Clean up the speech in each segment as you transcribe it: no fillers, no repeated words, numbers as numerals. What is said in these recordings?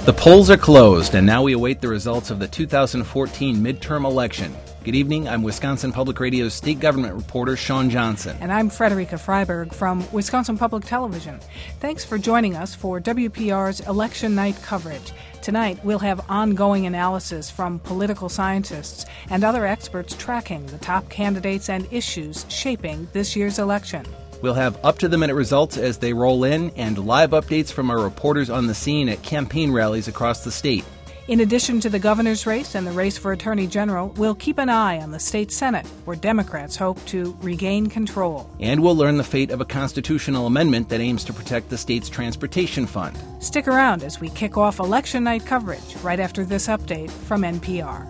The polls are closed, and now we await the results of the 2014 midterm election. Good evening. I'm Wisconsin Public Radio's state government reporter, Sean Johnson. And I'm Frederica Freiberg from Wisconsin Public Television. Thanks for joining us for WPR's Election Night coverage. Tonight, we'll have ongoing analysis from political scientists and other experts tracking the top candidates and issues shaping this year's election. We'll have up-to-the-minute results as they roll in and live updates from our reporters on the scene at campaign rallies across the state. In addition to the governor's race and the race for attorney general, we'll keep an eye on the state Senate, where Democrats hope to regain control. And we'll learn the fate of a constitutional amendment that aims to protect the state's transportation fund. Stick around as we kick off election night coverage right after this update from NPR.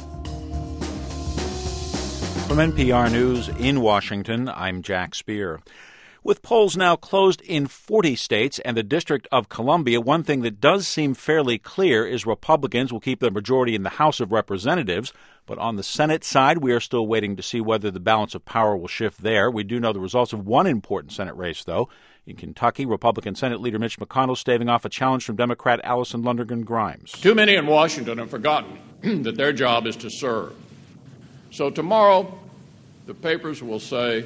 From NPR News in Washington, I'm Jack Speer. With polls now closed in 40 states and the District of Columbia, one thing that does seem fairly clear is Republicans will keep the majority in the House of Representatives. But on the Senate side, we are still waiting to see whether the balance of power will shift there. We do know the results of one important Senate race, though. In Kentucky, Republican Senate Leader Mitch McConnell staving off a challenge from Democrat Allison Lundergan Grimes. Too many in Washington have forgotten that their job is to serve. So tomorrow, the papers will say,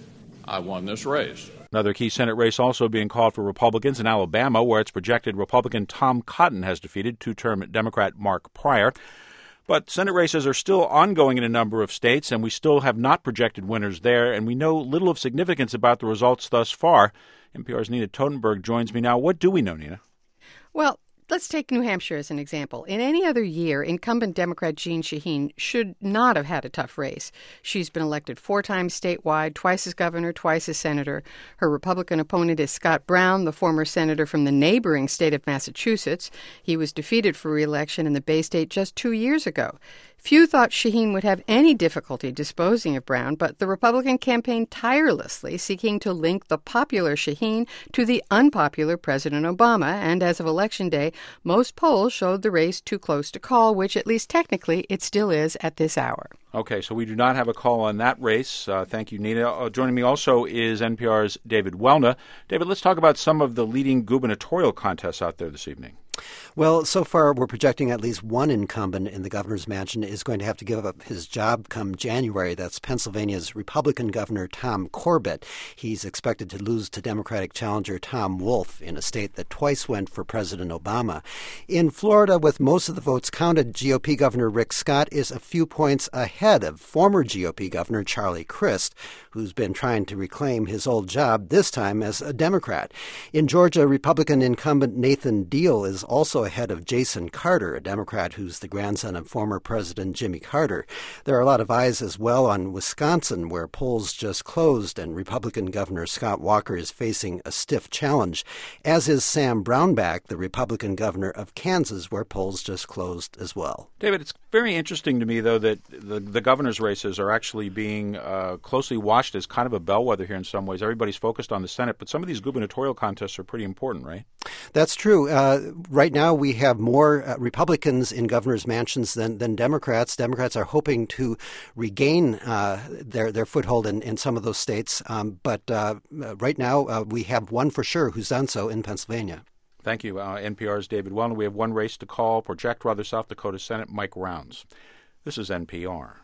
I won this race. Another key Senate race also being called for Republicans in Alabama, where it's projected Republican Tom Cotton has defeated two-term Democrat Mark Pryor. But Senate races are still ongoing in a number of states, and we still have not projected winners there, and we know little of significance about the results thus far. NPR's Nina Totenberg joins me now. What do we know, Nina? Well, let's take New Hampshire as an example. In any other year, incumbent Democrat Jeanne Shaheen should not have had a tough race. She's been elected 4 times statewide, twice as governor, twice as senator. Her Republican opponent is Scott Brown, the former senator from the neighboring state of Massachusetts. He was defeated for re-election in the Bay State just 2 years ago. Few thought Shaheen would have any difficulty disposing of Brown, but the Republican campaigned tirelessly, seeking to link the popular Shaheen to the unpopular President Obama, and as of Election Day, most polls showed the race too close to call, which at least technically it still is at this hour. Okay, so we do not have a call on that race. Thank you, Nina. Joining me also is NPR's David Welna. David, let's talk about some of the leading gubernatorial contests out there this evening. Well, so far we're projecting at least one incumbent in the governor's mansion is going to have to give up his job come January. That's Pennsylvania's Republican Governor Tom Corbett. He's expected to lose to Democratic challenger Tom Wolf in a state that twice went for President Obama. In Florida, with most of the votes counted, GOP Governor Rick Scott is a few points ahead of former GOP Governor Charlie Crist, who's been trying to reclaim his old job, this time as a Democrat. In Georgia, Republican incumbent Nathan Deal is also ahead of Jason Carter, a Democrat who's the grandson of former President Jimmy Carter. There are a lot of eyes as well on Wisconsin, where polls just closed and Republican Governor Scott Walker is facing a stiff challenge, as is Sam Brownback, the Republican governor of Kansas, where polls just closed as well. David, it's very interesting to me, though, that the governor's races are actually being closely watched as kind of a bellwether here in some ways. Everybody's focused on the Senate, but some of these gubernatorial contests are pretty important, right? That's true. Right now we have more Republicans in governor's mansions than Democrats. Democrats are hoping to regain their foothold in some of those states. But right now we have one for sure who's done so in Pennsylvania. Thank you. NPR's David Welna. We have one race to call. Project Rather South Dakota Senate, Mike Rounds. This is NPR.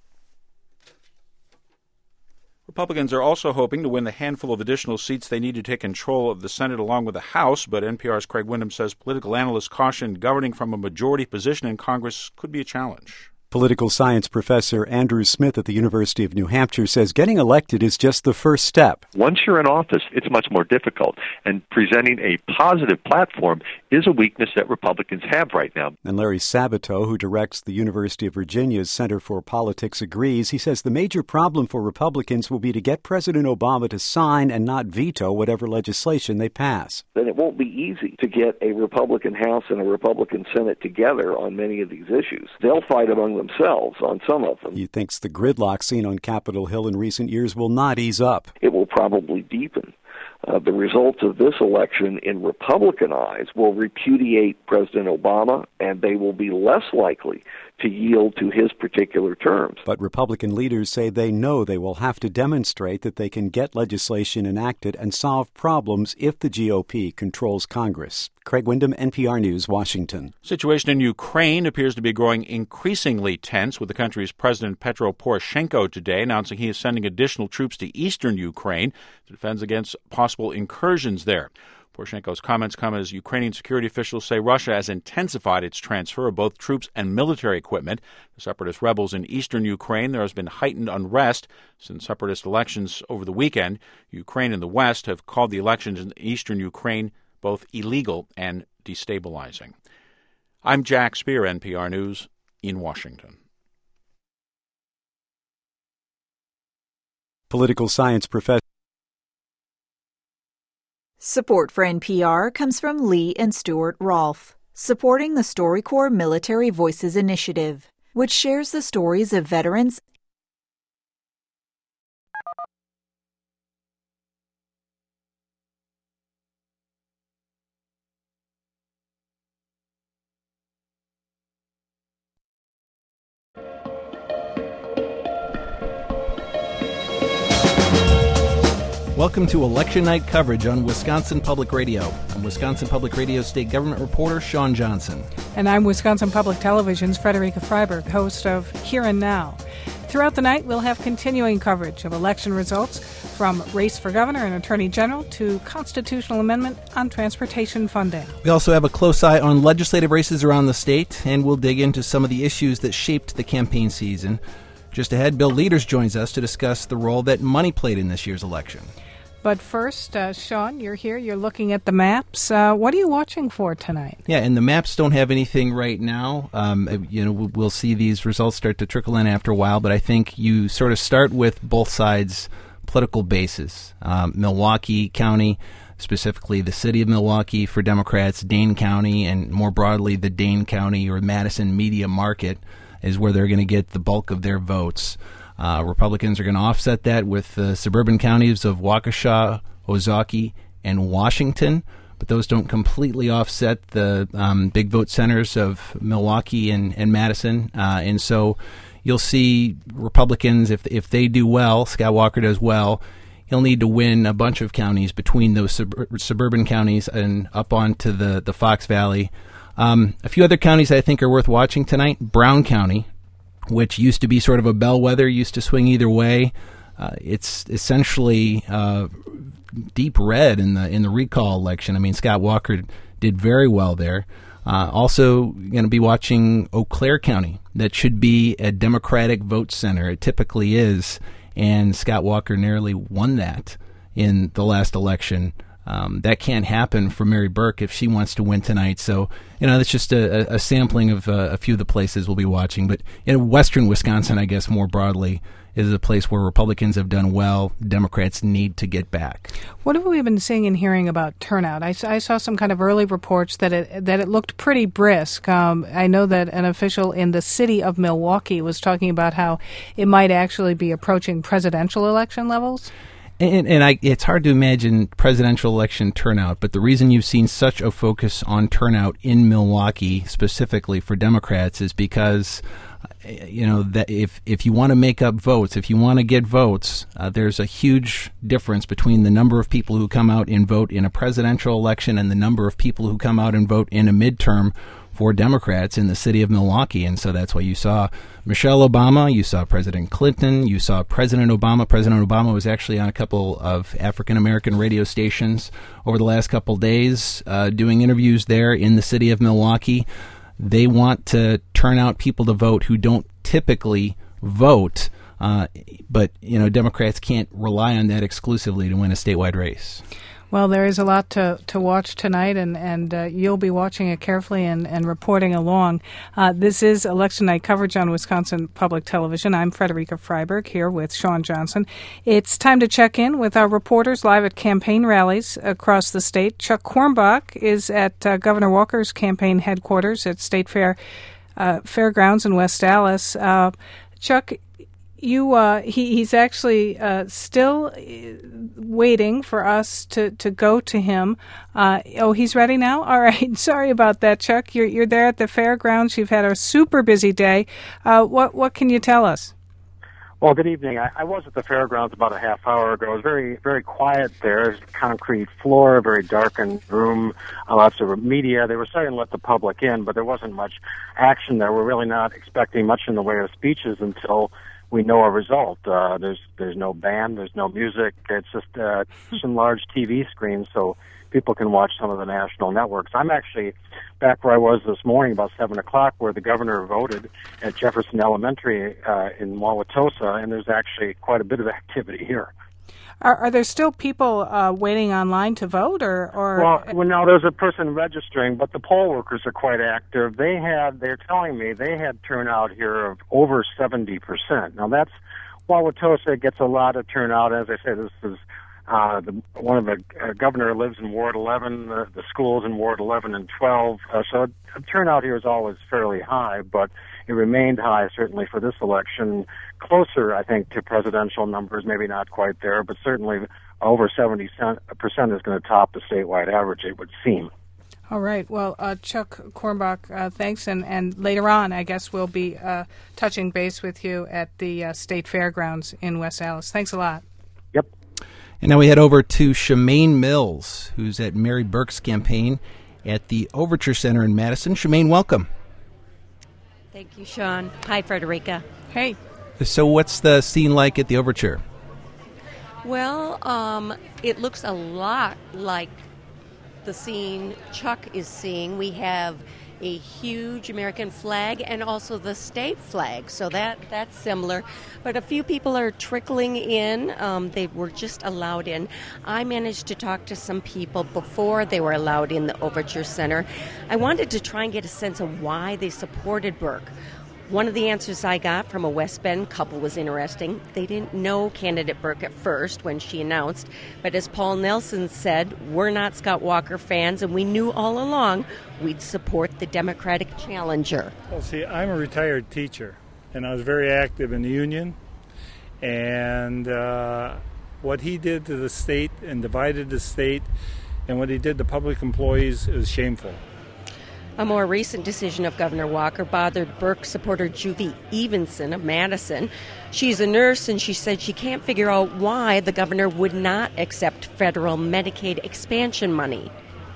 Republicans are also hoping to win the handful of additional seats they need to take control of the Senate along with the House, but NPR's Craig Windham says political analysts caution governing from a majority position in Congress could be a challenge. Political science professor Andrew Smith at the University of New Hampshire says getting elected is just the first step. Once you're in office, it's much more difficult, and presenting a positive platform is a weakness that Republicans have right now. And Larry Sabato, who directs the University of Virginia's Center for Politics, agrees. He says the major problem for Republicans will be to get President Obama to sign and not veto whatever legislation they pass. Then it won't be easy to get a Republican House and a Republican Senate together on many of these issues. They'll fight among themselves on some of them. He thinks the gridlock seen on Capitol Hill in recent years will not ease up. It will probably deepen. The results of this election in Republican eyes will repudiate President Obama, and they will be less likely to yield to his particular terms. But Republican leaders say they know they will have to demonstrate that they can get legislation enacted and solve problems if the GOP controls Congress. Craig Windham, NPR News, Washington. Situation in Ukraine appears to be growing increasingly tense, with the country's President Petro Poroshenko today announcing he is sending additional troops to eastern Ukraine to defend against possible incursions there. Poroshenko's comments come as Ukrainian security officials say Russia has intensified its transfer of both troops and military equipment to separatist rebels in eastern Ukraine. There has been heightened unrest since separatist elections over the weekend. Ukraine and the West have called the elections in eastern Ukraine both illegal and destabilizing. I'm Jack Speer, NPR News, in Washington. Political science professor. Support for NPR comes from Lee and Stuart Rolfe, supporting the StoryCorps Military Voices Initiative, which shares the stories of veterans. Welcome to Election Night coverage on Wisconsin Public Radio. I'm Wisconsin Public Radio state government reporter Shawn Johnson. And I'm Wisconsin Public Television's Frederica Freiberg, host of Here and Now. Throughout the night, we'll have continuing coverage of election results, from race for governor and attorney general to constitutional amendment on transportation funding. We also have a close eye on legislative races around the state, and we'll dig into some of the issues that shaped the campaign season. Just ahead, Bill Leaders joins us to discuss the role that money played in this year's election. But first, Shawn, you're here. You're looking at the maps. What are you watching for tonight? Yeah, and the maps don't have anything right now. We'll see these results start to trickle in after a while, but I think you sort of start with both sides' political bases. Milwaukee County, specifically the city of Milwaukee for Democrats, Dane County, and more broadly the Dane County or Madison media market is where they're going to get the bulk of their votes. Republicans are going to offset that with the suburban counties of Waukesha, Ozaukee, and Washington, but those don't completely offset the big vote centers of Milwaukee and Madison. And so you'll see Republicans, if they do well, Scott Walker does well, he'll need to win a bunch of counties between those suburban counties and up onto the Fox Valley. A few other counties I think are worth watching tonight. Brown County, which used to be sort of a bellwether, used to swing either way. It's essentially deep red in the recall election. I mean, Scott Walker did very well there. Also going to be watching Eau Claire County. That should be a Democratic vote center. It typically is, and Scott Walker narrowly won that in the last election. That can't happen for Mary Burke if she wants to win tonight. So, that's just a sampling of a few of the places we'll be watching. But in western Wisconsin, I guess more broadly, is a place where Republicans have done well. Democrats need to get back. What have we been seeing and hearing about turnout? I saw some kind of early reports that it looked pretty brisk. I know that an official in the city of Milwaukee was talking about how it might actually be approaching presidential election levels. And it's hard to imagine presidential election turnout, but the reason you've seen such a focus on turnout in Milwaukee specifically for Democrats is because, that if you want to make up votes, if you want to get votes, there's a huge difference between the number of people who come out and vote in a presidential election and the number of people who come out and vote in a midterm for Democrats in the city of Milwaukee. And so that's why you saw Michelle Obama, you saw President Clinton, you saw President Obama. President Obama was actually on a couple of African-American radio stations over the last couple days doing interviews there in the city of Milwaukee. They want to turn out people to vote who don't typically vote, but Democrats can't rely on that exclusively to win a statewide race. Well, there is a lot to watch tonight, and you'll be watching it carefully and reporting along. This is Election Night coverage on Wisconsin Public Television. I'm Frederica Freiberg here with Shawn Johnson. It's time to check in with our reporters live at campaign rallies across the state. Chuck Quirmbach is at Governor Walker's campaign headquarters at State Fair Fairgrounds in West Allis. Chuck, He's actually still waiting for us to go to him. He's ready now? All right. Sorry about that, Chuck. You're there at the fairgrounds. You've had a super busy day. What can you tell us? Well, good evening. I was at the fairgrounds about a half hour ago. It was very, very quiet there. There's a concrete floor, very darkened room, lots of media. They were starting to let the public in, but there wasn't much action there. We're really not expecting much in the way of speeches until we know a result. There's no band, there's no music. It's just some large TV screens so people can watch some of the national networks. I'm actually back where I was this morning about 7 o'clock where the governor voted at Jefferson Elementary in Wauwatosa, and there's actually quite a bit of activity here. Are there still people waiting online to vote, or? Well, no, there's a person registering, but the poll workers are quite active. They're telling me they had turnout here of over 70%. Now that's, Wauwatosa gets a lot of turnout. As I said, this is governor lives in Ward 11, the schools in Ward 11 and 12, so the turnout here is always fairly high, but it remained high certainly for this election, closer I think to presidential numbers, maybe not quite there, but certainly over 70% is going to top the statewide average, it would seem. All right. Well, Chuck Quirmbach, thanks. And later on, I guess we'll be touching base with you at the State Fairgrounds in West Allis. Thanks a lot. Yep. And now we head over to Shemaine Mills, who's at Mary Burke's campaign at the Overture Center in Madison. Shemaine, welcome. Thank you, Sean. Hi, Frederica. Hey. So what's the scene like at the Overture? Well, it looks a lot like the scene Chuck is seeing. We have a huge American flag and also the state flag, so that's similar. But a few people are trickling in. They were just allowed in. I managed to talk to some people before they were allowed in the Overture Center. I wanted to try and get a sense of why they supported Burke. One of the answers I got from a West Bend couple was interesting. They didn't know candidate Burke at first when she announced, but as Paul Nelson said, we're not Scott Walker fans, and we knew all along we'd support the Democratic challenger. Well, see, I'm a retired teacher, and I was very active in the union, and what he did to the state and divided the state, and what he did to public employees is shameful. A more recent decision of Governor Walker bothered Burke supporter Juvie Evenson of Madison. She's a nurse, and she said she can't figure out why the governor would not accept federal Medicaid expansion money.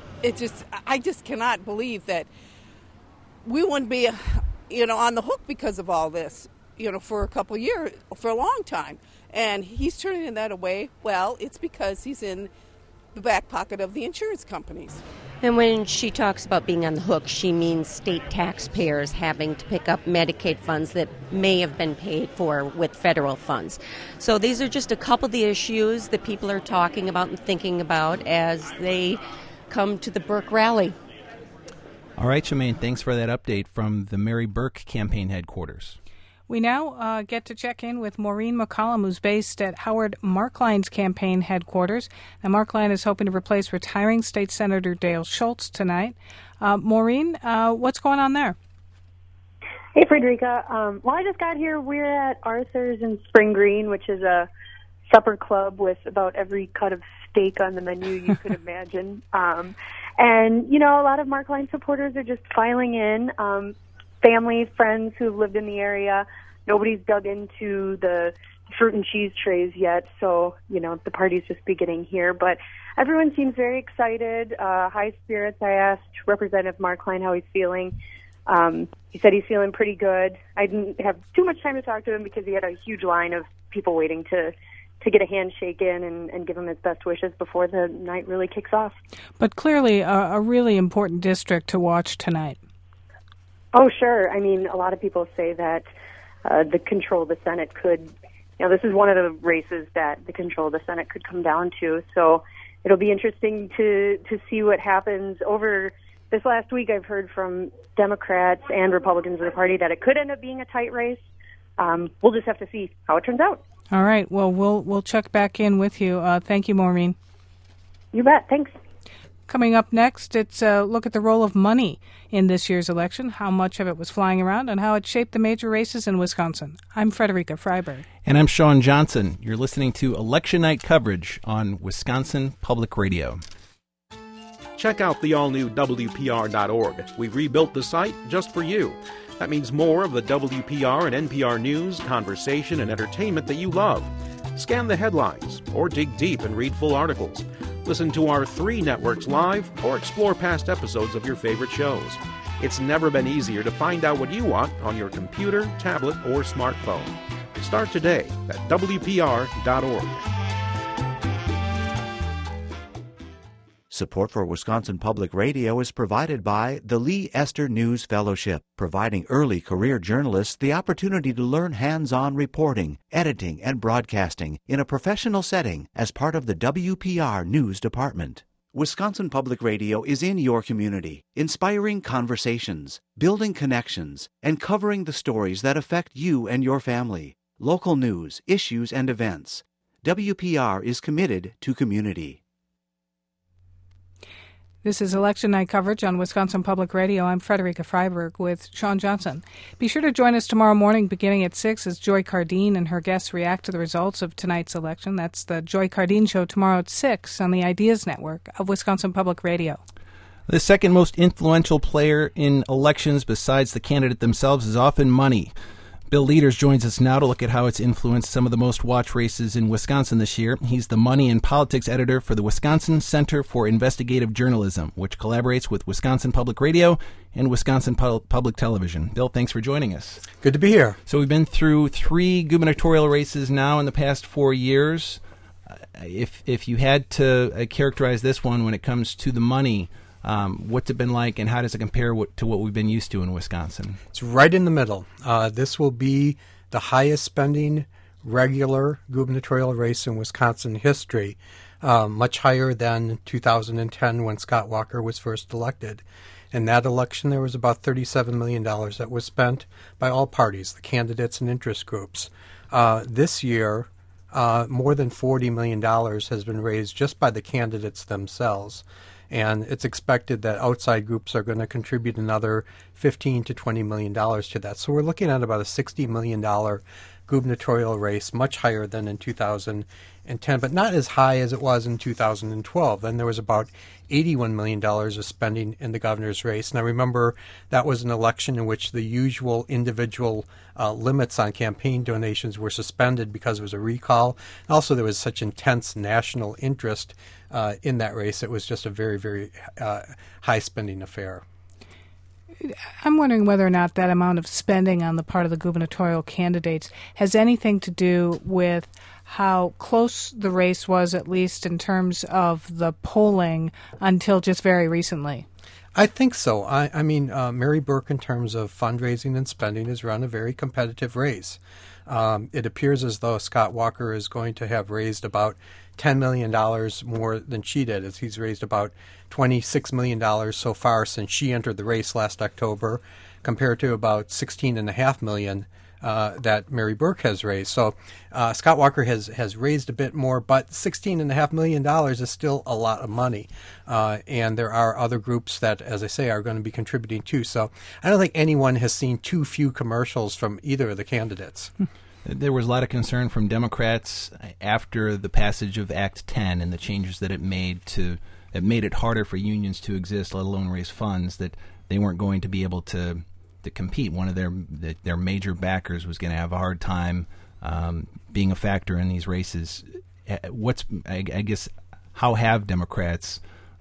I just cannot believe that we wouldn't be, on the hook because of all this, for a couple of years, for a long time. And he's turning that away. Well, it's because he's in the back pocket of the insurance companies. And when she talks about being on the hook, she means state taxpayers having to pick up Medicaid funds that may have been paid for with federal funds. So these are just a couple of the issues that people are talking about and thinking about as they come to the Burke rally. All right, Shemaine, thanks for that update from the Mary Burke campaign headquarters. We now get to check in with Maureen McCollum, who's based at Howard Markline's campaign headquarters. Now, Markline is hoping to replace retiring State Senator Dale Schultz tonight. Maureen, what's going on there? Hey, Frederica. Well, I just got here. We're at Arthur's in Spring Green, which is a supper club with about every cut of steak on the menu you could imagine. And, a lot of Markline supporters are just filing in. Family, friends who've lived in the area. Nobody's dug into the fruit and cheese trays yet, so, the party's just beginning here. But everyone seems very excited, high spirits. I asked Representative Markline how he's feeling. He said he's feeling pretty good. I didn't have too much time to talk to him because he had a huge line of people waiting to get a handshake in and give him his best wishes before the night really kicks off. But clearly a really important district to watch tonight. Oh, sure. I mean, a lot of people say that the control of the Senate could, this is one of the races that the control of the Senate could come down to. So it'll be interesting to see what happens. Over this last week, I've heard from Democrats and Republicans of the party that it could end up being a tight race. We'll just have to see how it turns out. All right. Well, we'll check back in with you. Thank you, Maureen. You bet. Thanks. Coming up next, it's a look at the role of money in this year's election, how much of it was flying around, and how it shaped the major races in Wisconsin. I'm Frederica Freiberg. And I'm Sean Johnson. You're listening to Election Night coverage on Wisconsin Public Radio. Check out the all-new WPR.org. We've rebuilt the site just for you. That means more of the WPR and NPR news, conversation, and entertainment that you love. Scan the headlines or dig deep and read full articles. Listen to our 3 networks live or explore past episodes of your favorite shows. It's never been easier to find out what you want on your computer, tablet, or smartphone. Start today at WPR.org. Support for Wisconsin Public Radio is provided by the Lee Esther News Fellowship, providing early career journalists the opportunity to learn hands-on reporting, editing, and broadcasting in a professional setting as part of the WPR News Department. Wisconsin Public Radio is in your community, inspiring conversations, building connections, and covering the stories that affect you and your family. Local news, issues, and events. WPR is committed to community. This is Election Night coverage on Wisconsin Public Radio. I'm Frederica Freiberg with Sean Johnson. Be sure to join us tomorrow morning beginning at 6 as Joy Cardine and her guests react to the results of tonight's election. That's the Joy Cardine Show tomorrow at 6 on the Ideas Network of Wisconsin Public Radio. The second most influential player in elections besides the candidate themselves is often money. Bill Leaders joins us now to look at how it's influenced some of the most watched races in Wisconsin this year. He's the money and politics editor for the Wisconsin Center for Investigative Journalism, which collaborates with Wisconsin Public Radio and Wisconsin Public Television. Bill, thanks for joining us. Good to be here. So we've been through 3 gubernatorial races now in the past 4 years. If you had to characterize this one when it comes to the money, what's it been like, and how does it compare to what we've been used to in Wisconsin? It's right in the middle. This will be the highest spending regular gubernatorial race in Wisconsin history, much higher than 2010 when Scott Walker was first elected. In that election, there was about $37 million that was spent by all parties, the candidates and interest groups. This year, more than $40 million has been raised just by the candidates themselves. And it's expected that outside groups are going to contribute another $15 to $20 million to that. So we're looking at about a $60 million gubernatorial race, much higher than in 2010, but not as high as it was in 2012. Then there was about $81 million of spending in the governor's race. Now remember, that was an election in which the usual individual limits on campaign donations were suspended because it was a recall. Also, there was such intense national interest in that race. It was just a very, very high spending affair. I'm wondering whether or not that amount of spending on the part of the gubernatorial candidates has anything to do with how close the race was, at least in terms of the polling, until just very recently. I think so. I mean, Mary Burke, in terms of fundraising and spending, has run a very competitive race. It appears as though Scott Walker is going to have raised about $10 million more than she did, as he's raised about $26 million so far since she entered the race last October, compared to about $16.5 million that Mary Burke has raised. So Scott Walker has raised a bit more, but $16.5 million is still a lot of money. And there are other groups that, as I say, are going to be contributing too. So I don't think anyone has seen too few commercials from either of the candidates. There was a lot of concern from Democrats after the passage of Act 10 and the changes that it made it harder for unions to exist, let alone raise funds, that they weren't going to be able to compete. One of their major backers was going to have a hard time being a factor in these races. I guess, how have Democrats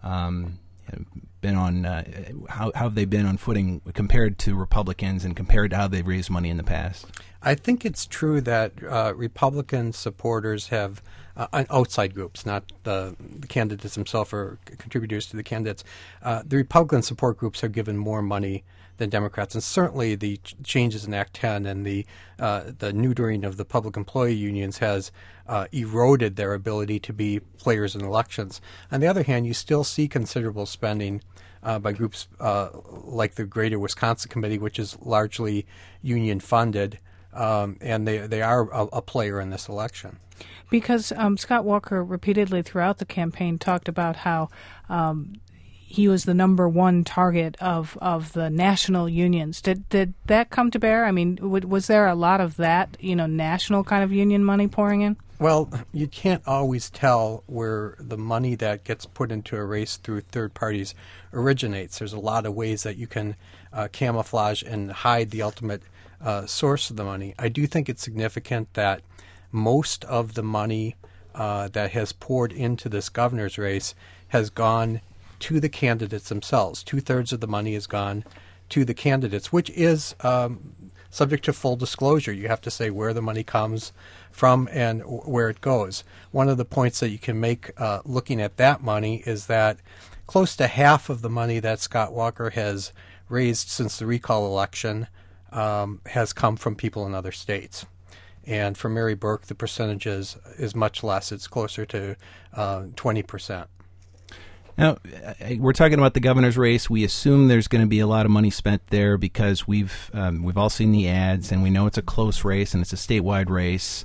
been on? How have they been on footing compared to Republicans and compared to how they've raised money in the past? I think it's true that Republican supporters have outside groups, not the candidates themselves or contributors to the candidates. The Republican support groups have given more money than Democrats, and certainly the changes in Act 10 and the neutering of the public employee unions has eroded their ability to be players in elections. On the other hand, you still see considerable spending by groups like the Greater Wisconsin Committee, which is largely union funded, and they are a player in this election. Because Scott Walker repeatedly throughout the campaign talked about how he was the number one target of the national unions. Did that come to bear? I mean, was there a lot of that, national kind of union money pouring in? Well, you can't always tell where the money that gets put into a race through third parties originates. There's a lot of ways that you can camouflage and hide the ultimate source of the money. I do think it's significant that most of the money that has poured into this governor's race has gone to the candidates themselves. 2/3 of the money has gone to the candidates, which is subject to full disclosure. You have to say where the money comes from and where it goes. One of the points that you can make looking at that money is that close to half of the money that Scott Walker has raised since the recall election has come from people in other states. And for Mary Burke, the percentage is much less. It's closer to 20%. Now, we're talking about the governor's race. We assume there's going to be a lot of money spent there because we've all seen the ads, and we know it's a close race and it's a statewide race.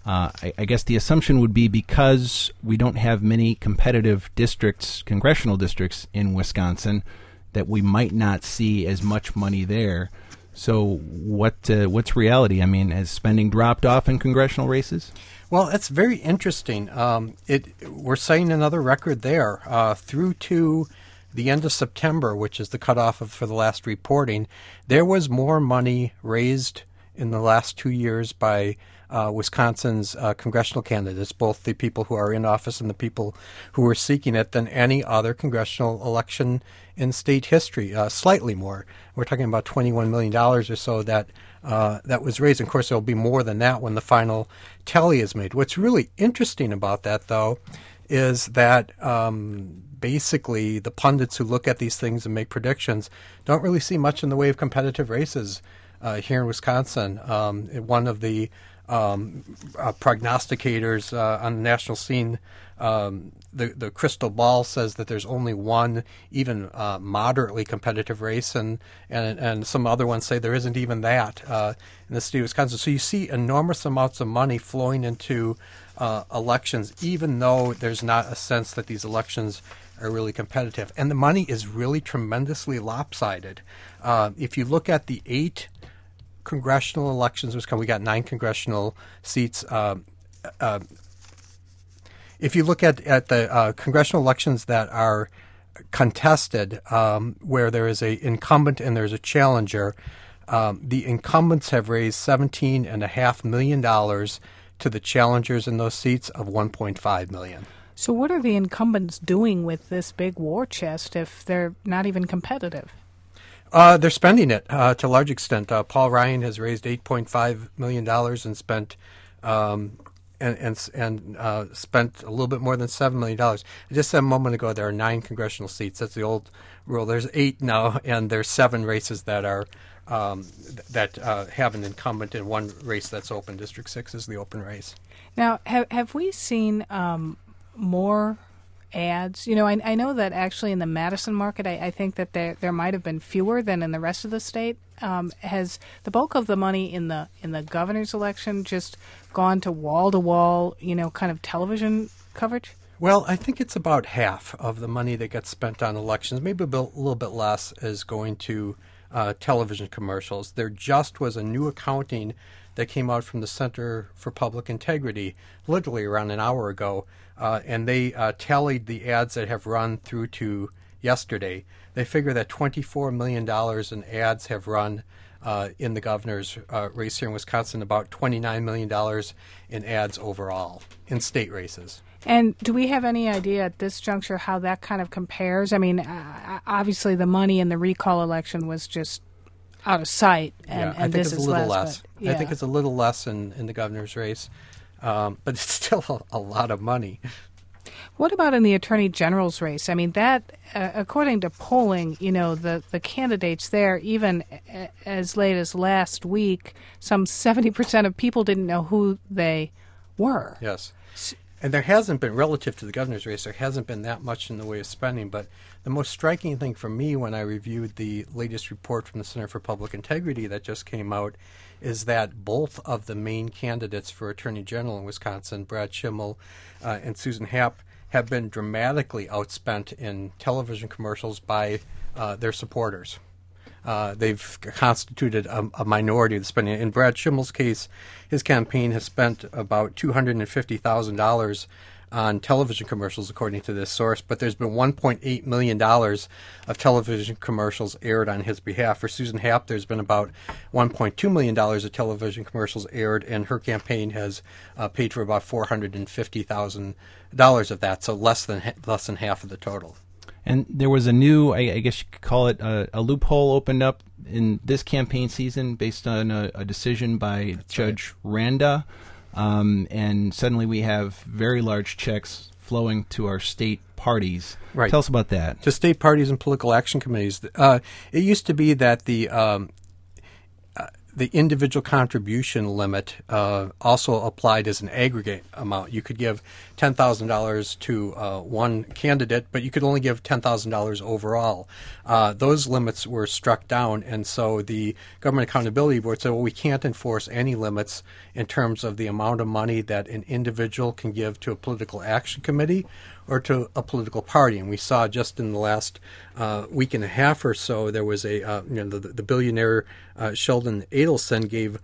I guess the assumption would be because we don't have many competitive districts, congressional districts in Wisconsin, that we might not see as much money there. So what's reality? I mean, has spending dropped off in congressional races? Well, it's very interesting. We're setting another record there. Through to the end of September, which is the cutoff for the last reporting, there was more money raised in the last 2 years by Wisconsin's congressional candidates, both the people who are in office and the people who are seeking it, than any other congressional election in state history. Slightly more. We're talking about $21 million or so that was raised. Of course, there will be more than that when the final tally is made. What's really interesting about that, though, is that basically the pundits who look at these things and make predictions don't really see much in the way of competitive races here in Wisconsin. One of the prognosticators on the national scene, the crystal ball says that there's only one even moderately competitive race, and some other ones say there isn't even that in the state of Wisconsin. So you see enormous amounts of money flowing into elections, even though there's not a sense that these elections are really competitive. And the money is really tremendously lopsided. If you look at the 8 congressional elections, we got 9 congressional seats. If you look at the congressional elections that are contested, where there is an incumbent and there's a challenger, the incumbents have raised $17.5 million to the challengers in those seats of $1.5 million. So what are the incumbents doing with this big war chest if they're not even competitive? They're spending it to a large extent. Paul Ryan has raised $8.5 million and spent spent a little bit more than $7 million. I just said a moment ago there are 9 congressional seats. That's the old rule. There's 8 now, and there's 7 races that are have an incumbent in one race that's open. District 6 is the open race. Now, have we seen more ads? I know that actually in the Madison market, I think that there might have been fewer than in the rest of the state. Has the bulk of the money in the governor's election just gone to wall, kind of television coverage? Well, I think it's about half of the money that gets spent on elections. Maybe a little bit less is going to television commercials. There just was a new accounting that came out from the Center for Public Integrity literally around an hour ago, and they tallied the ads that have run through to yesterday. They figure that $24 million in ads have run in the governor's race here in Wisconsin, about $29 million in ads overall in state races. And do we have any idea at this juncture how that kind of compares? I mean, obviously the money in the recall election was just out of sight, and this is less. I think it's a little less in the governor's race, but it's still a lot of money. What about in the attorney general's race? I mean, that, according to polling, the candidates there, even as late as last week, some 70% of people didn't know who they were. Yes. And there hasn't been, relative to the governor's race, there hasn't been that much in the way of spending. But the most striking thing for me when I reviewed the latest report from the Center for Public Integrity that just came out is that both of the main candidates for Attorney General in Wisconsin, Brad Schimmel and Susan Happ have been dramatically outspent in television commercials by their supporters. They've constituted a minority of the spending. In Brad Schimmel's case, his campaign has spent about $250,000 on television commercials, according to this source, but there's been $1.8 million of television commercials aired on his behalf. For Susan Happ, there's been about $1.2 million of television commercials aired, and her campaign has paid for about $450,000 of that, so less than half of the total. And there was a new, I guess you could call it a loophole opened up in this campaign season based on a decision by Judge Randa. And suddenly we have very large checks flowing to our state parties. Right. Tell us about that. To state parties and political action committees. It used to be that the individual contribution limit also applied as an aggregate amount. You could give $10,000 to one candidate, but you could only give $10,000 overall. Those limits were struck down, and so the Government Accountability Board said, well, we can't enforce any limits in terms of the amount of money that an individual can give to a political action committee or to a political party. And we saw just in the last week and a half or so, there was the billionaire Sheldon Adelson gave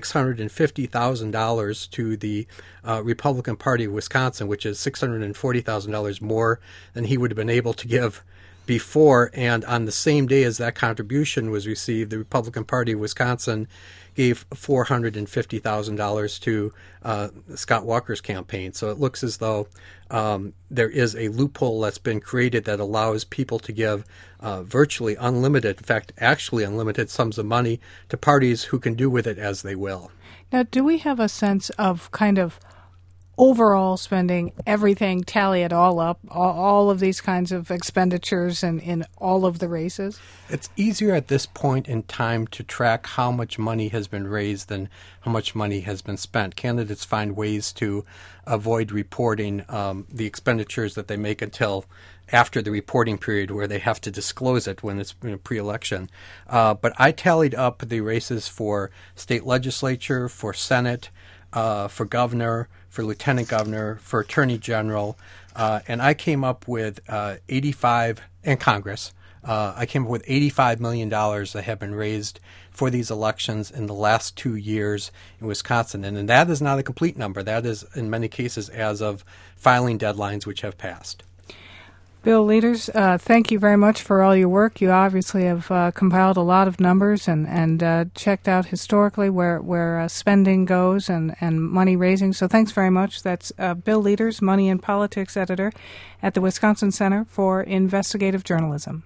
$650,000 to the Republican Party of Wisconsin, which is $640,000 more than he would have been able to give before. And on the same day as that contribution was received, the Republican Party of Wisconsin gave $450,000 to Scott Walker's campaign. So it looks as though there is a loophole that's been created that allows people to give virtually unlimited, in fact, actually unlimited sums of money to parties who can do with it as they will. Now, do we have a sense of kind of overall spending, everything, tally it all up, all of these kinds of expenditures in all of the races? It's easier at this point in time to track how much money has been raised than how much money has been spent. Candidates find ways to avoid reporting the expenditures that they make until after the reporting period, where they have to disclose it when it's pre-election. But I tallied up the races for state legislature, for Senate, for governor, for lieutenant governor, for attorney general, and I came up with 85, and Congress. I came up with $85 million that have been raised for these elections in the last 2 years in Wisconsin. And that is not a complete number. That is, in many cases, as of filing deadlines which have passed. Bill Lueders, thank you very much for all your work. You obviously have compiled a lot of numbers and checked out historically where spending goes and money raising. So thanks very much. That's Bill Lueders, Money and Politics Editor at the Wisconsin Center for Investigative Journalism.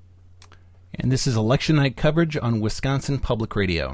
And this is election night coverage on Wisconsin Public Radio.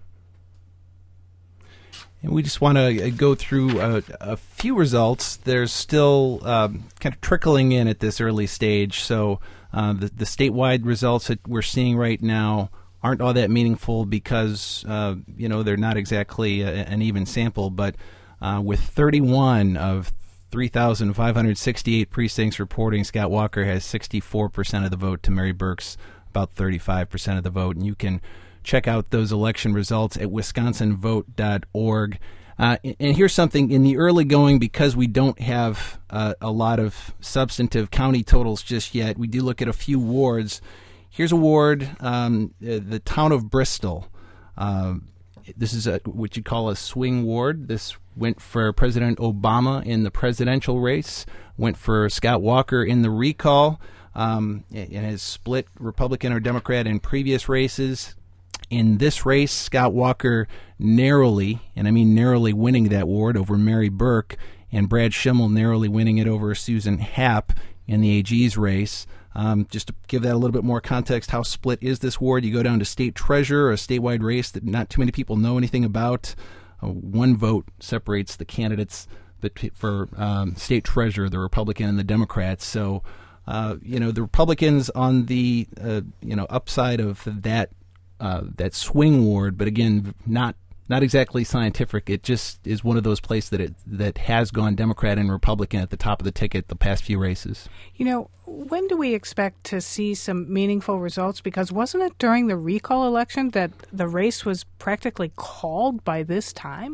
And we just want to go through a few results. There's still kind of trickling in at this early stage. So the statewide results that we're seeing right now aren't all that meaningful because, they're not exactly an even sample. But with 31 of 3,568 precincts reporting, Scott Walker has 64% of the vote to Mary Burke's about 35% of the vote. And you can check out those election results at wisconsinvote.org. And here's something in the early going, because we don't have a lot of substantive county totals just yet. We do look at a few wards. Here's a ward, the town of Bristol. This is what you'd call a swing ward. This went for President Obama in the presidential race, went for Scott Walker in the recall, and has split Republican or Democrat in previous races. In this race, Scott Walker narrowly, and I mean narrowly, winning that ward over Mary Burke, and Brad Schimmel narrowly winning it over Susan Happ in the AG's race. Just to give that a little bit more context, how split is this ward? You go down to state treasurer, a statewide race that not too many people know anything about. One vote separates the candidates for state treasurer, the Republican and the Democrats. So, the Republicans on the upside of that swing ward, but again, not exactly scientific. It just is one of those places that has gone Democrat and Republican at the top of the ticket the past few races. When do we expect to see some meaningful results? Because wasn't it during the recall election that the race was practically called by this time?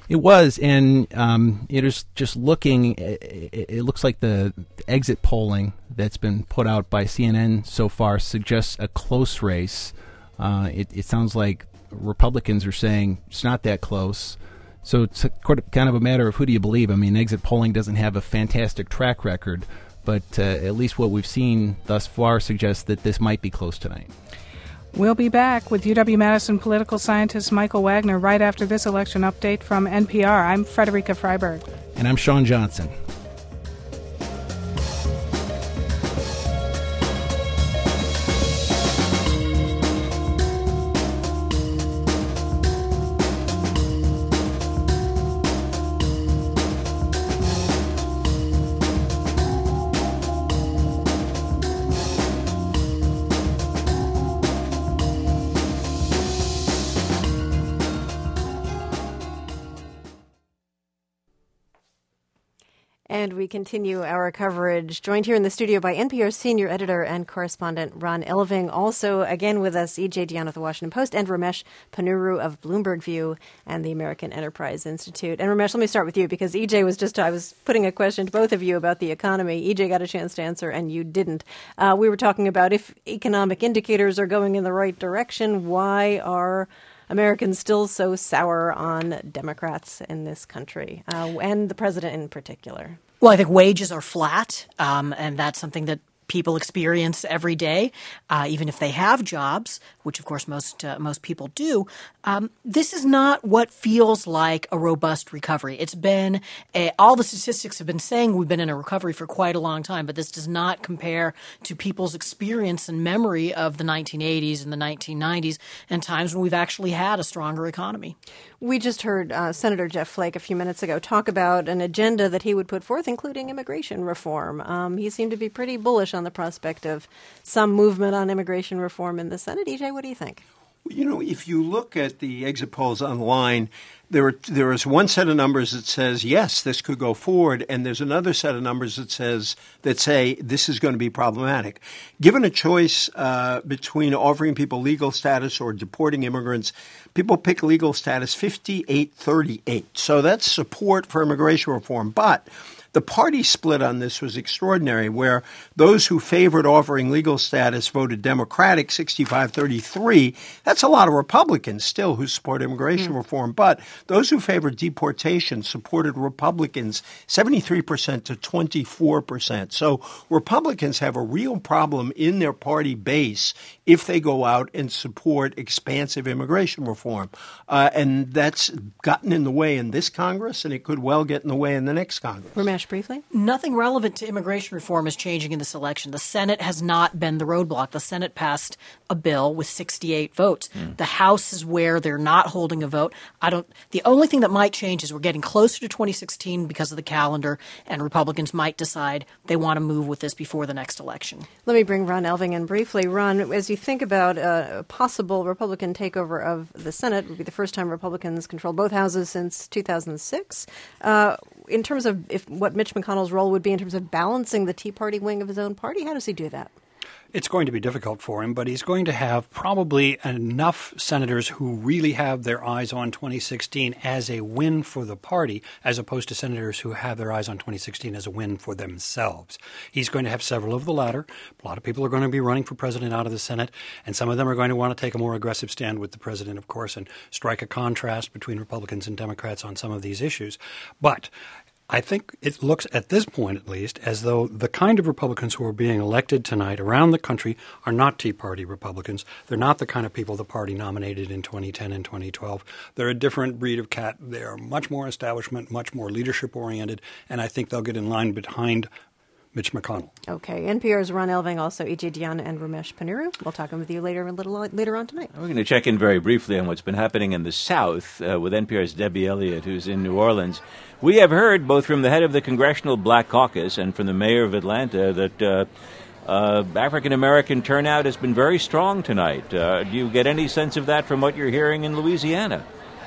It was, and it is just looking. It looks like the exit polling that's been put out by CNN so far suggests a close race. It sounds like Republicans are saying it's not that close. So it's kind of a matter of who do you believe. I mean, exit polling doesn't have a fantastic track record, but at least what we've seen thus far suggests that this might be close tonight. We'll be back with UW-Madison political scientist Michael Wagner right after this election update from NPR. I'm Frederica Freiberg. And I'm Sean Johnson. And we continue our coverage, joined here in the studio by NPR's senior editor and correspondent Ron Elving. Also, again with us, E.J. Dionne of the Washington Post and Ramesh Ponnuru of Bloomberg View and the American Enterprise Institute. And Ramesh, let me start with you because E.J. I was putting a question to both of you about the economy. E.J. got a chance to answer and you didn't. We were talking about if economic indicators are going in the right direction, why are Americans still so sour on Democrats in this country, and the president in particular? Well, I think wages are flat, and that's something that people experience every day, even if they have jobs, which of course most people do. This is not what feels like a robust recovery. It's been all the statistics have been saying we've been in a recovery for quite a long time, but this does not compare to people's experience and memory of the 1980s and the 1990s and times when we've actually had a stronger economy. We just heard Senator Jeff Flake a few minutes ago talk about an agenda that he would put forth, including immigration reform. He seemed to be pretty bullish on the prospect of some movement on immigration reform in the Senate. EJ, what do you think? You know, if you look at the exit polls online, there is one set of numbers that says, yes, this could go forward, and there's another set of numbers that say this is going to be problematic. Given a choice between offering people legal status or deporting immigrants, people pick legal status 58-38. So that's support for immigration reform. But the party split on this was extraordinary, where those who favored offering legal status voted Democratic, 65-33. That's a lot of Republicans still who support immigration reform. But those who favored deportation supported Republicans 73% to 24%. So Republicans have a real problem in their party base if they go out and support expansive immigration reform. And that's gotten in the way in this Congress, and it could well get in the way in the next Congress. Ramesh, briefly? Nothing relevant to immigration reform is changing in this election. The Senate has not been the roadblock. The Senate passed a bill with 68 votes. The House is where they're not holding a vote. The only thing that might change is we're getting closer to 2016 because of the calendar, and Republicans might decide they want to move with this before the next election. Let me bring Ron Elving in briefly. Ron, as you think about a possible Republican takeover of the Senate, it would be the first time Republicans controlled both houses since 2006. In terms of what Mitch McConnell's role would be in terms of balancing the Tea Party wing of his own party, how does he do that? It's going to be difficult for him, but he's going to have probably enough senators who really have their eyes on 2016 as a win for the party, as opposed to senators who have their eyes on 2016 as a win for themselves. He's going to have several of the latter. A lot of people are going to be running for president out of the Senate, and some of them are going to want to take a more aggressive stand with the president, of course, and strike a contrast between Republicans and Democrats on some of these issues. But I think it looks, at this point at least, as though the kind of Republicans who are being elected tonight around the country are not Tea Party Republicans. They're not the kind of people the party nominated in 2010 and 2012. They're a different breed of cat. They're much more establishment, much more leadership-oriented, and I think they'll get in line behind Mitch McConnell. Okay. NPR's Ron Elving, also E.J. Dionne and Ramesh Ponnuru. We'll talk with you later on tonight. We're going to check in very briefly on what's been happening in the South with NPR's Debbie Elliott, who's in New Orleans. We have heard both from the head of the Congressional Black Caucus and from the mayor of Atlanta that African-American turnout has been very strong tonight. Do you get any sense of that from what you're hearing in Louisiana?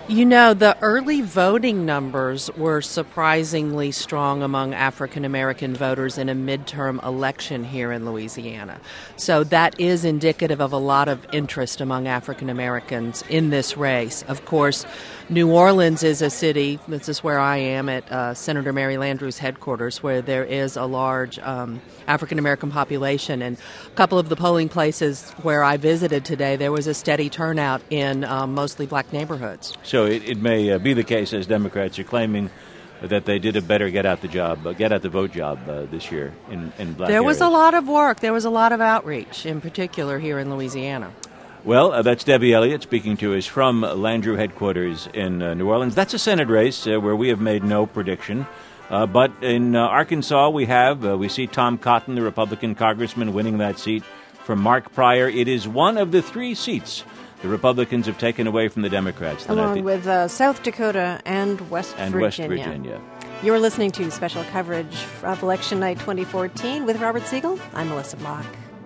You know, the early voting numbers were surprisingly strong among African American voters in a midterm election here in Louisiana. So that is indicative of a lot of interest among African Americans in this race. Of course, New Orleans is a city, this is where I am at Senator Mary Landrieu's headquarters, where there is a large African American population. And a couple of the polling places where I visited today, there was a steady turnout in mostly black neighborhoods. So it may be the case, as Democrats are claiming, that they did a better get out the vote job this year in black There was areas. a lot of work. There was a lot of outreach, in particular here in Louisiana. Well, that's Debbie Elliott speaking to us from Landrieu headquarters in New Orleans. That's a Senate race where we have made no prediction. But in Arkansas, we see Tom Cotton, the Republican congressman, winning that seat from Mark Pryor. It is one of the 3 seats the Republicans have taken away from the Democrats. Along with South Dakota and West Virginia. You're listening to special coverage of Election Night 2014 with Robert Siegel. I'm Melissa Block.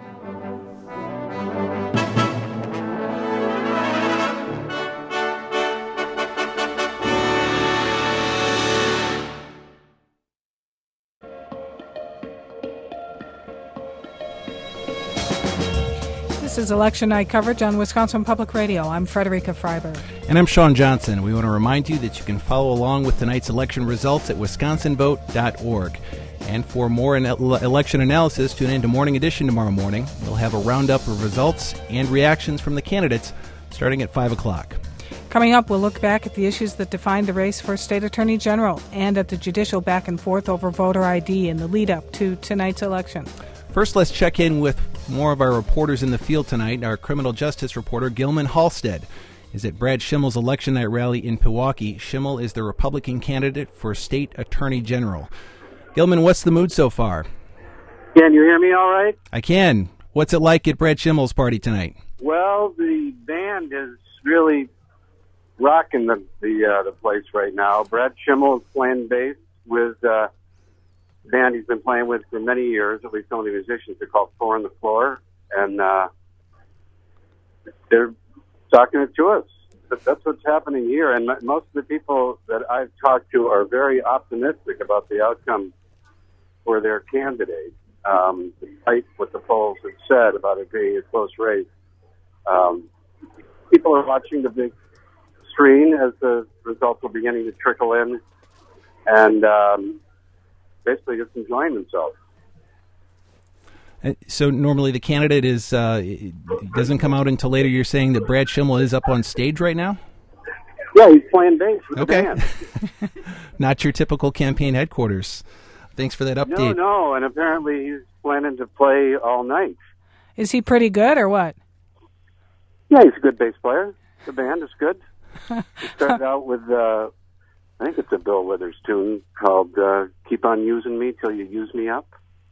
This is Election Night coverage on Wisconsin Public Radio. I'm Frederica Freiberg. And I'm Sean Johnson. We want to remind you that you can follow along with tonight's election results at wisconsinvote.org. And for more election analysis, tune in to Morning Edition tomorrow morning. We'll have a roundup of results and reactions from the candidates starting at 5 o'clock. Coming up, we'll look back at the issues that defined the race for State Attorney General and at the judicial back and forth over voter ID in the lead-up to tonight's election. First, let's check in with more of our reporters in the field tonight. Our criminal justice reporter, Gilman Halstead, is at Brad Schimmel's election night rally in Pewaukee. Schimmel is the Republican candidate for State Attorney General. Gilman, what's the mood so far? Can you hear me all right? I can. What's it like at Brad Schimmel's party tonight? Well, the band is really rocking the place right now. Brad Schimmel is playing bass with band he's been playing with for many years, at least some of the musicians. They're called Four on the Floor, and they're talking it to us. But that's what's happening here, and most of the people that I've talked to are very optimistic about the outcome for their candidate, despite what the polls have said about it being a close race. People are watching the big screen as the results are beginning to trickle in, and basically just enjoying themselves. So normally the candidate is doesn't come out until later. You're saying that Brad Schimmel is up on stage right now? Yeah, he's playing bass with the band. Not your typical campaign headquarters. Thanks for that update. No, and apparently he's planning to play all night. Is he pretty good or what? Yeah, he's a good bass player. The band is good. He started out with, I think it's a Bill Withers tune called Keep On Using Me Till You Use Me Up.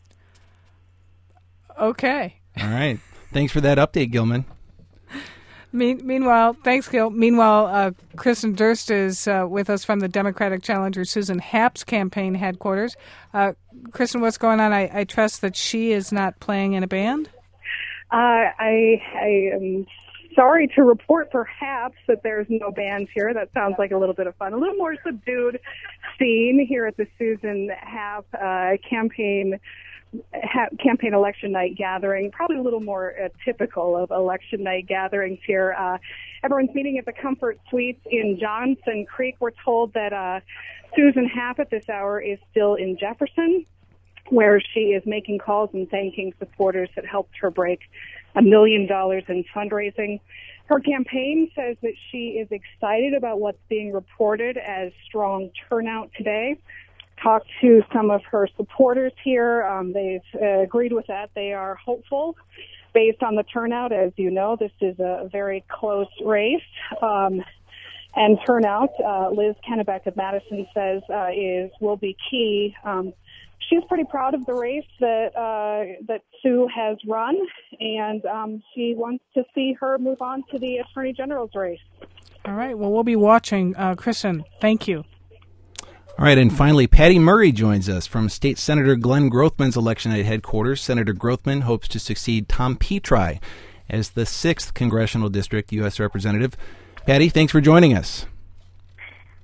Okay. All right. Thanks for that update, Gilman. Meanwhile, thanks, Gil. Meanwhile, Kristen Durst is with us from the Democratic challenger Susan Happ's campaign headquarters. Kristen, what's going on? I trust that she is not playing in a band? I am sorry to report perhaps that there's no bands here. That sounds like a little bit of fun. A little more subdued scene here at the Susan Happ campaign election night gathering, probably a little more typical of election night gatherings here. Everyone's meeting at the Comfort Suites in Johnson Creek. We're told that Susan Happ at this hour is still in Jefferson, where she is making calls and thanking supporters that helped her break $1 million in fundraising. Her campaign says that she is excited about what's being reported as strong turnout today. Talked to some of her supporters here. They've agreed with that. They are hopeful based on the turnout. As you know, this is a very close race. And turnout, Liz Kennebeck of Madison says, will be key. She's pretty proud of the race that Sue has run, and she wants to see her move on to the Attorney General's race. All right. Well, we'll be watching. Kristen, thank you. All right, and finally, Patty Murray joins us from State Senator Glenn Grothman's election night headquarters. Senator Grothman hopes to succeed Tom Petri as the 6th Congressional District U.S. Representative. Patty, thanks for joining us.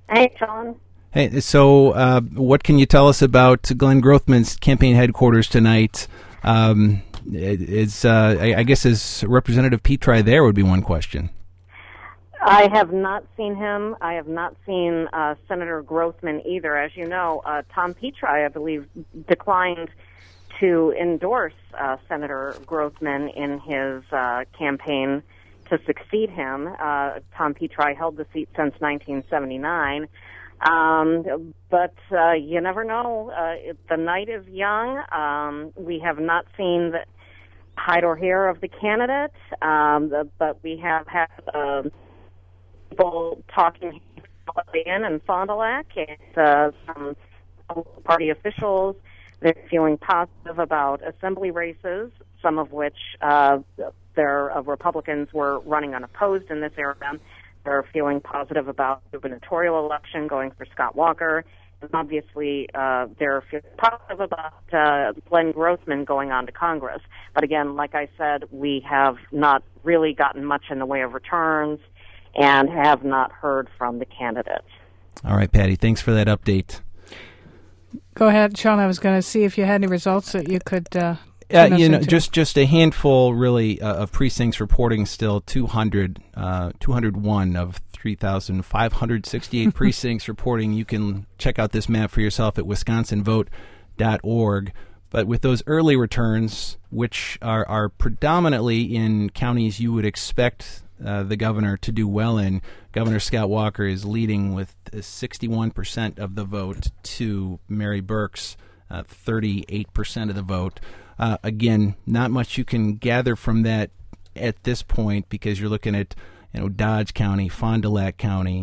Hey, Sean. Hey, so what can you tell us about Glenn Grothman's campaign headquarters tonight? I guess is Representative Petri there would be one question. I have not seen him. I have not seen Senator Grothman either. As you know, Tom Petri, I believe, declined to endorse Senator Grothman in his campaign to succeed him. Tom Petri held the seat since 1979. But you never know. The night is young. We have not seen the hide or hair of the candidate, but we have had people talking in Fond du Lac and some party officials. They're feeling positive about assembly races, some of which their Republicans were running unopposed in this area. They're feeling positive about the gubernatorial election going for Scott Walker. And obviously, they're feeling positive about Glenn Grothman going on to Congress. But again, like I said, we have not really gotten much in the way of returns and have not heard from the candidates. All right, Patty, thanks for that update. Go ahead, Sean. I was going to see if you had any results that you could just a handful, really, of precincts reporting still 201 of 3,568 precincts reporting. You can check out this map for yourself at wisconsinvote.org. But with those early returns, which are predominantly in counties you would expect the governor to do well in, Governor Scott Walker is leading with 61% of the vote to Mary Burke's 38% of the vote. Again, not much you can gather from that at this point because you're looking at Dodge County, Fond du Lac County,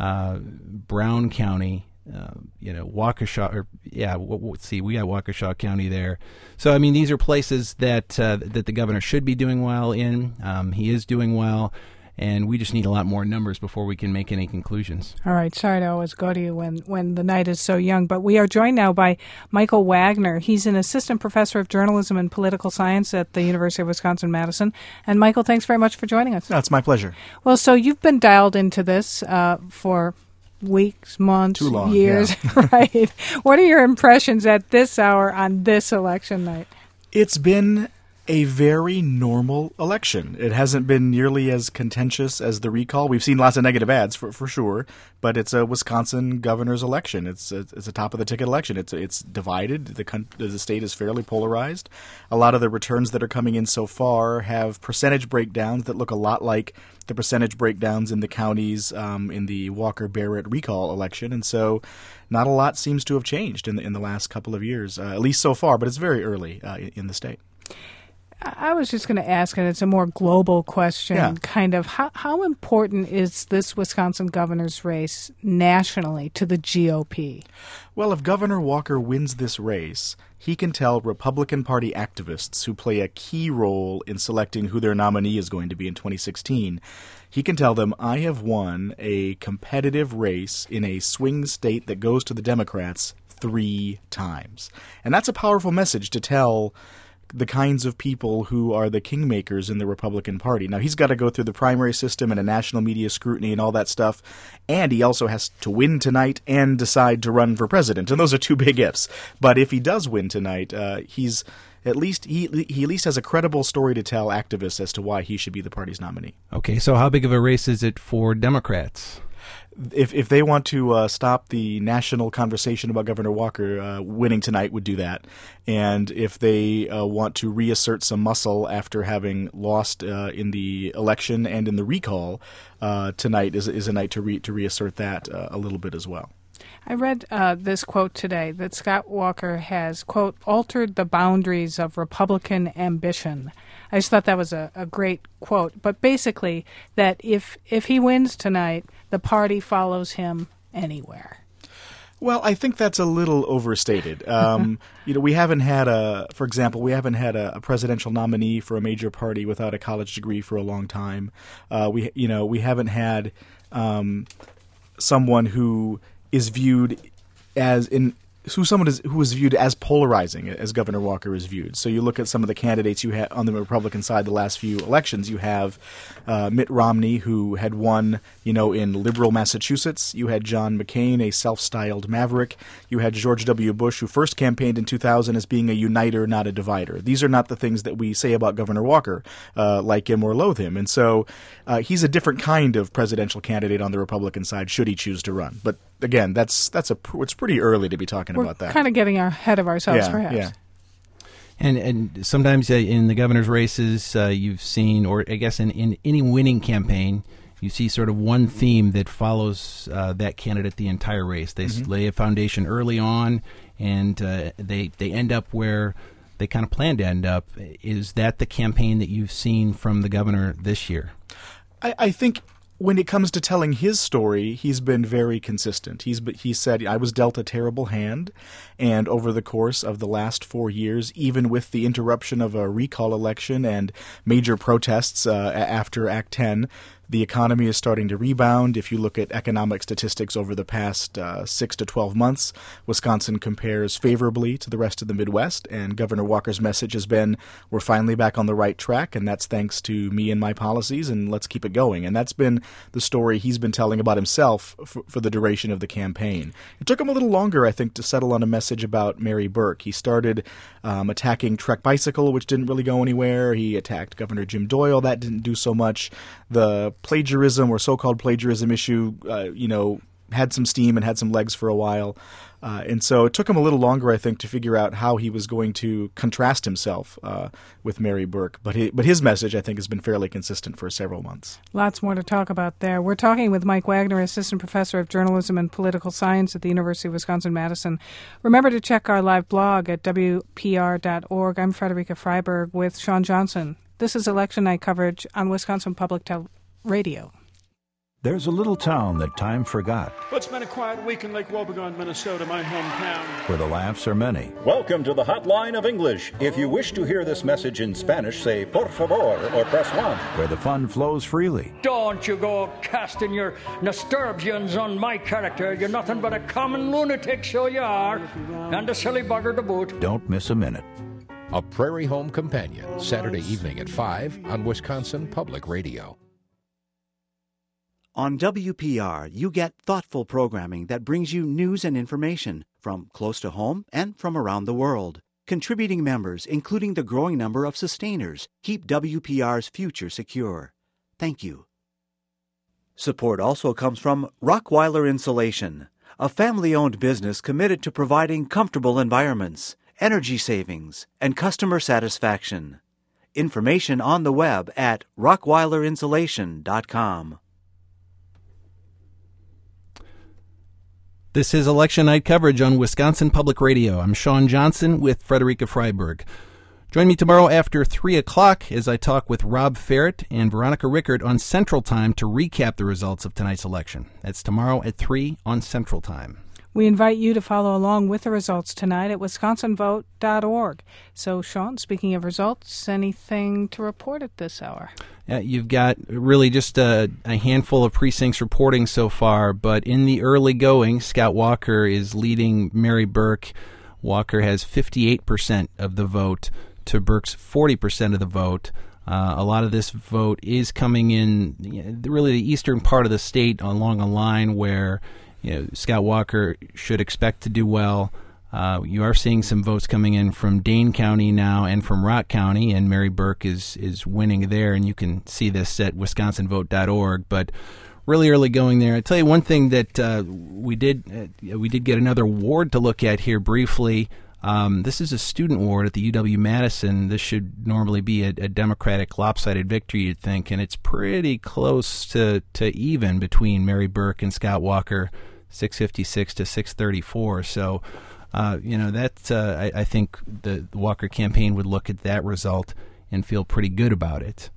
Brown County, Waukesha. Let's see, we got Waukesha County there. So I mean, these are places that the governor should be doing well in. He is doing well. And we just need a lot more numbers before we can make any conclusions. All right. Sorry to always go to you when the night is so young. But we are joined now by Michael Wagner. He's an assistant professor of journalism and political science at the University of Wisconsin-Madison. And Michael, thanks very much for joining us. No, it's my pleasure. Well, so you've been dialed into this for weeks, months, too long, years, yeah. Right? What are your impressions at this hour on this election night? It's been a very normal election. It hasn't been nearly as contentious as the recall. We've seen lots of negative ads for sure, but it's a Wisconsin governor's election. It's a top of the ticket election. It's divided. The state is fairly polarized. A lot of the returns that are coming in so far have percentage breakdowns that look a lot like the percentage breakdowns in the counties in the Walker-Barrett recall election, and so not a lot seems to have changed in the last couple of years, at least so far. But it's very early in the state. I was just going to ask, and it's a more global question, kind of how important is this Wisconsin governor's race nationally to the GOP? Well, if Governor Walker wins this race, he can tell Republican Party activists who play a key role in selecting who their nominee is going to be in 2016, he can tell them, I have won a competitive race in a swing state that goes to the Democrats 3 times. And that's a powerful message to tell the kinds of people who are the kingmakers in the Republican Party. Now, he's got to go through the primary system and a national media scrutiny and all that stuff, and he also has to win tonight and decide to run for president, and those are 2 big ifs. But if he does win tonight, he at least has a credible story to tell activists as to why he should be the party's nominee. Okay, so how big of a race is it for Democrats? If they want to stop the national conversation about Governor Walker, winning tonight would do that. And if they want to reassert some muscle after having lost in the election and in the recall, tonight is a night to reassert that a little bit as well. I read this quote today that Scott Walker has, quote, altered the boundaries of Republican ambition. I just thought that was a great quote. But basically, that if he wins tonight, the party follows him anywhere. Well, I think that's a little overstated. We haven't had a presidential nominee for a major party without a college degree for a long time. We haven't had someone who is viewed as who was viewed as polarizing as Governor Walker is viewed. So you look at some of the candidates you had on the Republican side the last few elections. You have Mitt Romney, who had won, in liberal Massachusetts. You had John McCain, a self-styled maverick. You had George W. Bush, who first campaigned in 2000 as being a uniter, not a divider. These are not the things that we say about Governor Walker, like him or loathe him. And so he's a different kind of presidential candidate on the Republican side, should he choose to run. But again, it's pretty early to be talking about that. We're kind of getting ahead of ourselves, perhaps. Yeah. And sometimes in the governor's races, you've seen, or I guess in any winning campaign, you see sort of one theme that follows that candidate the entire race. They lay a foundation early on, and they end up where they kind of plan to end up. Is that the campaign that you've seen from the governor this year? I think when it comes to telling his story, he's been very consistent. He said, I was dealt a terrible hand, and over the course of the last 4 years, even with the interruption of a recall election and major protests after Act 10, the economy is starting to rebound. If you look at economic statistics over the past 6 to 12 months, Wisconsin compares favorably to the rest of the Midwest, and Governor Walker's message has been, we're finally back on the right track, and that's thanks to me and my policies, and let's keep it going. And that's been the story he's been telling about himself for the duration of the campaign. It took him a little longer, I think, to settle on a message about Mary Burke. He started attacking Trek Bicycle, which didn't really go anywhere. He attacked Governor Jim Doyle. That didn't do so much. The plagiarism or so-called plagiarism issue, had some steam and had some legs for a while. And so it took him a little longer, I think, to figure out how he was going to contrast himself with Mary Burke. But his message, I think, has been fairly consistent for several months. Lots more to talk about there. We're talking with Mike Wagner, Assistant Professor of Journalism and Political Science at the University of Wisconsin-Madison. Remember to check our live blog at WPR.org. I'm Frederica Freiberg with Sean Johnson. This is Election Night coverage on Wisconsin Public Radio. There's a little town that time forgot, It's been a quiet week in Lake Wobegon, Minnesota, my hometown. where the laughs are many. Welcome to the Hotline of English. If you wish to hear this message in Spanish, say por favor or press 1. Where the fun flows freely. Don't you go casting your nasturbiums on my character. You're nothing but a common lunatic, so you are. And a silly bugger to boot. Don't miss a minute. A Prairie Home Companion, Saturday evening at 5 on Wisconsin Public Radio. On WPR, you get thoughtful programming that brings you news and information from close to home and from around the world. Contributing members, including the growing number of sustainers, keep WPR's future secure. Thank you. Support also comes from Rockweiler Insulation, a family-owned business committed to providing comfortable environments, energy savings, and customer satisfaction. Information on the web at rockweilerinsulation.com. This is Election Night coverage on Wisconsin Public Radio. I'm Sean Johnson with Frederica Freiberg. Join me tomorrow after 3 o'clock as I talk with Rob Ferret and Veronica Rickert on Central Time to recap the results of tonight's election. That's tomorrow at 3 on Central Time. We invite you to follow along with the results tonight at wisconsinvote.org. So, Sean, speaking of results, anything to report at this hour? You've got really just a handful of precincts reporting so far, but in the early going, Scott Walker is leading Mary Burke. Walker has 58% of the vote to Burke's 40% of the vote. A lot of this vote is coming in really the eastern part of the state along a line where Scott Walker should expect to do well. You are seeing some votes coming in from Dane County now and from Rock County, and Mary Burke is winning there, and you can see this at wisconsinvote.org. But really early going there. I tell you one thing that we did get another ward to look at here briefly. This is a student ward at the UW-Madison. This should normally be a Democratic lopsided victory, you'd think, and it's pretty close to even between Mary Burke and Scott Walker, 656 to 634. So, I think the Walker campaign would look at that result and feel pretty good about it.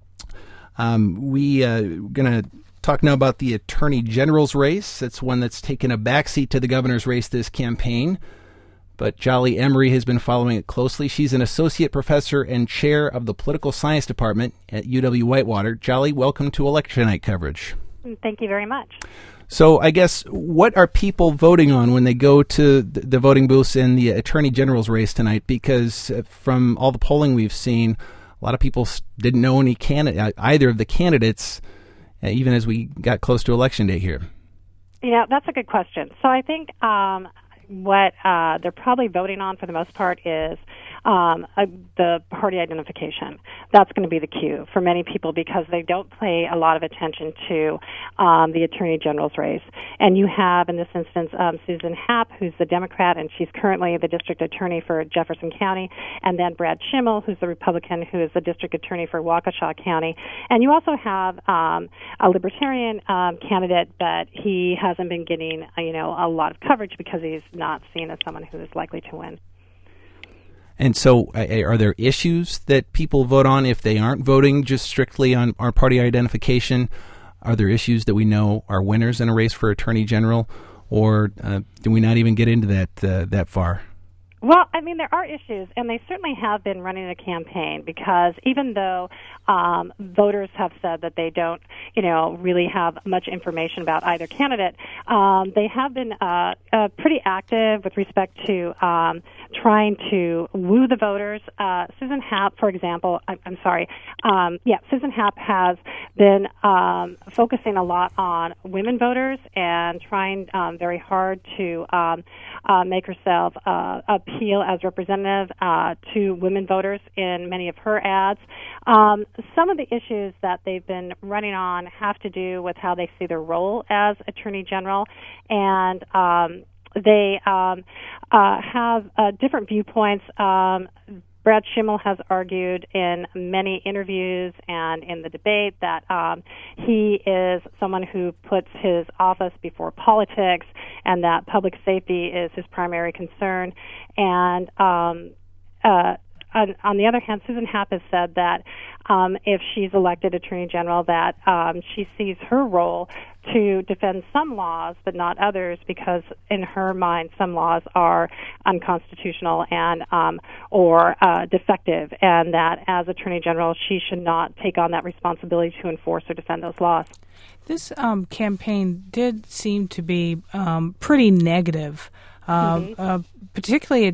We are going to talk now about the Attorney General's race. It's one that's taken a backseat to the governor's race this campaign. But Jolly Emery has been following it closely. She's an associate professor and chair of the political science department at UW-Whitewater. Jolly, welcome to Election Night coverage. Thank you very much. So I guess, what are people voting on when they go to the voting booths in the Attorney General's race tonight? Because from all the polling we've seen, a lot of people didn't know either of the candidates, even as we got close to Election Day here. Yeah, that's a good question. So I think what they're probably voting on for the most part is the party identification. That's going to be the cue for many people because they don't pay a lot of attention to the Attorney General's race. And you have, in this instance, Susan Happ, who's the Democrat, and she's currently the district attorney for Jefferson County, and then Brad Schimmel, who's the Republican, who is the district attorney for Waukesha County. And you also have a Libertarian candidate, but he hasn't been getting, a lot of coverage because he's not seen as someone who is likely to win. And so are there issues that people vote on if they aren't voting just strictly on our party identification? Are there issues that we know are winners in a race for Attorney General, or do we not even get into that far? Well, there are issues, and they certainly have been running a campaign because even though voters have said that they don't, really have much information about either candidate, they have been pretty active with respect to trying to woo the voters. Susan Happ, for example, Susan Happ has been focusing a lot on women voters and trying very hard to make herself appeal as representative to women voters in many of her ads. Some of the issues that they've been running on have to do with how they see their role as Attorney General, and they have different viewpoints. Brad Schimmel has argued in many interviews and in the debate that he is someone who puts his office before politics and that public safety is his primary concern. And on the other hand, Susan Happ has said that if she's elected Attorney General, that she sees her role to defend some laws but not others because in her mind some laws are unconstitutional and or defective, and that as Attorney General she should not take on that responsibility to enforce or defend those laws. This campaign did seem to be pretty negative. Particularly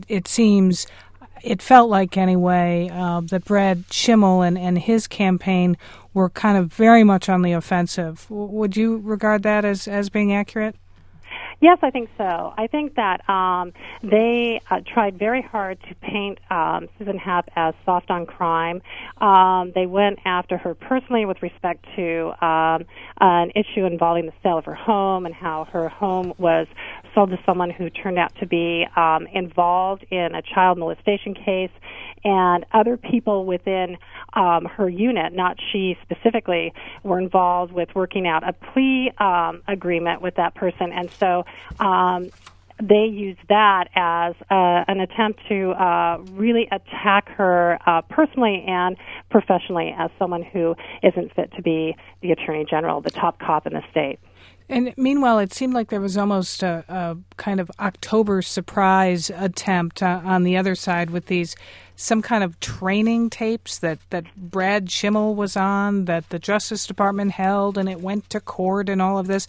it felt like anyway that Brad Schimmel and his campaign were kind of very much on the offensive. Would you regard that as being accurate? Yes, I think so. I think that they tried very hard to paint Susan Happ as soft on crime. They went after her personally with respect to an issue involving the sale of her home and how her home was sold to someone who turned out to be involved in a child molestation case, and other people within her unit, not she specifically, were involved with working out a plea agreement with that person. And so they used that as an attempt to really attack her personally and professionally as someone who isn't fit to be the Attorney General, the top cop in the state. And meanwhile, it seemed like there was almost a kind of October surprise attempt on the other side with some kind of training tapes that Brad Schimmel was on, that the Justice Department held, and it went to court and all of this.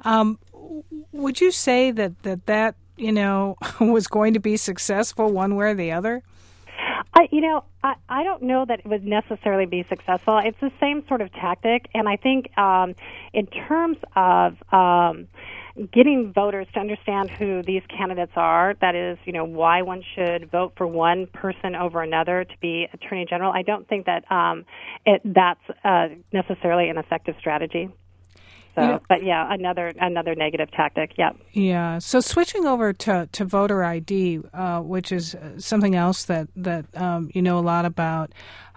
Would you say that was going to be successful one way or the other? I don't know that it would necessarily be successful. It's the same sort of tactic, and I think in terms of getting voters to understand who these candidates are, that is, why one should vote for one person over another to be Attorney General, I don't think that that's necessarily an effective strategy. So, but yeah, another negative tactic. Yeah. Yeah. So switching over to voter ID, which is something else that you know a lot about.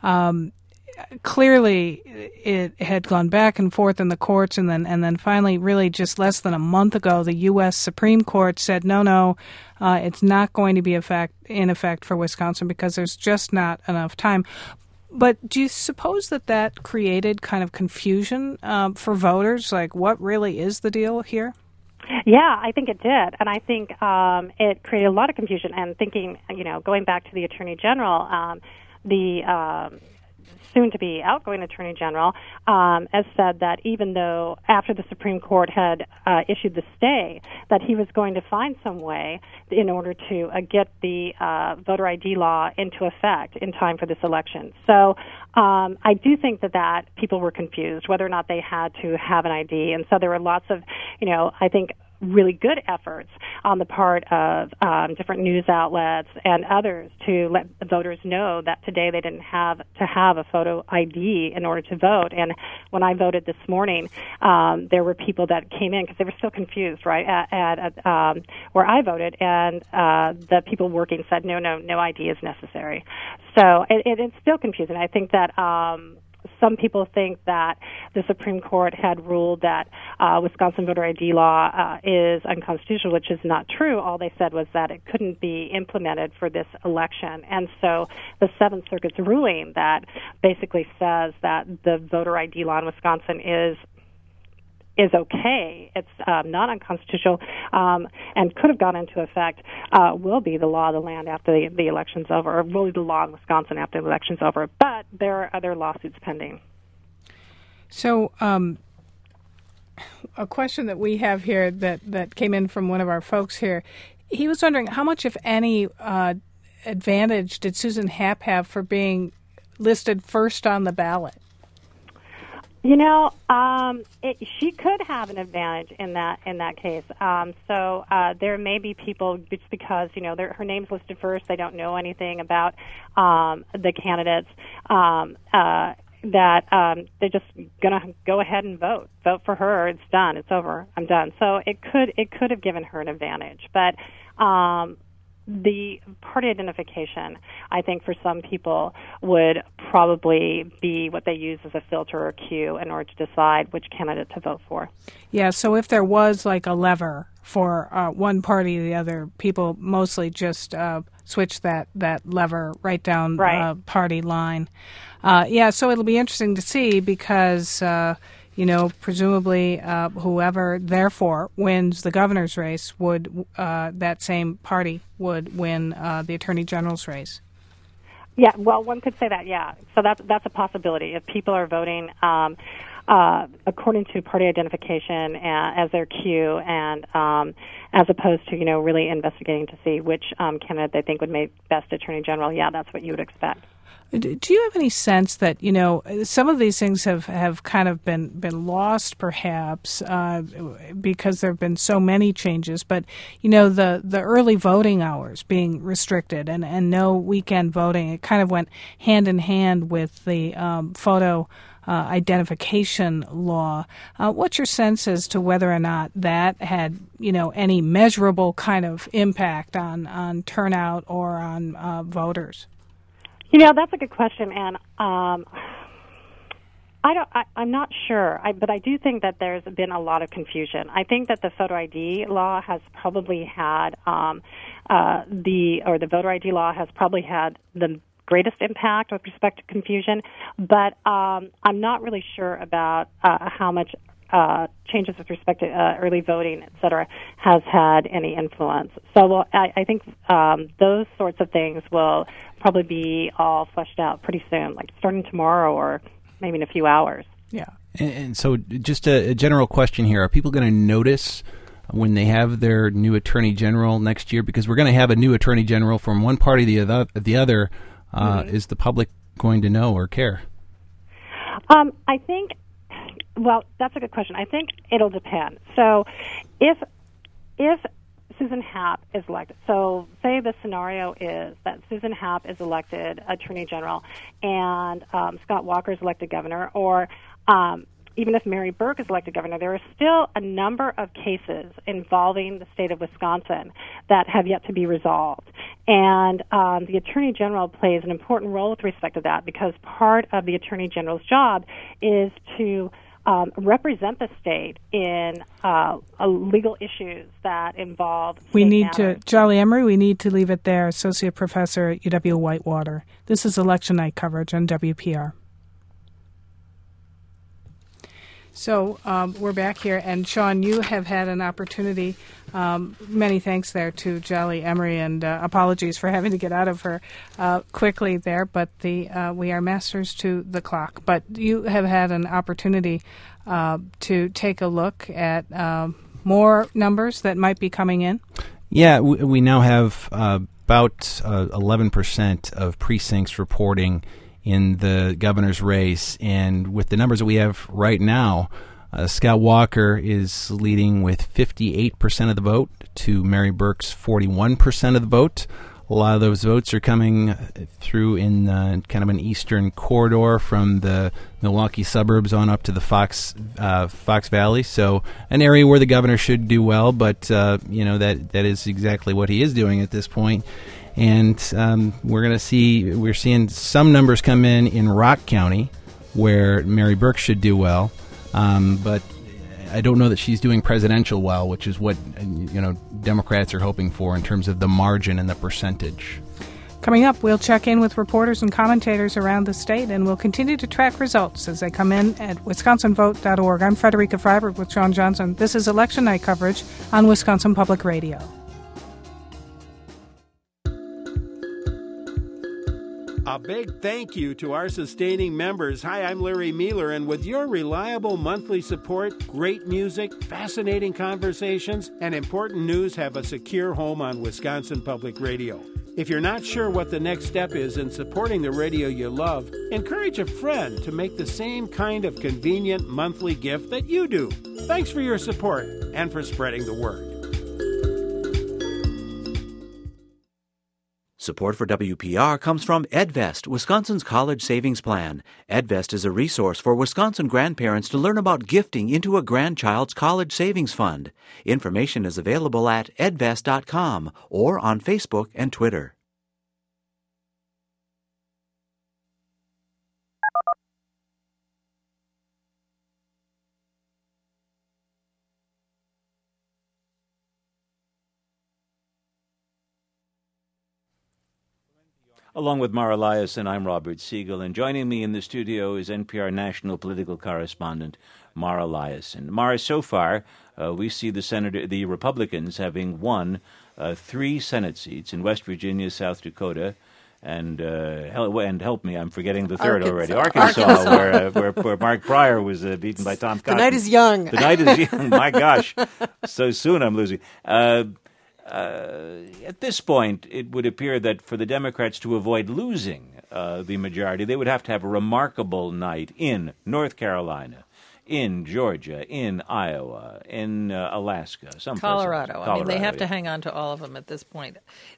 Clearly, it had gone back and forth in the courts, and then finally, really just less than a month ago, the U.S. Supreme Court said no, it's not going to be in effect for Wisconsin because there's just not enough time. But do you suppose that created kind of confusion for voters? Like, what really is the deal here? Yeah, I think it did. And I think it created a lot of confusion. And thinking, going back to the Attorney General, the soon-to-be outgoing Attorney General, has said that even though after the Supreme Court had issued the stay, that he was going to find some way in order to get the voter ID law into effect in time for this election. So I do think that people were confused whether or not they had to have an ID, and so there were lots of, I think, really good efforts on the part of different news outlets and others to let the voters know that today they didn't have to have a photo ID in order to vote. And when I voted this morning, there were people that came in because they were still confused, right, at where I voted, and the people working said, no ID is necessary. So it's still confusing. I think that some people think that the Supreme Court had ruled that Wisconsin voter ID law is unconstitutional, which is not true. All they said was that it couldn't be implemented for this election. And so the Seventh Circuit's ruling that basically says that the voter ID law in Wisconsin is okay, it's not unconstitutional, and could have gone into effect, will be the law of the land after the election's over, or will be the law in Wisconsin after the election's over. But there are other lawsuits pending. So a question that we have here that came in from one of our folks here, he was wondering how much, if any, advantage did Susan Happ have for being listed first on the ballot? She could have an advantage in that case. So there may be people just because her name's listed first, they don't know anything about the candidates. That they're just going to go ahead and vote for her. It's done. It's over. I'm done. So it could have given her an advantage, but. The party identification, I think, for some people would probably be what they use as a filter or cue in order to decide which candidate to vote for. Yeah, so if there was like a lever for one party or the other, people mostly just switch that lever right down party line. So it'll be interesting to see because... presumably whoever, therefore, wins the governor's race would, that same party would win the attorney general's race. Yeah, well, one could say that, yeah. So that's a possibility. If people are voting according to party identification as their cue and as opposed to, really investigating to see which candidate they think would make best attorney general, yeah, that's what you would expect. Do you have any sense that, some of these things have kind of been lost perhaps because there have been so many changes, but, the early voting hours being restricted and no weekend voting, it kind of went hand in hand with the photo identification law. What's your sense as to whether or not that had, any measurable kind of impact on turnout or on voters? That's a good question, and I'm not sure, but I do think that there's been a lot of confusion. I think that the photo ID law has probably had the voter ID law has probably had the greatest impact with respect to confusion, but I'm not really sure about how much changes with respect to early voting, et cetera, has had any influence. So I think those sorts of things will probably be all fleshed out pretty soon, like starting tomorrow or maybe in a few hours. Yeah. And so just a general question here. Are people going to notice when they have their new attorney general next year? Because we're going to have a new attorney general from one party to the other. Is the public going to know or care? I think... Well, that's a good question. I think it'll depend. So if Susan Happ is elected, so say the scenario is that Susan Happ is elected Attorney General and Scott Walker is elected governor, or even if Mary Burke is elected governor, there are still a number of cases involving the state of Wisconsin that have yet to be resolved. And the Attorney General plays an important role with respect to that because part of the Attorney General's job is to represent the state in legal issues that involve Jolly Emery, we need to leave it there. Associate Professor at UW-Whitewater. This is Election Night coverage on WPR. So we're back here, and Sean, you have had an opportunity. Many thanks there to Jolly Emery, and apologies for having to get out of her quickly there. But we are masters to the clock. But you have had an opportunity to take a look at more numbers that might be coming in. Yeah, we now have about 11% of precincts reporting in the governor's race, and with the numbers that we have right now, Scott Walker is leading with 58% of the vote to Mary Burke's 41% of the vote. A lot of those votes are coming through in kind of an eastern corridor from the Milwaukee suburbs on up to the Fox Valley. So an area where the governor should do well, but that is exactly what he is doing at this point. And we're seeing some numbers come in Rock County, where Mary Burke should do well, but I don't know that she's doing presidential well, which is what Democrats are hoping for in terms of the margin and the percentage. Coming up, we'll check in with reporters and commentators around the state, and we'll continue to track results as they come in at wisconsinvote.org. I'm Frederica Freiberg with Sean Johnson. This is Election Night coverage on Wisconsin Public Radio. A big thank you to our sustaining members. Hi, I'm Larry Mealer, and with your reliable monthly support, great music, fascinating conversations, and important news have a secure home on Wisconsin Public Radio. If you're not sure what the next step is in supporting the radio you love, encourage a friend to make the same kind of convenient monthly gift that you do. Thanks for your support and for spreading the word. Support for WPR comes from EdVest, Wisconsin's college savings plan. EdVest is a resource for Wisconsin grandparents to learn about gifting into a grandchild's college savings fund. Information is available at edvest.com or on Facebook and Twitter. Along with Mara Eliason, I'm Robert Siegel, and joining me in the studio is NPR national political correspondent Mara Eliason. Mara, so far, we see the Republicans having won 3 Senate seats in West Virginia, South Dakota, and help me, I'm forgetting the third already. Arkansas. where Mark Pryor was beaten by Tom Cotton. The night is young. The night is young. My gosh, so soon I'm losing. At this point, it would appear that for the Democrats to avoid losing the majority, they would have to have a remarkable night in North Carolina, in Georgia, in Iowa, in Alaska, Colorado. I mean, they have to hang on to all of them at this point.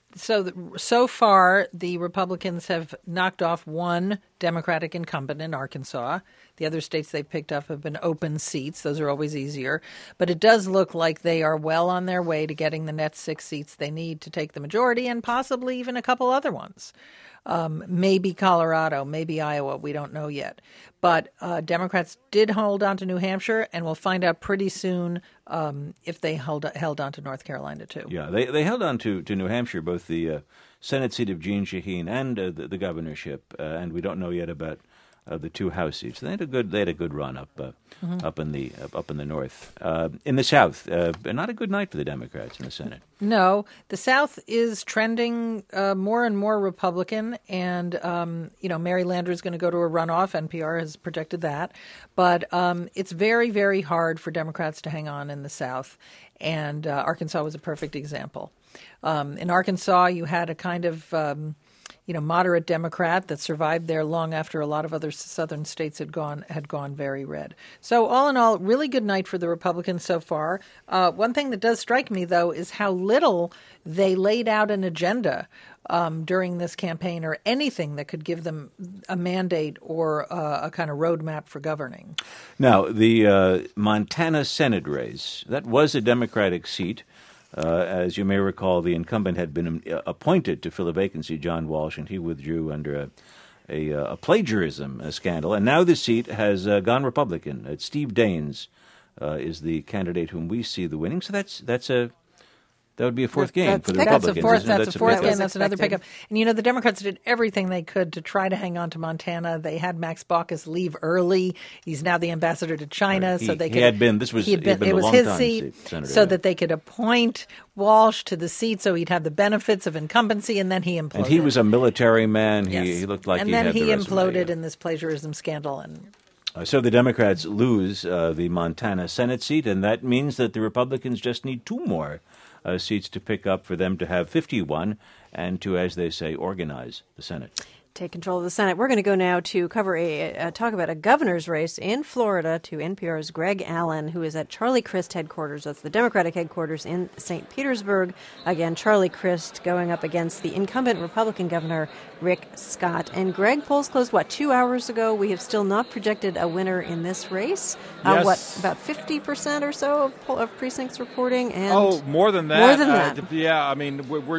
So far, the Republicans have knocked off one Democratic incumbent in Arkansas. The other states they picked up have been open seats. Those are always easier. But it does look like they are well on their way to getting the net 6 seats they need to take the majority, and possibly even a couple other ones. Maybe Colorado, maybe Iowa, we don't know yet. But Democrats did hold on to New Hampshire, and we'll find out pretty soon if they held on to North Carolina, too. Yeah, they held on to New Hampshire, both the Senate seat of Jeanne Shaheen and the governorship, and we don't know yet about the 2 House seats. They had a good run up in the north. In the South, not a good night for the Democrats in the Senate. No, the South is trending more and more Republican, and Mary Landrieu is going to go to a runoff. NPR has projected that, but it's very, very hard for Democrats to hang on in the South, and Arkansas was a perfect example. In Arkansas, you had a kind of moderate Democrat that survived there long after a lot of other southern states had gone very red. So all in all, really good night for the Republicans so far. One thing that does strike me, though, is how little they laid out an agenda during this campaign, or anything that could give them a mandate or a kind of roadmap for governing. Now, the Montana Senate race, that was a Democratic seat. As you may recall, the incumbent had been appointed to fill a vacancy, John Walsh, and he withdrew under a plagiarism scandal. And now the seat has gone Republican. Steve Daines is the candidate whom we see the winning. So that's a That would be a fourth game for the That's Republicans. That's a fourth game. That's another pickup. And, the Democrats did everything they could to try to hang on to Montana. They had Max Baucus leave early. He's now the ambassador to China. He so they could, he had been. This was it was his seat, Senator, that they could appoint Walsh to the seat so he'd have the benefits of incumbency, and then he imploded. And he was a military man. Yes. He looked like and he then had he the resume, imploded in this plagiarism scandal. And so the Democrats lose the Montana Senate seat, and that means that the Republicans just need 2 more seats to pick up for them to have 51 and to, as they say, organize the Senate. Take control of the Senate. We're going to go now to cover talk about a governor's race in Florida to NPR's Greg Allen, who is at Charlie Crist headquarters. That's the Democratic headquarters in St. Petersburg. Again, Charlie Crist going up against the incumbent Republican governor, Rick Scott. And Greg, polls closed, 2 hours ago? We have still not projected a winner in this race. Yes. About 50% or so of precincts reporting? And more than that. More than that. Yeah, I mean, we're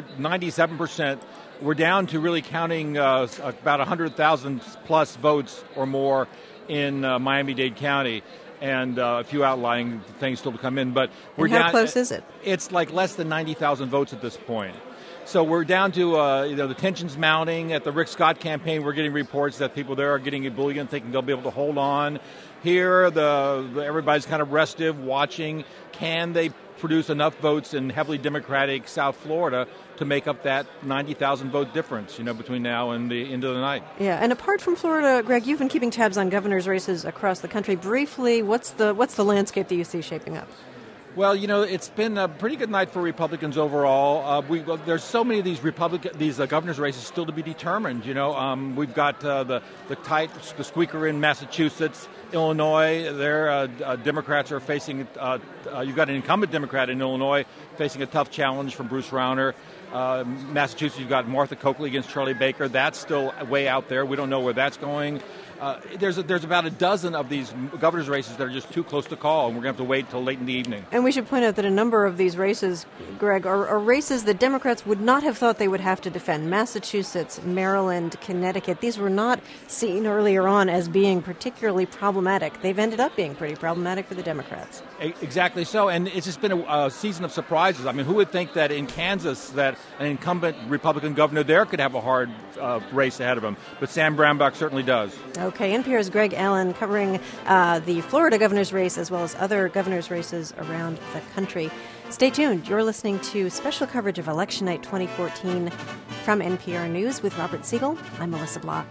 97%. We're down to really counting about 100,000 plus votes or more in Miami-Dade County, and a few outlying things still to come in. But we're and how down. Close is it? It's like less than 90,000 votes at this point. So we're down to the tensions mounting at the Rick Scott campaign. We're getting reports that people there are getting ebullient, thinking they'll be able to hold on. Here, everybody's kind of restive, watching. Can they produce enough votes in heavily Democratic South Florida to make up that 90,000 vote difference, between now and the end of the night? Yeah, and apart from Florida, Greg, you've been keeping tabs on governor's races across the country. Briefly, what's the landscape that you see shaping up? Well, it's been a pretty good night for Republicans overall. There's so many of these governor's races still to be determined. We've got the squeaker in Massachusetts, Illinois. There, Democrats are facing. You've got an incumbent Democrat in Illinois facing a tough challenge from Bruce Rauner. Massachusetts, you've got Martha Coakley against Charlie Baker. That's still way out there. We don't know where that's going. There's about a dozen of these governor's races that are just too close to call, and we're going to have to wait till late in the evening. And we should point out that a number of these races, Greg, are races that Democrats would not have thought they would have to defend. Massachusetts, Maryland, Connecticut, these were not seen earlier on as being particularly problematic. They've ended up being pretty problematic for the Democrats. Exactly so, and it's just been a season of surprises. I mean, who would think that in Kansas that an incumbent Republican governor there could have a hard race ahead of him? But Sam Brownback certainly does. Okay, NPR's Greg Allen covering the Florida governor's race as well as other governor's races around the country. Stay tuned. You're listening to special coverage of Election Night 2014 from NPR News with Robert Siegel. I'm Melissa Block.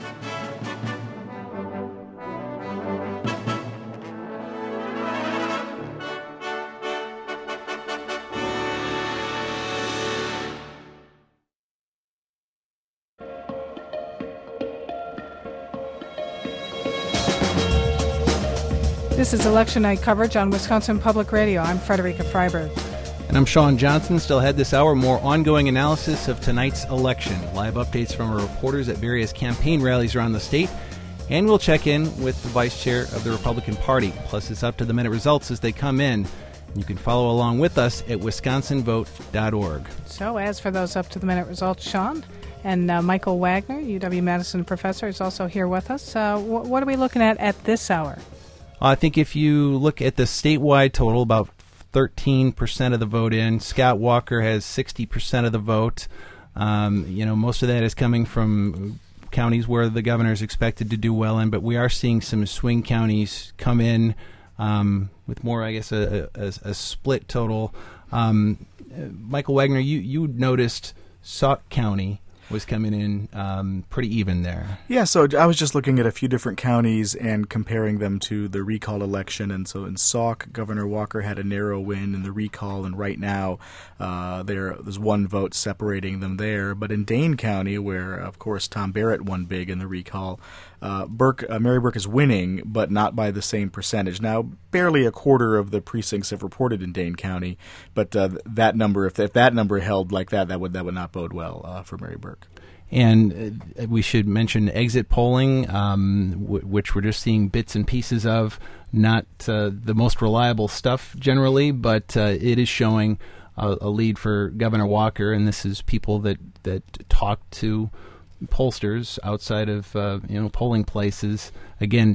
This is Election Night coverage on Wisconsin Public Radio. I'm Frederica Freiberg. And I'm Sean Johnson. Still ahead this hour, more ongoing analysis of tonight's election. Live updates from our reporters at various campaign rallies around the state. And we'll check in with the vice chair of the Republican Party. Plus, it's up-to-the-minute results as they come in. You can follow along with us at wisconsinvote.org. So, as for those up-to-the-minute results, Sean, and Michael Wagner, UW-Madison professor, is also here with us. What are we looking at this hour? I think if you look at the statewide total, about 13% of the vote in. Scott Walker has 60% of the vote. Most of that is coming from counties where the governor is expected to do well in, but we are seeing some swing counties come in with more, I guess, a split total. Michael Wagner, you noticed Sauk County was coming in pretty even there. Yeah, so I was just looking at a few different counties and comparing them to the recall election. And so in Sauk, Governor Walker had a narrow win in the recall, and right now there's one vote separating them there. But in Dane County, where, of course, Tom Barrett won big in the recall, Mary Burke is winning, but not by the same percentage. Now, barely a quarter of the precincts have reported in Dane County, but that number, if that number held like that, that would not bode well for Mary Burke. And we should mention exit polling, which we're just seeing bits and pieces of, not the most reliable stuff generally, but it is showing a lead for Governor Walker, and this is people that talk to pollsters outside of polling places. Again,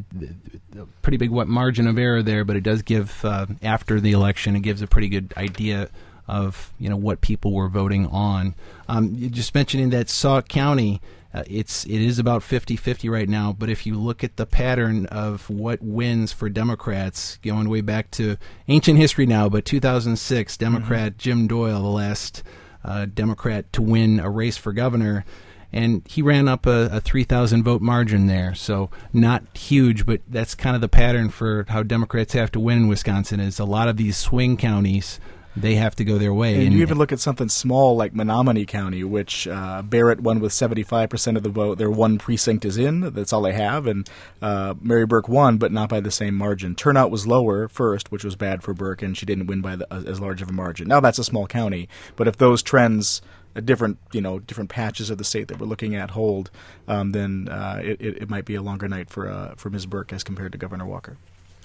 pretty big margin of error there, but it does give after the election, it gives a pretty good idea of what people were voting on. You just mentioning that Sauk County, it is about 50-50 right now, but if you look at the pattern of what wins for Democrats, going way back to ancient history now, but 2006, Democrat Jim Doyle, the last Democrat to win a race for governor, and he ran up a 3,000 vote margin there. So not huge, but that's kind of the pattern for how Democrats have to win in Wisconsin, is a lot of these swing counties, they have to go their way. And you even look at something small like Menominee County, which Barrett won with 75% of the vote. Their one precinct is in. That's all they have. And Mary Burke won, but not by the same margin. Turnout was lower first, which was bad for Burke, and she didn't win by as large of a margin. Now that's a small county. But if those trends, different patches of the state that we're looking at hold, then it might be a longer night for Ms. Burke as compared to Governor Walker.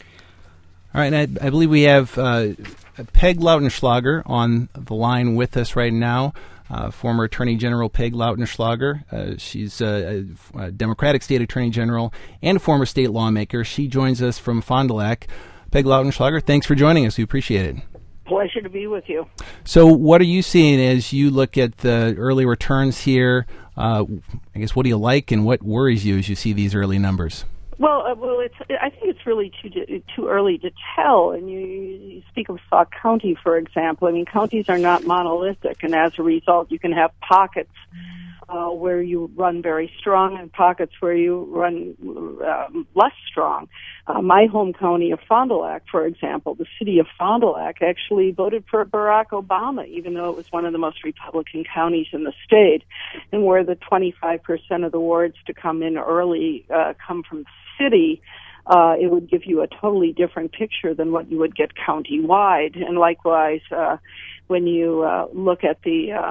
All right, and I believe we have Peg Lautenschlager on the line with us right now, former Attorney General Peg Lautenschlager. She's a Democratic State Attorney General and a former state lawmaker. She joins us from Fond du Lac. Peg Lautenschlager, thanks for joining us. We appreciate it. Pleasure to be with you. So what are you seeing as you look at the early returns here? I guess, what do you like and what worries you as you see these early numbers? Well, I think it's really too early to tell. And you speak of Sauk County, for example. I mean, counties are not monolithic, and as a result, you can have pockets where you run very strong and pockets where you run less strong. My home county of Fond du Lac, for example, the city of Fond du Lac actually voted for Barack Obama, even though it was one of the most Republican counties in the state, and where the 25% of the wards to come in early come from the city, it would give you a totally different picture than what you would get county-wide. And likewise, when you look at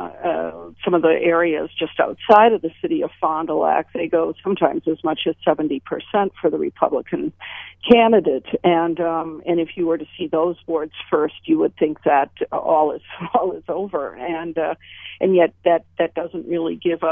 some of the areas just outside of the city of Fond du Lac, they go sometimes as much as 70% for the Republican candidate. And if you were to see those wards first, you would think that all is over. And yet that doesn't really give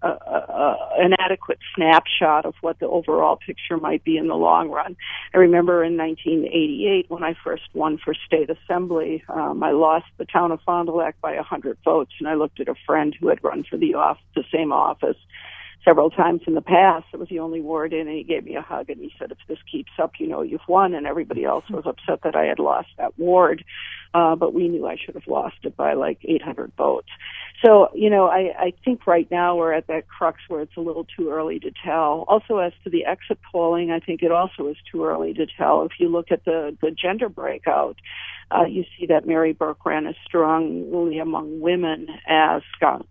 an adequate snapshot of what the overall picture might be in the long run. I remember in 1988 when I first won for state assembly, I lost the town of Fond du Lac by 100 votes, and I looked at a friend who had run for the same office several times in the past. It was the only ward in, and he gave me a hug, and he said, if this keeps up, you've won. And everybody else was upset that I had lost that ward, but we knew I should have lost it by like 800 votes. So, I think right now we're at that crux where it's a little too early to tell. Also, as to the exit polling, I think it also is too early to tell. If you look at the gender breakout, you see that Mary Burke ran as strongly among women as Scott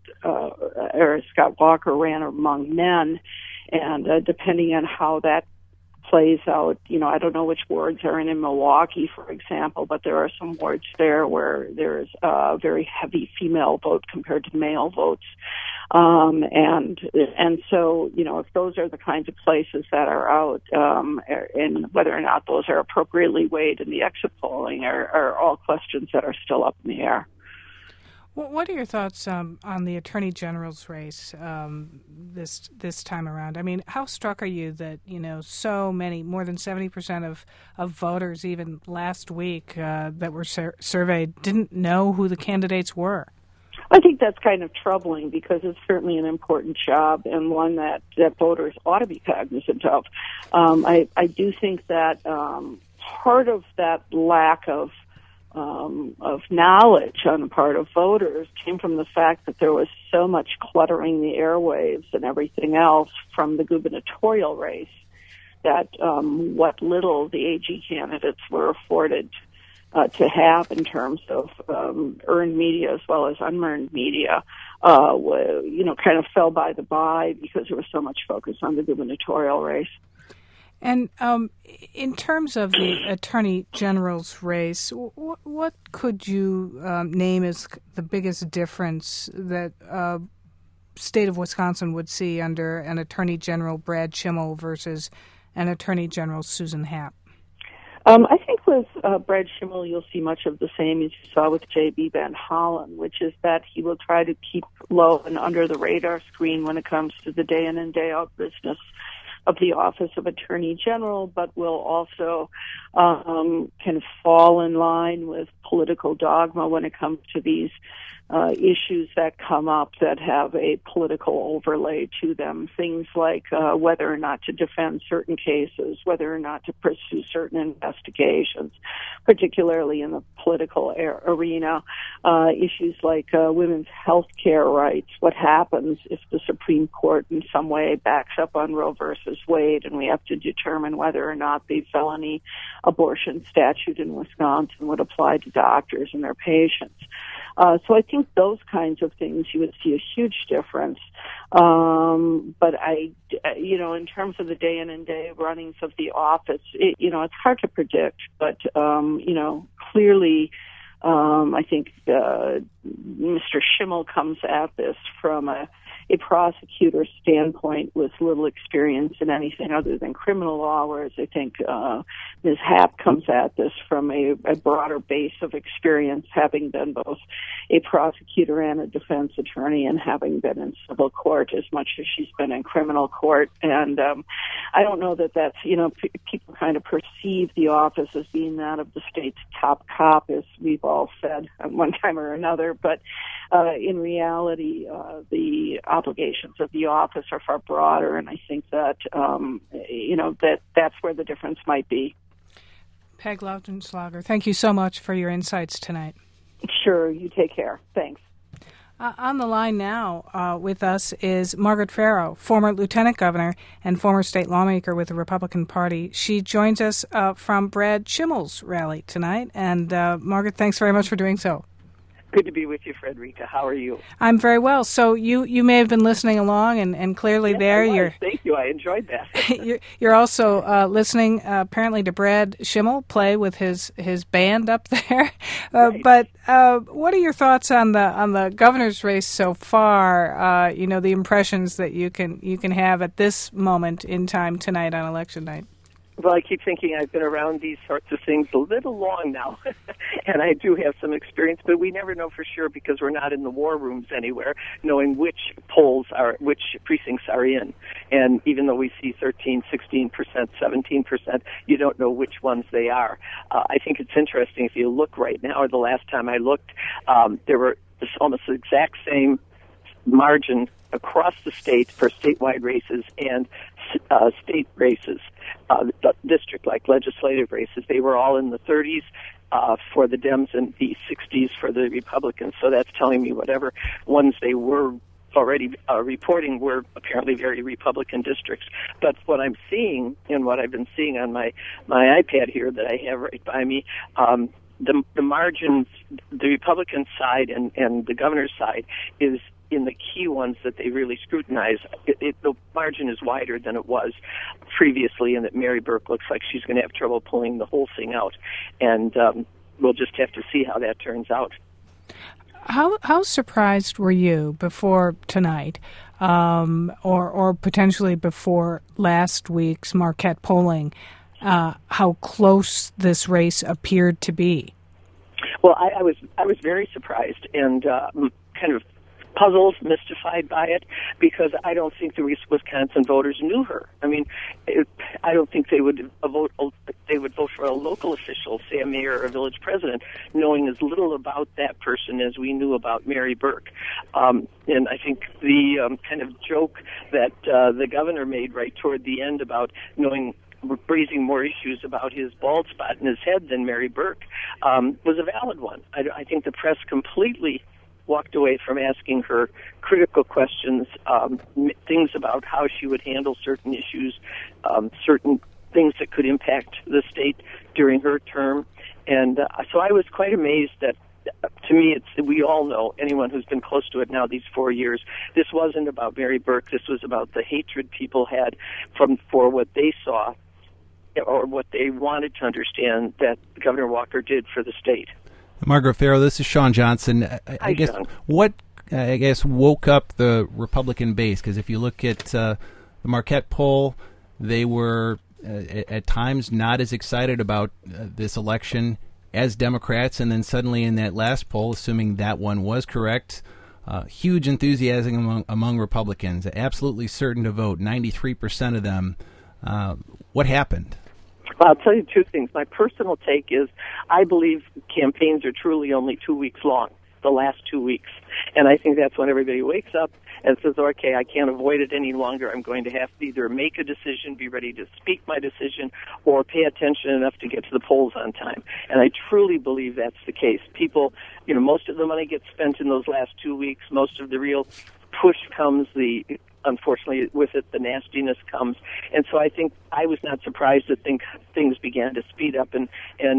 Walker ran among men. And depending on how that plays out, I don't know which wards are in Milwaukee, for example, but there are some wards there where there's a very heavy female vote compared to male votes. And so, if those are the kinds of places that are out, and whether or not those are appropriately weighed in the exit polling are all questions that are still up in the air. Well, what are your thoughts on the Attorney General's race this time around? I mean, how struck are you that, so many, more than 70% of voters, even last week that were surveyed, didn't know who the candidates were? I think that's kind of troubling because it's certainly an important job and one that voters ought to be cognizant of. I do think that part of that lack of knowledge on the part of voters came from the fact that there was so much cluttering the airwaves and everything else from the gubernatorial race that what little the AG candidates were afforded to have in terms of earned media as well as unearned media, kind of fell by the by because there was so much focus on the gubernatorial race. And in terms of the Attorney General's race, what could you name as the biggest difference that state of Wisconsin would see under an Attorney General Brad Schimmel versus an Attorney General Susan Happ? I think with Brad Schimmel, you'll see much of the same as you saw with J.B. Van Hollen, which is that he will try to keep low and under the radar screen when it comes to the day in and day out business of the Office of Attorney General, but will also kind of fall in line with political dogma when it comes to these issues that come up that have a political overlay to them. Things like whether or not to defend certain cases, whether or not to pursue certain investigations, particularly in the political arena. Issues like women's health care rights. What happens if the Supreme Court in some way backs up on Roe versus Wade and we have to determine whether or not the felony abortion statute in Wisconsin would apply to doctors and their patients. So I think those kinds of things you would see a huge difference. But in terms of the day in and day runnings of the office, it's hard to predict. But clearly, I think Mr. Schimmel comes at this from a prosecutor standpoint with little experience in anything other than criminal law, whereas I think Ms. Happ comes at this from a broader base of experience, having been both a prosecutor and a defense attorney and having been in civil court as much as she's been in criminal court. And I don't know that's, people kind of perceive the office as being that of the state's top cop, as we've all said at one time or another. But in reality, the obligations of the office are far broader, and I think that that's where the difference might be. Peg Lautenschlager, thank you so much for your insights tonight. Sure, you take care. Thanks. On the line now with us is Margaret Farrow, former lieutenant governor and former state lawmaker with the Republican Party. She joins us from Brad Schimmel's rally tonight. And Margaret, thanks very much for doing so. Good to be with you, Frederica. How are you? I'm very well. So you may have been listening along, and clearly yes, there Thank you. I enjoyed that. You're also listening apparently to Brad Schimmel play with his band up there. Right. But what are your thoughts on the governor's race so far? The impressions that you can have at this moment in time tonight on election night. Well, I keep thinking I've been around these sorts of things a little long now, and I do have some experience, but we never know for sure because we're not in the war rooms anywhere, knowing which precincts are in. And even though we see 13, 16%, 17%, you don't know which ones they are. I think it's interesting if you look right now, or the last time I looked, there were almost the exact same margin across the state for statewide races and state races, district like legislative races. They were all in the 30s for the Dems and the 60s for the Republicans. So that's telling me whatever ones they were already reporting were apparently very Republican districts. But what I'm seeing and what I've been seeing on my iPad here that I have right by me, the margins, the Republican side and the governor's side is in the key ones that they really scrutinize. The margin is wider than it was previously, and that Mary Burke looks like she's going to have trouble pulling the whole thing out. And we'll just have to see how that turns out. How surprised were you before tonight, or potentially before last week's Marquette polling, how close this race appeared to be? Well, I was very surprised and kind of puzzled, mystified by it, because I don't think the Wisconsin voters knew her. I mean, I don't think they would vote for a local official, say a mayor or a village president, knowing as little about that person as we knew about Mary Burke. And I think the kind of joke that the governor made right toward the end about raising more issues about his bald spot in his head than Mary Burke was a valid one. I think the press completely walked away from asking her critical questions, things about how she would handle certain issues, certain things that could impact the state during her term. And so I was quite amazed that, to me, we all know, anyone who's been close to it now these 4 years, this wasn't about Mary Burke. This was about the hatred people had for what they saw or what they wanted to understand that Governor Walker did for the state. Margaret Farrow, this is Sean Johnson. I guess Sean. What woke up the Republican base? Because if you look at the Marquette poll, they were at times not as excited about this election as Democrats, and then suddenly in that last poll, assuming that one was correct, huge enthusiasm among Republicans, absolutely certain to vote. 93% of them What happened? Well, I'll tell you two things. My personal take is I believe campaigns are truly only 2 weeks long, the last 2 weeks. And I think that's when everybody wakes up and says, okay, I can't avoid it any longer. I'm going to have to either make a decision, be ready to speak my decision, or pay attention enough to get to the polls on time. And I truly believe that's the case. People, most of the money gets spent in those last 2 weeks. Most of the real push comes, unfortunately, with it, the nastiness comes. And so I think I was not surprised that things began to speed up and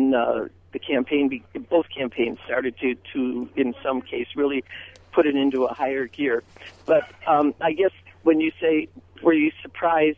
the campaign, both campaigns started to, in some case, really put it into a higher gear. But I guess when you say, were you surprised,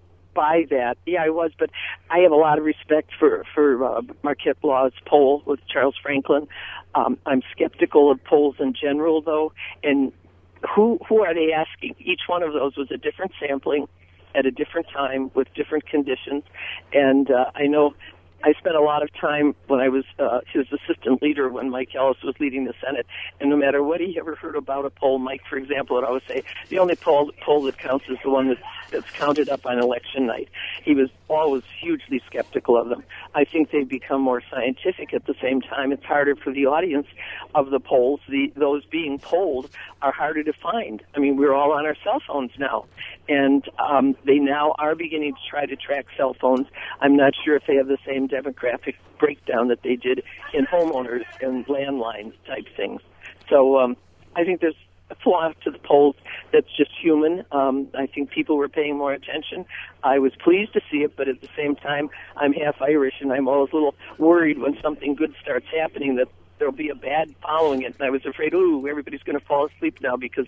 by that? Yeah, I was, but I have a lot of respect for Marquette Blah's poll with Charles Franklin. I'm skeptical of polls in general, though, and who are they asking? Each one of those was a different sampling at a different time with different conditions, and I know I spent a lot of time when I was his assistant leader when Mike Ellis was leading the Senate, and no matter what he ever heard about a poll, Mike, for example, would always say, the only poll that counts is the one that's counted up on election night. He was always hugely skeptical of them. I think they've become more scientific at the same time. It's harder for the audience of the polls. Those being polled are harder to find. I mean, we're all on our cell phones now, and they now are beginning to try to track cell phones. I'm not sure if they have the same demographic breakdown that they did in homeowners and landlines type things. So I think there's a flaw to the polls that's just human. I think people were paying more attention. I was pleased to see it, but at the same time, I'm half Irish, and I'm always a little worried when something good starts happening that there'll be a bad following it. And I was afraid, everybody's going to fall asleep now because,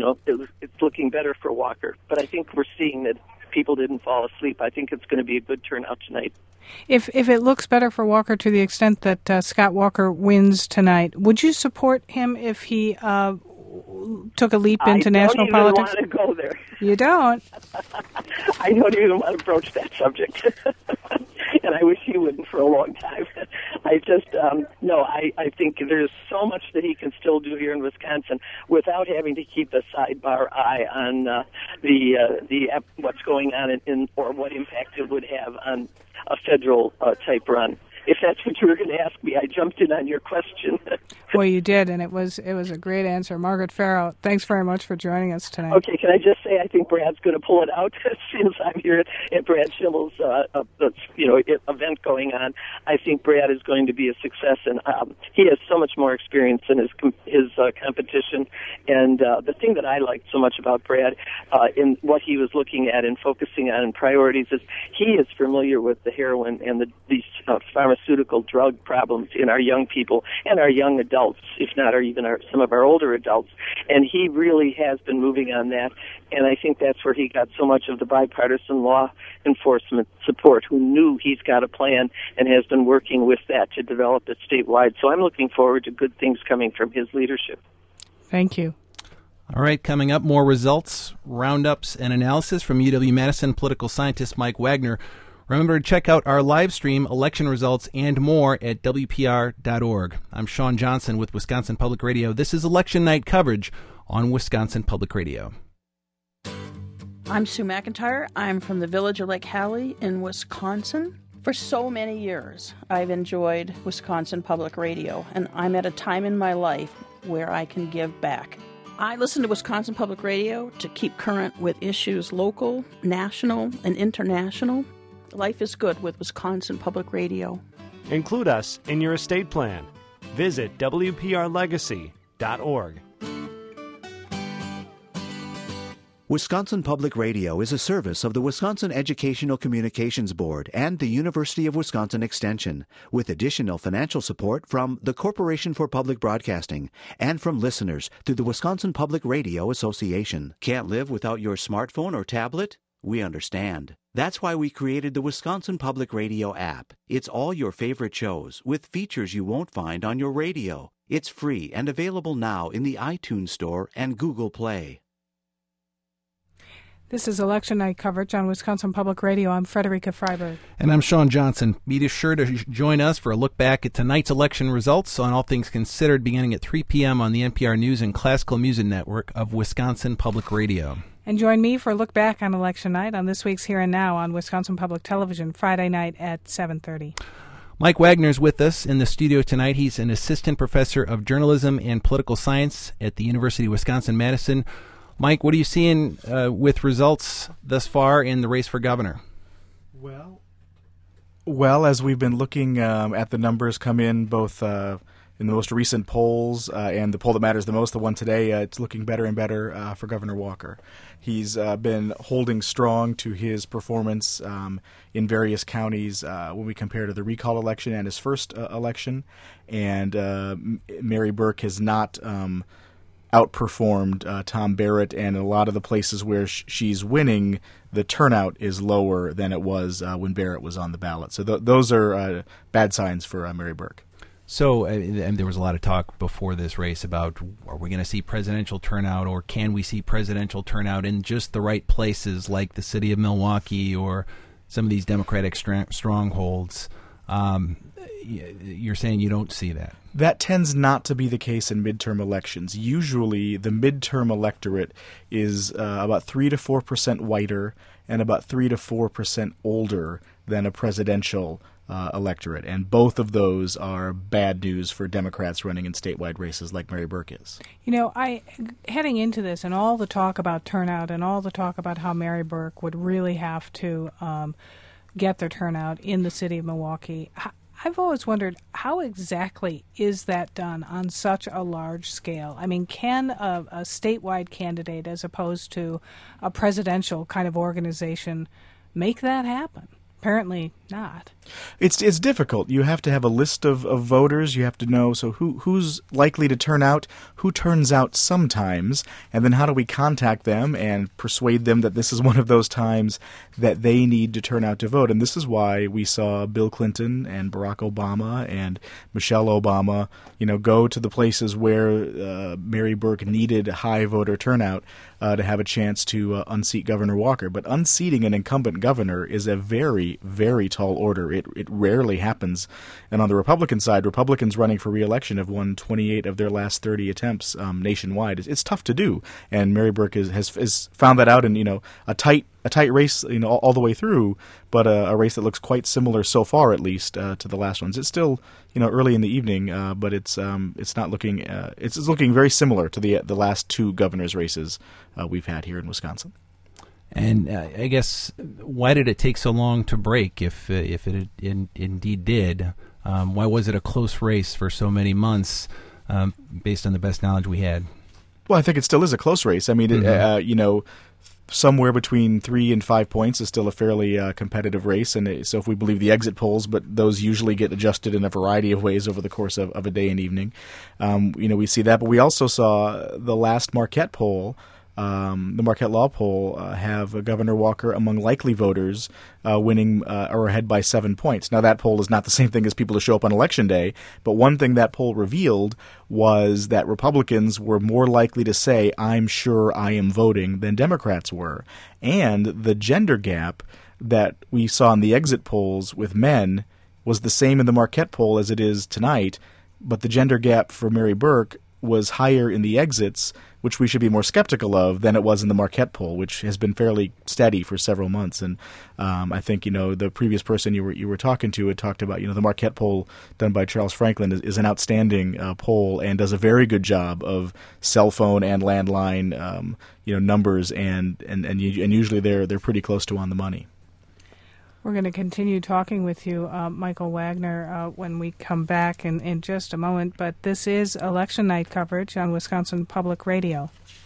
it's looking better for Walker. But I think we're seeing that people didn't fall asleep. I think it's going to be a good turnout tonight. If it looks better for Walker to the extent that Scott Walker wins tonight, would you support him if he took a leap into national politics? I don't even want to go there. You don't? I don't even want to broach that subject. And I wish he wouldn't for a long time. I just, I think there's so much that he can still do here in Wisconsin without having to keep a sidebar eye on what's going on in or what impact it would have on a federal type run. If that's what you were going to ask me, I jumped in on your question. Well, you did, and it was a great answer. Margaret Farrow, thanks very much for joining us tonight. Okay, can I just say I think Brad's going to pull it out as soon as I'm here at Brad Schimmel's event going on. I think Brad is going to be a success, and he has so much more experience than his competition. And the thing that I liked so much about Brad in what he was looking at and focusing on in priorities is he is familiar with the heroin and these pharmaceutical drug problems in our young people and our young adults, if not even some of our older adults. And he really has been moving on that. And I think that's where he got so much of the bipartisan law enforcement support, who knew he's got a plan and has been working with that to develop it statewide. So I'm looking forward to good things coming from his leadership. Thank you. All right, coming up, more results, roundups, and analysis from UW-Madison political scientist Mike Wagner. Remember to check out our live stream, election results, and more at WPR.org. I'm Sean Johnson with Wisconsin Public Radio. This is Election Night coverage on Wisconsin Public Radio. I'm Sue McIntyre. I'm from the village of Lake Hallie in Wisconsin. For so many years, I've enjoyed Wisconsin Public Radio, and I'm at a time in my life where I can give back. I listen to Wisconsin Public Radio to keep current with issues local, national, and international. Life is good with Wisconsin Public Radio. Include us in your estate plan. Visit WPRLegacy.org. Wisconsin Public Radio is a service of the Wisconsin Educational Communications Board and the University of Wisconsin Extension, with additional financial support from the Corporation for Public Broadcasting and from listeners through the Wisconsin Public Radio Association. Can't live without your smartphone or tablet? We understand. That's why we created the Wisconsin Public Radio app. It's all your favorite shows with features you won't find on your radio. It's free and available now in the iTunes Store and Google Play. This is Election Night coverage on Wisconsin Public Radio. I'm Frederica Freiberg. And I'm Sean Johnson. Be sure to join us for a look back at tonight's election results on All Things Considered beginning at 3 p.m. on the NPR News and Classical Music Network of Wisconsin Public Radio. And join me for a look back on election night on this week's Here and Now on Wisconsin Public Television, Friday night at 7:30. Mike Wagner's with us in the studio tonight. He's an assistant professor of journalism and political science at the University of Wisconsin-Madison. Mike, what are you seeing with results thus far in the race for governor? Well, as we've been looking at the numbers come in both in the most recent polls and the poll that matters the most, the one today, it's looking better and better for Governor Walker. He's been holding strong to his performance in various counties when we compare to the recall election and his first election. And Mary Burke has not outperformed Tom Barrett, and a lot of the places where she's winning, the turnout is lower than it was when Barrett was on the ballot. So those are bad signs for Mary Burke. So and there was a lot of talk before this race about, are we going to see presidential turnout, or can we see presidential turnout in just the right places like the city of Milwaukee or some of these Democratic strongholds? You're saying you don't see that? That tends not to be the case in midterm elections. Usually the midterm electorate is about 3 to 4% whiter and about 3 to 4% older than a presidential electorate, and both of those are bad news for Democrats running in statewide races like Mary Burke is. You know, heading into this and all the talk about turnout and all the talk about how Mary Burke would really have to get their turnout in the city of Milwaukee, I've always wondered, how exactly is that done on such a large scale? I mean, can a statewide candidate, as opposed to a presidential kind of organization, make that happen? Apparently not. It's difficult. You have to have a list of voters. You have to know who's likely to turn out, who turns out sometimes, and then how do we contact them and persuade them that this is one of those times that they need to turn out to vote. And this is why we saw Bill Clinton and Barack Obama and Michelle Obama, go to the places where Mary Burke needed high voter turnout to have a chance to unseat Governor Walker. But unseating an incumbent governor is a very, very tall order. It rarely happens. And on the Republican side, Republicans running for re-election have won 28 of their last 30 attempts nationwide. It's tough to do, and Mary Burke has found that out in a tight race all the way through, but a race that looks quite similar so far, at least to the last ones. It's still early in the evening, but it's not looking it's looking very similar to the last two governors' races we've had here in Wisconsin. And I guess, why did it take so long to break, if it indeed did? Why was it a close race for so many months, based on the best knowledge we had? Well, I think it still is a close race. I mean, somewhere between 3 and 5 points is still a fairly competitive race. And so if we believe the exit polls, but those usually get adjusted in a variety of ways over the course of a day and evening. We see that. But we also saw the last Marquette poll, the Marquette Law poll, have Governor Walker among likely voters winning or ahead by 7 points. Now, that poll is not the same thing as people who show up on Election Day, but one thing that poll revealed was that Republicans were more likely to say, "I'm sure I am voting," than Democrats were. And the gender gap that we saw in the exit polls with men was the same in the Marquette poll as it is tonight, but the gender gap for Mary Burke was higher in the exits, which we should be more skeptical of, than it was in the Marquette poll, which has been fairly steady for several months. And I think the previous person you were talking to had talked about the Marquette poll done by Charles Franklin is an outstanding poll and does a very good job of cell phone and landline numbers, and usually they're pretty close to on the money. We're going to continue talking with you, Michael Wagner, when we come back in just a moment. But this is election night coverage on Wisconsin Public Radio.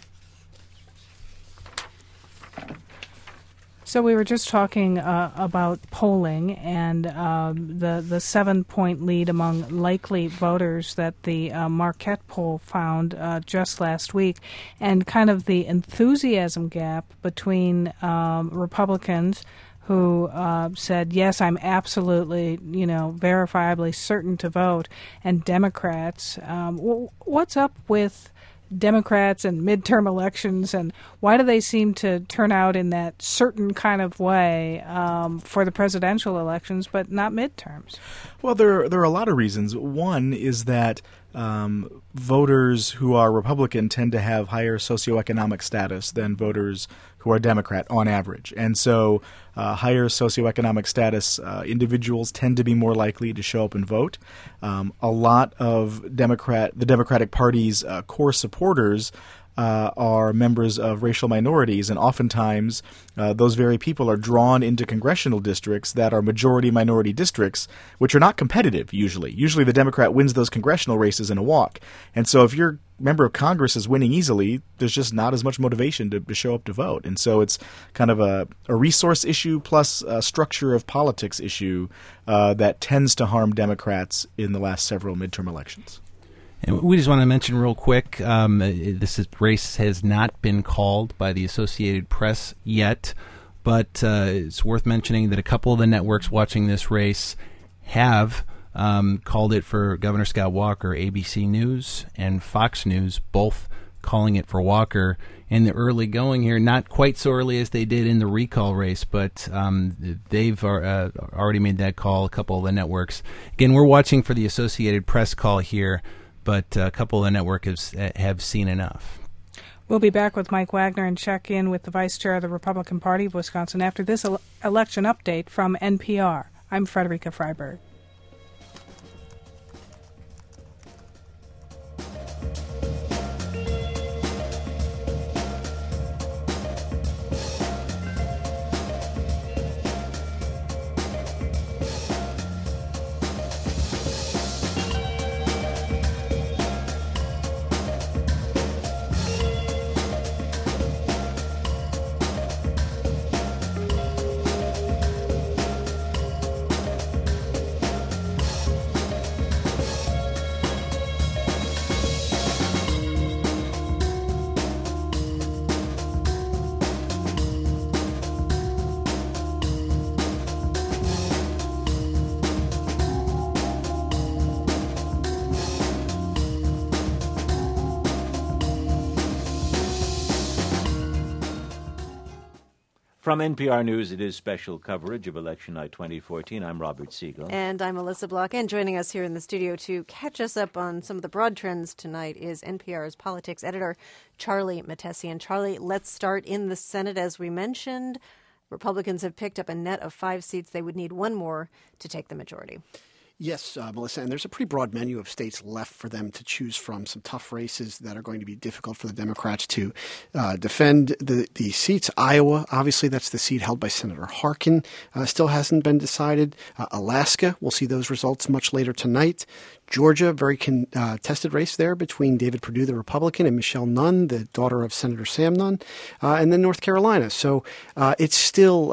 So we were just talking about polling and the 7-point lead among likely voters that the Marquette poll found just last week, and kind of the enthusiasm gap between Republicans who said, yes, I'm absolutely, verifiably certain to vote, and Democrats. What's up with Democrats and midterm elections, and why do they seem to turn out in that certain kind of way for the presidential elections, but not midterms? Well, there are a lot of reasons. One is that voters who are Republican tend to have higher socioeconomic status than voters who are Democrat on average. And so higher socioeconomic status individuals tend to be more likely to show up and vote. A lot of the Democratic Party's core supporters are members of racial minorities, and oftentimes those very people are drawn into congressional districts that are majority-minority districts, which are not competitive usually. Usually the Democrat wins those congressional races in a walk. And so if your member of Congress is winning easily, there's just not as much motivation to show up to vote. And so it's kind of a resource issue plus a structure of politics issue that tends to harm Democrats in the last several midterm elections. And we just want to mention real quick, this race has not been called by the Associated Press yet, but it's worth mentioning that a couple of the networks watching this race have called it for Governor Scott Walker. ABC News and Fox News both calling it for Walker in the early going here. Not quite so early as they did in the recall race, but they've already made that call, a couple of the networks. Again, we're watching for the Associated Press call here, but a couple of the networks have seen enough. We'll be back with Mike Wagner and check in with the Vice Chair of the Republican Party of Wisconsin after this election update from NPR. I'm Frederica Freiberg. From NPR News, it is special coverage of Election Night 2014. I'm Robert Siegel. And I'm Melissa Block. And joining us here in the studio to catch us up on some of the broad trends tonight is NPR's politics editor, Charlie Mattesian. Charlie, let's start in the Senate. As we mentioned, Republicans have picked up a net of 5 seats. They would need one more to take the majority. Yes, Melissa, and there's a pretty broad menu of states left for them to choose from. Some tough races that are going to be difficult for the Democrats to defend the seats. Iowa, obviously, that's the seat held by Senator Harkin, still hasn't been decided. Alaska, we'll see those results much later tonight. Georgia, very contested race there between David Perdue, the Republican, and Michelle Nunn, the daughter of Senator Sam Nunn, and then North Carolina. So it's still,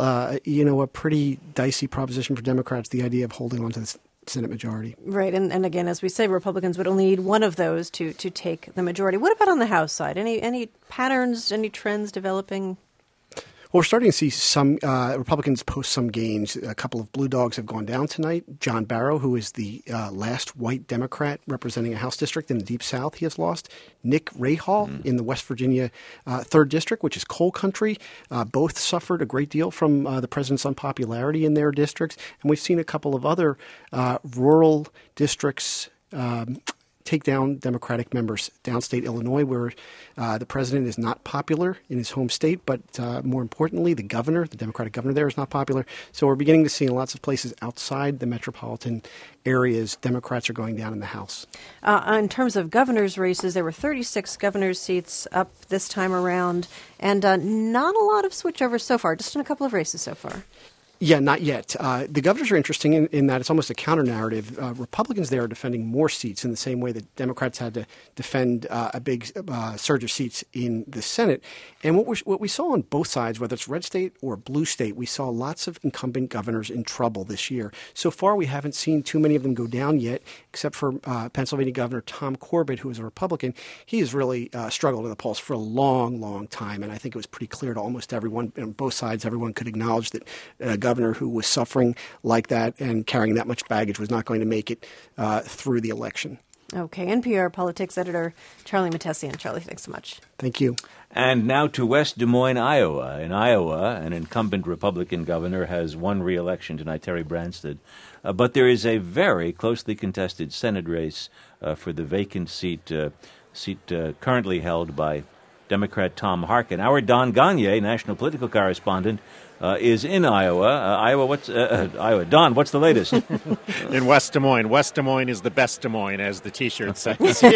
a pretty dicey proposition for Democrats, the idea of holding on to this Senate majority. Right. And again, as we say, Republicans would only need one of those to take the majority. What about on the House side? Any patterns, any trends developing? Well, we're starting to see some Republicans post some gains. A couple of blue dogs have gone down tonight. John Barrow, who is the last white Democrat representing a House district in the Deep South, he has lost. Nick Rahal in the West Virginia 3rd District, which is coal country. Both suffered a great deal from the president's unpopularity in their districts. And we've seen a couple of other rural districts take down Democratic members. Downstate Illinois, where the president is not popular in his home state, but more importantly, the Democratic governor there is not popular. So we're beginning to see in lots of places outside the metropolitan areas, Democrats are going down in the House. In terms of governor's races, there were 36 governor's seats up this time around, and not a lot of switchover so far, just in a couple of races so far. Yeah, not yet. The governors are interesting in that it's almost a counter-narrative. Republicans there are defending more seats in the same way that Democrats had to defend a big surge of seats in the Senate. And what we saw on both sides, whether it's red state or blue state, we saw lots of incumbent governors in trouble this year. So far, we haven't seen too many of them go down yet, except for Pennsylvania Governor Tom Corbett, who is a Republican. He has really struggled in the polls for a long, long time. And I think it was pretty clear to almost everyone on both sides, everyone could acknowledge that governor who was suffering like that and carrying that much baggage was not going to make it through the election. Okay, NPR politics editor Charlie Mattesian. Charlie, thanks so much. Thank you. And now to West Des Moines, Iowa. In Iowa, an incumbent Republican governor has won re-election tonight, Terry Branstad. But there is a very closely contested Senate race for the vacant seat currently held by Democrat Tom Harkin. Our Don Gagne, national political correspondent, is in Iowa. Iowa. Don, what's the latest? In West Des Moines. West Des Moines is the best Des Moines, as the T-shirt says here.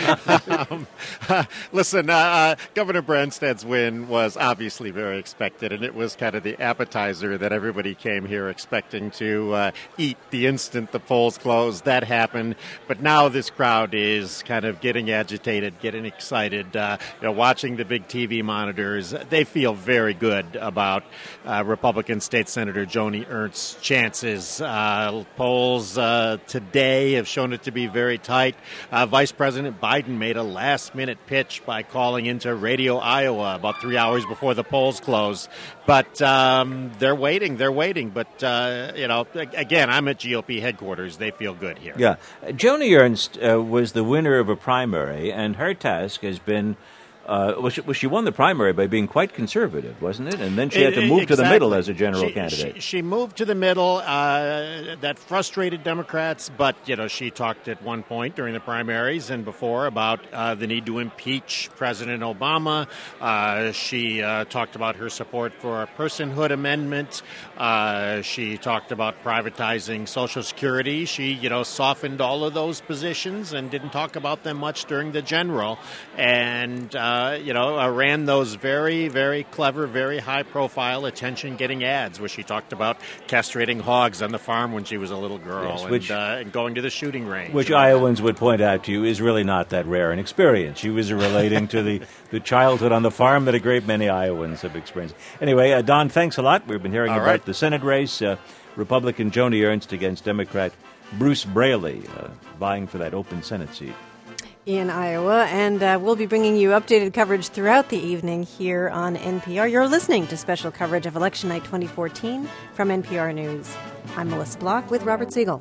Listen, Governor Branstad's win was obviously very expected, and it was kind of the appetizer that everybody came here expecting to eat the instant the polls closed. That happened, but now this crowd is kind of getting agitated, getting excited, watching the big TV monitors. They feel very good about Republican State Senator Joni Ernst's chances. Polls today have shown it to be very tight. Vice President Biden made a last-minute pitch by calling into Radio Iowa about 3 hours before the polls closed. But they're waiting. But, again, I'm at GOP headquarters. They feel good here. Yeah. Joni Ernst was the winner of a primary, and her task has been she won the primary by being quite conservative, wasn't it? And then she had to move to the middle as a general candidate. She moved to the middle. That frustrated Democrats, but she talked at one point during the primaries and before about the need to impeach President Obama. She talked about her support for a personhood amendment. She talked about privatizing Social Security. She, softened all of those positions and didn't talk about them much during the general. And ran those very, very clever, very high-profile, attention-getting ads where she talked about castrating hogs on the farm when she was a little girl, yes, and going to the shooting range. Which Iowans would point out to you is really not that rare an experience. She was relating to the childhood on the farm that a great many Iowans have experienced. Anyway, Don, thanks a lot. We've been hearing about the Senate race, Republican Joni Ernst against Democrat Bruce Braley, vying for that open Senate seat in Iowa, and we'll be bringing you updated coverage throughout the evening here on NPR. You're listening to special coverage of Election Night 2014 from NPR News. I'm Melissa Block with Robert Siegel.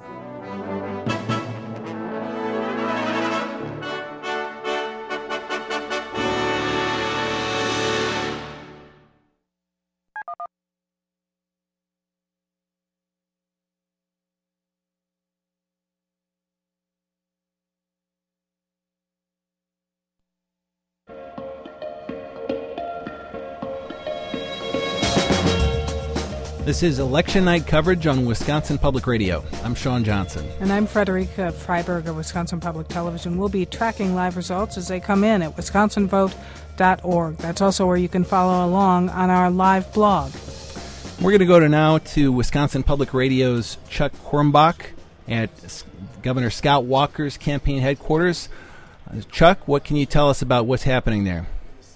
This is Election Night coverage on Wisconsin Public Radio. I'm Sean Johnson. And I'm Frederica Freiberg of Wisconsin Public Television. We'll be tracking live results as they come in at wisconsinvote.org. That's also where you can follow along on our live blog. We're going to go now to Wisconsin Public Radio's Chuck Hornbach at Governor Scott Walker's campaign headquarters. Chuck, what can you tell us about what's happening there?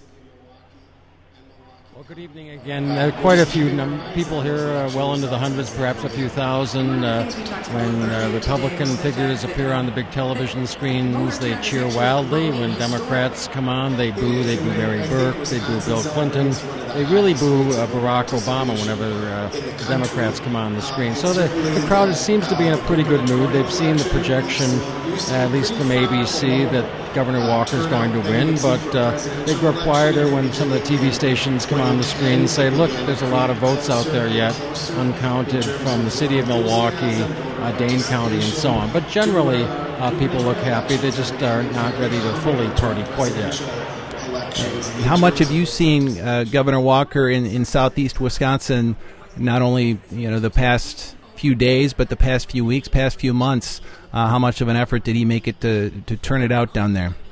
Good evening again. Quite a few people here, well into the hundreds, perhaps a few thousand. When Republican figures appear on the big television screens, they cheer wildly. When Democrats come on, they boo. They boo Mary Burke. They boo Bill Clinton. They really boo Barack Obama whenever the Democrats come on the screen. So the crowd seems to be in a pretty good mood. They've seen the projection, at least from ABC, that Governor Walker is going to win, but they grow quieter when some of the TV stations come on the screen and say, look, there's a lot of votes out there yet, uncounted from the city of Milwaukee, Dane County, and so on. But generally, people look happy. They just are not ready to fully party quite yet. How much have you seen Governor Walker in southeast Wisconsin, not only the past few days, but the past few weeks, past few months? How much of an effort did he make it to turn it out down there?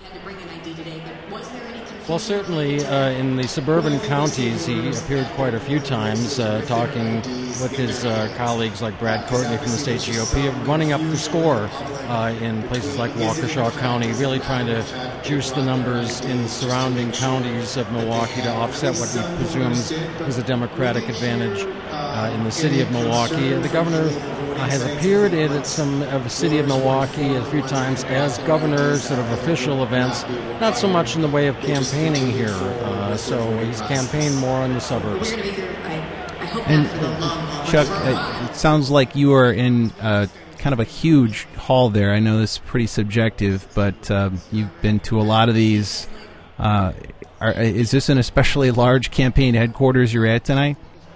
Well, certainly in the suburban counties, he appeared quite a few times talking with his colleagues like Brad Courtney from the state GOP, running up the score in places like Waukesha County, really trying to juice the numbers in the surrounding counties of Milwaukee to offset what he presumes is a Democratic advantage in the city of Milwaukee. The governor has appeared at some of the city of Milwaukee a few times as governor, sort of official events, not so much in the way of campaigning here. So he's campaigned more in the suburbs. And Chuck, it sounds like you are in kind of a huge haul there. I know this is pretty subjective, but you've been to a lot of these. Is this an especially large campaign headquarters you're at tonight?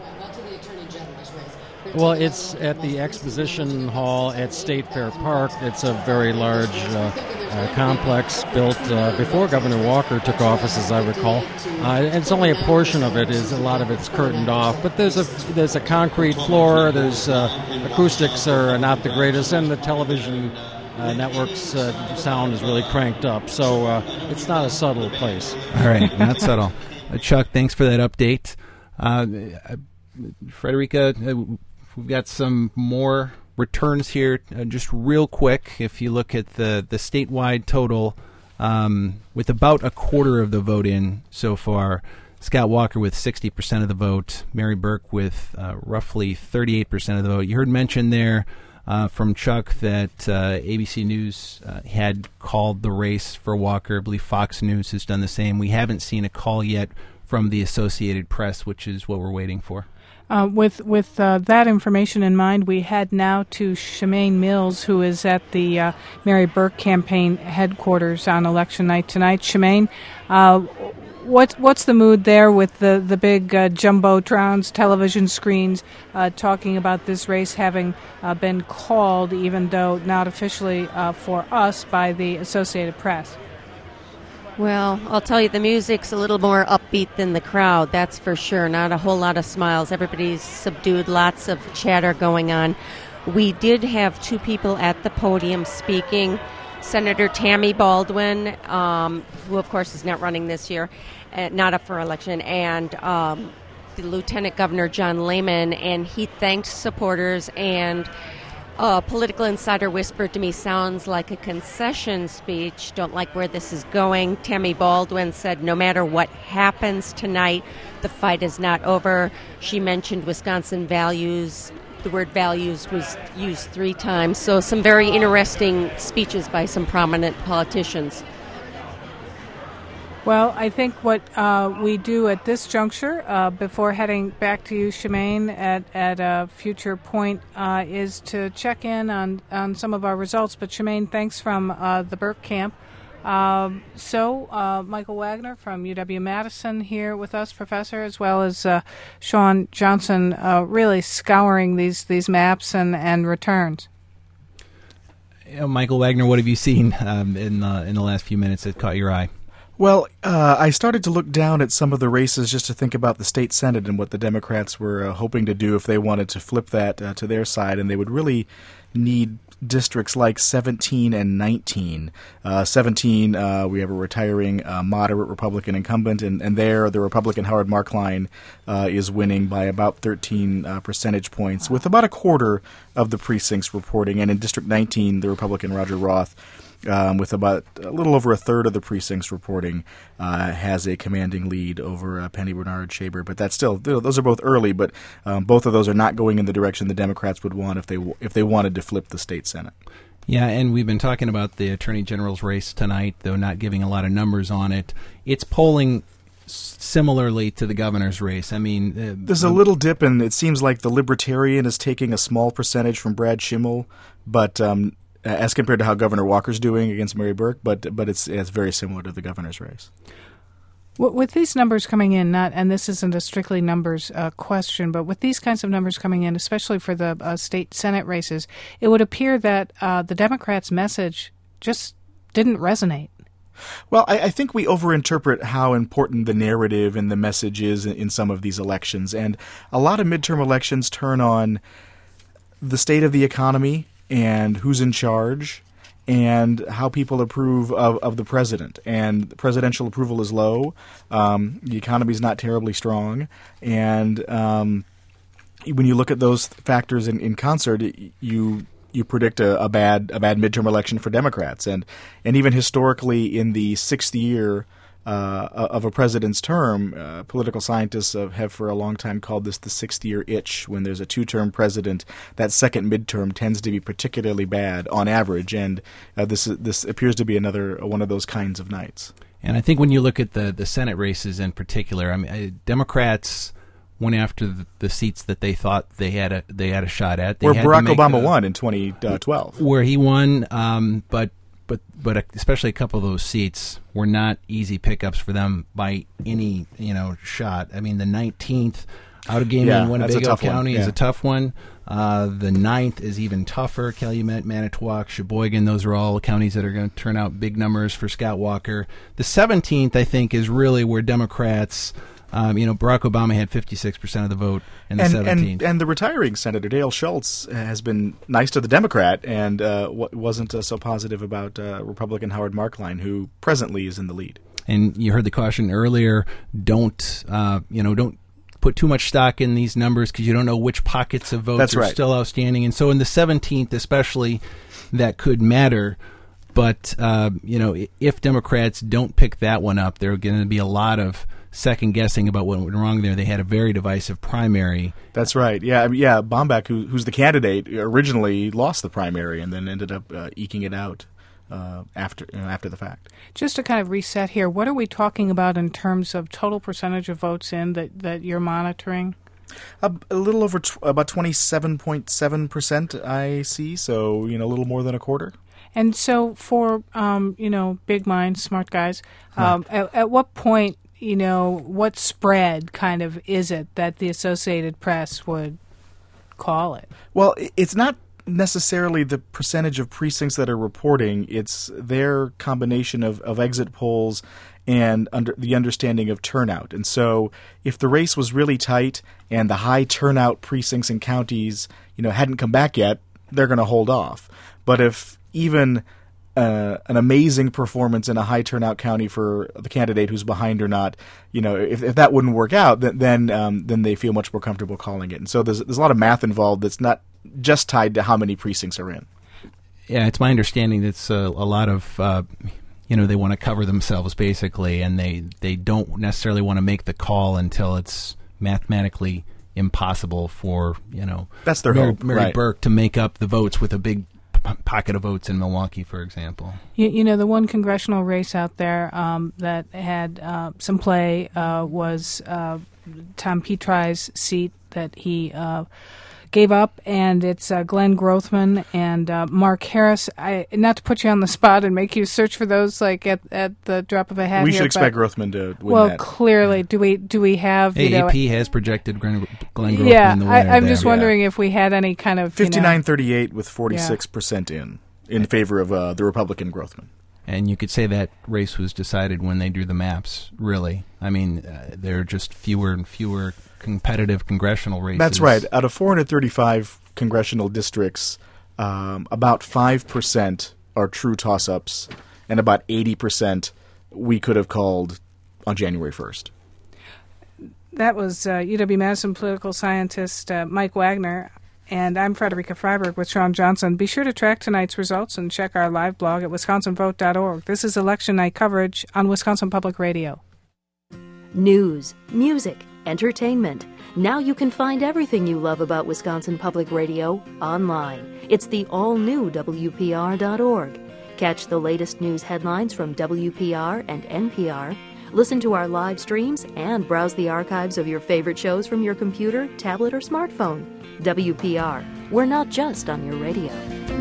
Well, it's at the Exposition Hall at State Fair Park. It's a very large complex built before Governor Walker took office, as I recall. And it's only a portion of it; a lot of it's curtained off. But there's a concrete floor. There's acoustics are not the greatest, and the television network's sound is really cranked up. So it's not a subtle place. All right, not subtle. Chuck, thanks for that update. Frederica, we've got some more returns here. Just real quick, if you look at the statewide total, with about a quarter of the vote in so far, Scott Walker with 60% of the vote, Mary Burke with roughly 38% of the vote. You heard mention there from Chuck that ABC News had called the race for Walker. I believe Fox News has done the same. We haven't seen a call yet from the Associated Press, which is what we're waiting for. With that information in mind, we head now to Shemaine Mills, who is at the Mary Burke campaign headquarters on election night tonight. Shemaine, what's the mood there with the big jumbotrons, television screens, talking about this race having been called, even though not officially for us, by the Associated Press? Well, I'll tell you, the music's a little more upbeat than the crowd, that's for sure. Not a whole lot of smiles. Everybody's subdued, lots of chatter going on. We did have two people at the podium speaking. Senator Tammy Baldwin, who of course is not running this year, not up for election, and the Lieutenant Governor John Lehman, and he thanked supporters, and Political Insider whispered to me, sounds like a concession speech. Don't like where this is going. Tammy Baldwin said, no matter what happens tonight, the fight is not over. She mentioned Wisconsin values. The word values was used 3 times. So some very interesting speeches by some prominent politicians. Well, I think what we do at this juncture, before heading back to you, Shemaine, at a future point, is to check in on some of our results. But Shemaine, thanks from the Burke camp. Michael Wagner from UW-Madison here with us, Professor, as well as Sean Johnson, really scouring these maps and returns. Michael Wagner, what have you seen in the last few minutes that caught your eye? Well, I started to look down at some of the races just to think about the state Senate and what the Democrats were hoping to do if they wanted to flip that to their side, and they would really need districts like 17 and 19. 17, we have a retiring moderate Republican incumbent, and there the Republican Howard Markline is winning by about 13 percentage points, with about a quarter of the precincts reporting. And in District 19, the Republican Roger Roth, with about a little over a third of the precincts reporting, has a commanding lead over Penny Bernard Shaber. But that's still, those are both early, but both of those are not going in the direction the Democrats would want if they wanted to flip the state Senate. Yeah, and we've been talking about the Attorney General's race tonight, though not giving a lot of numbers on it. It's polling similarly to the governor's race. I mean, there's a little dip, and it seems like the Libertarian is taking a small percentage from Brad Schimmel, but as compared to how Governor Walker's doing against Mary Burke, but it's very similar to the governor's race. With these numbers coming in, and this isn't a strictly numbers question, but with these kinds of numbers coming in, especially for the state Senate races, it would appear that the Democrats' message just didn't resonate. Well, I think we overinterpret how important the narrative and the message is in some of these elections, and a lot of midterm elections turn on the state of the economy and who's in charge, and how people approve of the president. And presidential approval is low. The economy is not terribly strong. And when you look at those factors in concert, you predict a bad midterm election for Democrats. And even historically, in the 6th year of a president's term, political scientists have for a long time called this the 6th-year itch. When there's a 2-term president, that second midterm tends to be particularly bad on average, and this appears to be another one of those kinds of nights. And I think when you look at the Senate races in particular, I mean, Democrats went after the seats that they thought they had a shot at. Where Barack Obama won in 2012. Where he won, but especially a couple of those seats were not easy pickups for them by any shot. I mean, the 19th Outagamie in Winnebago County is a tough one. The 9th is even tougher. Calumet, Manitowoc, Sheboygan, those are all counties that are going to turn out big numbers for Scott Walker. The 17th, I think, is really where Democrats, Barack Obama had 56% of the vote in the 17th. And the retiring Senator Dale Schultz has been nice to the Democrat and wasn't so positive about Republican Howard Marklein, who presently is in the lead. And you heard the caution earlier, don't put too much stock in these numbers because you don't know which pockets of votes are still outstanding. And so in the 17th especially, that could matter. But, if Democrats don't pick that one up, there are going to be a lot of second-guessing about what went wrong there. They had a very divisive primary. That's right. Yeah, Bomback, who's the candidate, originally lost the primary and then ended up eking it out after the fact. Just to kind of reset here, what are we talking about in terms of total percentage of votes in that you're monitoring? A little over about 27.7% I see, so a little more than a quarter. And so for big minds, smart guys, at what point, what spread kind of is it that the Associated Press would call it? Well, it's not necessarily the percentage of precincts that are reporting. It's their combination of exit polls and the understanding of turnout. And so if the race was really tight and the high turnout precincts and counties, hadn't come back yet, they're going to hold off. But if even an amazing performance in a high turnout county for the candidate who's behind or not, if that wouldn't work out, then they feel much more comfortable calling it. And so there's a lot of math involved that's not just tied to how many precincts are in. Yeah, it's my understanding that's a lot of they want to cover themselves basically, and they don't necessarily want to make the call until it's mathematically impossible for that's their Mary Burke to make up the votes with a big pocket of votes in Milwaukee, for example. The one congressional race out there that had some play was Tom Petrie's seat that he gave up, and it's Glenn Grothman and Mark Harris. Not to put you on the spot and make you search for those like at the drop of a hat. We should expect Grothman to win well, that. Clearly, do we have? AAP has projected Glenn Grothman. Yeah, the winner I'm just wondering if we had any kind of 59-38 with 46% in favor of the Republican Grothman. And you could say that race was decided when they drew the maps, really. I mean, there are just fewer and fewer competitive congressional races. That's right. Out of 435 congressional districts, about 5% are true toss-ups, and about 80% we could have called on January 1st. That was UW-Madison political scientist Mike Wagner. And I'm Frederica Freiberg with Sean Johnson. Be sure to track tonight's results and check our live blog at wisconsinvote.org. This is election night coverage on Wisconsin Public Radio. News, music, entertainment. Now you can find everything you love about Wisconsin Public Radio online. It's the all-new WPR.org. Catch the latest news headlines from WPR and NPR. Listen to our live streams and browse the archives of your favorite shows from your computer, tablet, or smartphone. WPR. We're not just on your radio.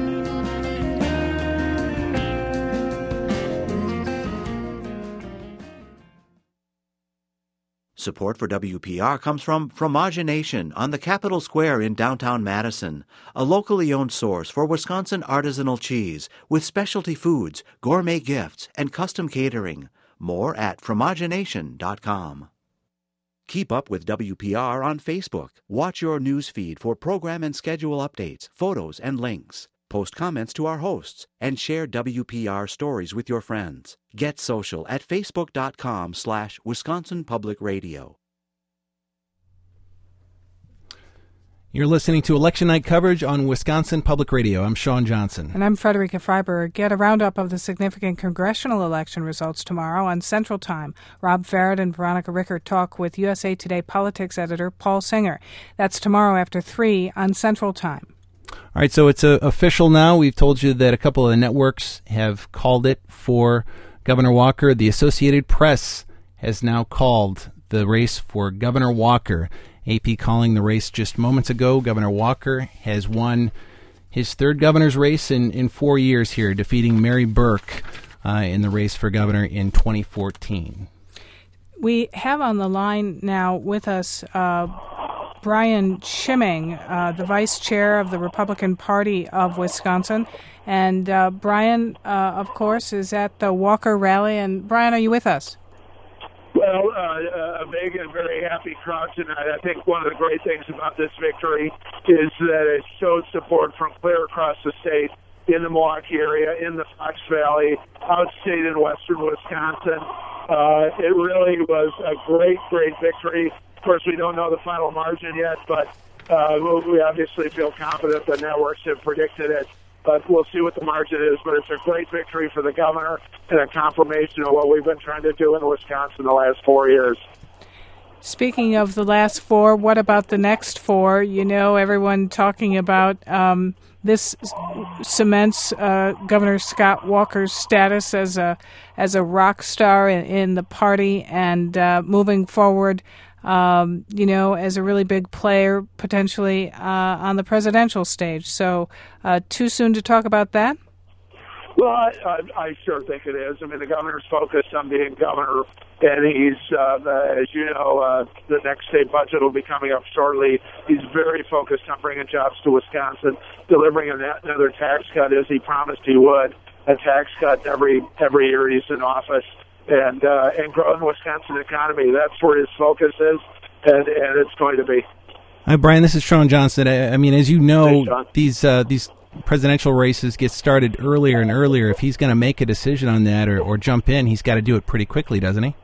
Support for WPR comes from Fromagination on the Capitol Square in downtown Madison, a locally owned source for Wisconsin artisanal cheese with specialty foods, gourmet gifts, and custom catering. More at fromagination.com. Keep up with WPR on Facebook. Watch your news feed for program and schedule updates, photos, and links. Post comments to our hosts and share WPR stories with your friends. Get social at facebook.com/Wisconsin Public Radio. You're listening to Election Night coverage on Wisconsin Public Radio. I'm Sean Johnson. And I'm Frederica Freiberg. Get a roundup of the significant congressional election results tomorrow on Central Time. Rob Farrett and Veronica Rickert talk with USA Today politics editor Paul Singer. That's tomorrow after 3 on Central Time. All right, so it's official now. We've told you that a couple of the networks have called it for Governor Walker. The Associated Press has now called the race for Governor Walker. AP calling the race just moments ago. Governor Walker has won his third governor's race in 4 years here, defeating Mary Burke in the race for governor in 2014. We have on the line now with us Brian Schimming, the vice chair of the Republican Party of Wisconsin. And Brian, of course, is at the Walker rally. And Brian, are you with us? Well, a big and very happy crowd tonight. I think one of the great things about this victory is that it showed support from clear across the state, in the Milwaukee area, in the Fox Valley, outstate in western Wisconsin. It really was a great, great victory. Of course, we don't know the final margin yet, but we obviously feel confident the networks have predicted it. But we'll see what the margin is. But it's a great victory for the governor and a confirmation of what we've been trying to do in Wisconsin the last 4 years. Speaking of the last 4, what about the next 4? You know, everyone talking about this cements Governor Scott Walker's status as a rock star in the party and moving forward, you know, as a really big player potentially on the presidential stage. So too soon to talk about that? Well, I sure think it is. I mean, the governor's focused on being governor, and he's, as you know, the next state budget will be coming up shortly. He's very focused on bringing jobs to Wisconsin, delivering another tax cut as he promised he would, a tax cut every year he's in office, and growing the Wisconsin economy. That's where his focus is, and it's going to be. Hi, Brian. This is Sean Johnson. I mean, as you know, these presidential races get started earlier and earlier. If he's going to make a decision on that or jump in, he's got to do it pretty quickly, doesn't he?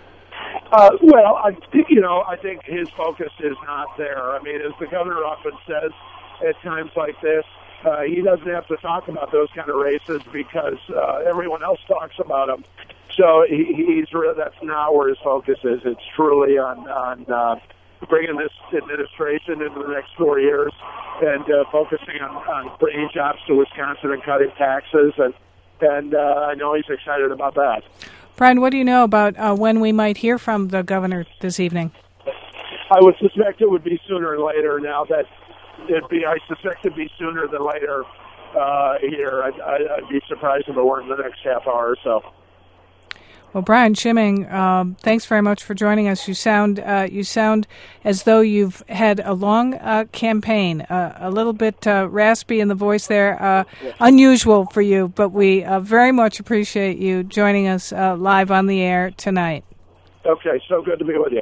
Well, I think his focus is not there. I mean, as the governor often says at times like this, he doesn't have to talk about those kind of races because everyone else talks about them. So that's not where his focus is. It's truly on bringing this administration into the next 4 years and focusing on bringing jobs to Wisconsin and cutting taxes. And I know he's excited about that. Brian, what do you know about when we might hear from the governor this evening? I would suspect it would be sooner than later. Now that I suspect it'd be sooner than later here. I'd be surprised if it weren't in the next half hour or so. Well, Brian Schimming, thanks very much for joining us. You sound as though you've had a long campaign, a little bit raspy in the voice there, unusual for you, but we very much appreciate you joining us live on the air tonight. Okay, so good to be with you.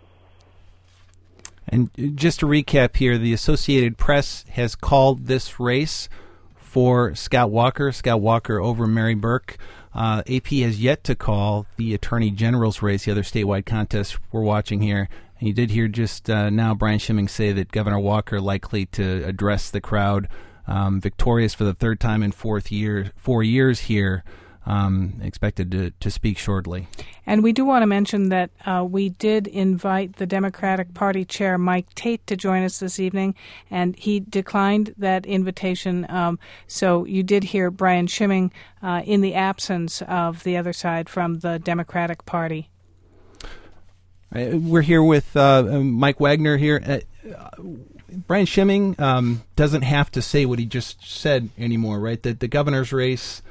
And just to recap here, the Associated Press has called this race for Scott Walker over Mary Burke. AP has yet to call the Attorney General's race, the other statewide contest we're watching here. And you did hear just now Brian Schimming say that Governor Walker likely to address the crowd, victorious for the third time in 4 years here, expected to speak shortly. And we do want to mention that we did invite the Democratic Party chair, Mike Tate, to join us this evening, and he declined that invitation. So you did hear Brian Schimming in the absence of the other side from the Democratic Party. We're here with Mike Wagner here. Brian Schimming doesn't have to say what he just said anymore, right? That the governor's race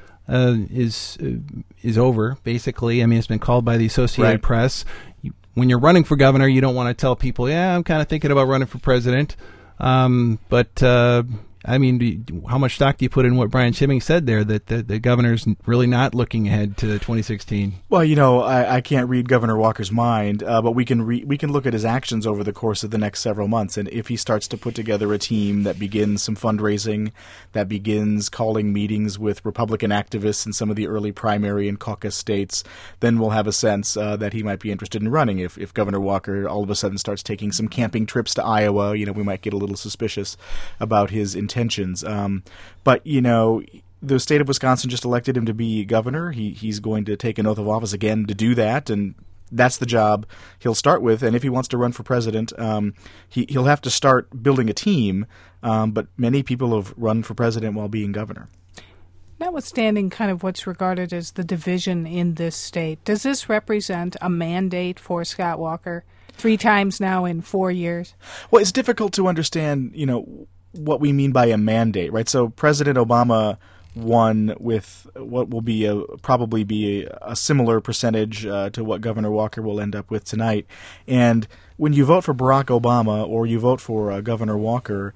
is over, basically. I mean, it's been called by the Associated Press. When you're running for governor, you don't want to tell people, yeah, I'm kind of thinking about running for president. But I mean, how much stock do you put in what Brian Schimming said there, that the governor's really not looking ahead to 2016? Well, you know, I can't read Governor Walker's mind, but we can look at his actions over the course of the next several months. And if he starts to put together a team that begins some fundraising, that begins calling meetings with Republican activists in some of the early primary and caucus states, then we'll have a sense that he might be interested in running. If Governor Walker all of a sudden starts taking some camping trips to Iowa, you know, we might get a little suspicious about his intentions. But, you know, the state of Wisconsin just elected him to be governor. He's going to take an oath of office again to do that, and that's the job he'll start with. And if he wants to run for president, he'll have to start building a team, but many people have run for president while being governor. Notwithstanding kind of what's regarded as the division in this state, does this represent a mandate for Scott Walker 3 times now in 4 years. Well, it's difficult to understand, what we mean by a mandate, right? So President Obama won with what will be probably be a similar percentage to what Governor Walker will end up with tonight. And when you vote for Barack Obama or you vote for Governor Walker,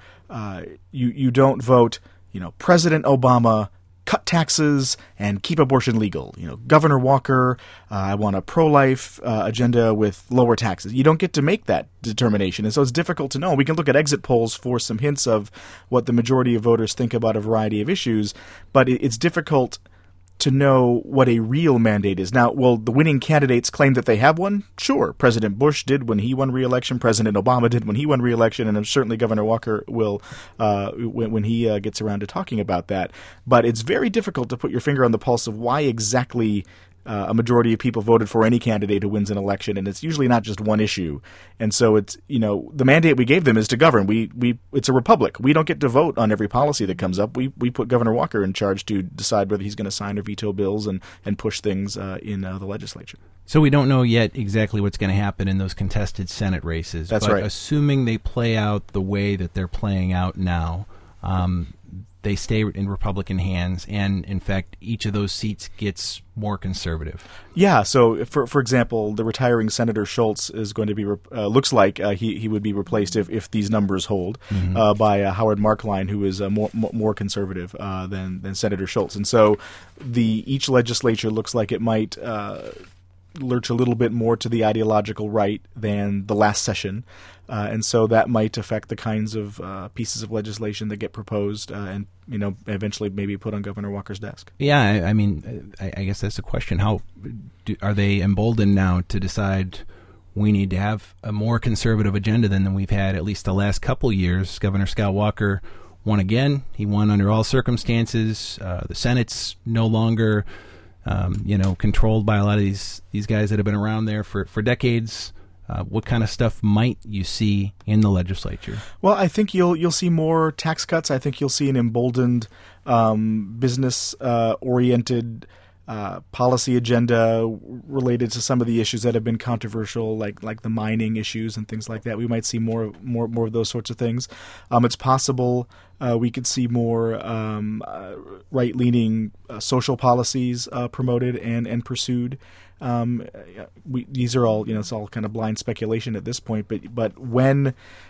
you don't vote, President Obama, cut taxes and keep abortion legal. Governor Walker, I want a pro-life agenda with lower taxes. You don't get to make that determination, and so it's difficult to know. We can look at exit polls for some hints of what the majority of voters think about a variety of issues, but it's difficult to know what a real mandate is. Now, will the winning candidates claim that they have one? Sure. President Bush did when he won re-election. President Obama did when he won re-election. And certainly Governor Walker will when he gets around to talking about that. But it's very difficult to put your finger on the pulse of why exactly a majority of people voted for any candidate who wins an election, and it's usually not just one issue. And so it's, the mandate we gave them is to govern. It's a republic. We don't get to vote on every policy that comes up. We put Governor Walker in charge to decide whether he's going to sign or veto bills and push things in the legislature. So we don't know yet exactly what's going to happen in those contested Senate races. That's but right. Assuming they play out the way that they're playing out now, they stay in Republican hands, and in fact, each of those seats gets more conservative. Yeah. So, for example, the retiring Senator Schultz is going to be looks like he would be replaced if these numbers hold by Howard Marklein, who is more conservative than Senator Schultz, and so each legislature looks like it might lurch a little bit more to the ideological right than the last session. And so that might affect the kinds of pieces of legislation that get proposed and, eventually maybe put on Governor Walker's desk. Yeah, I guess that's the question. How are they emboldened now to decide we need to have a more conservative agenda than we've had at least the last couple years? Governor Scott Walker won again. He won under all circumstances. The Senate's no longer controlled by a lot of these guys that have been around there for decades. What kind of stuff might you see in the legislature? Well, I think you'll see more tax cuts. I think you'll see an emboldened business-oriented policy agenda related to some of the issues that have been controversial, like the mining issues and things like that. We might see more of those sorts of things. It's possible we could see more right-leaning social policies promoted and pursued. These are all, it's all kind of blind speculation at this point. But when,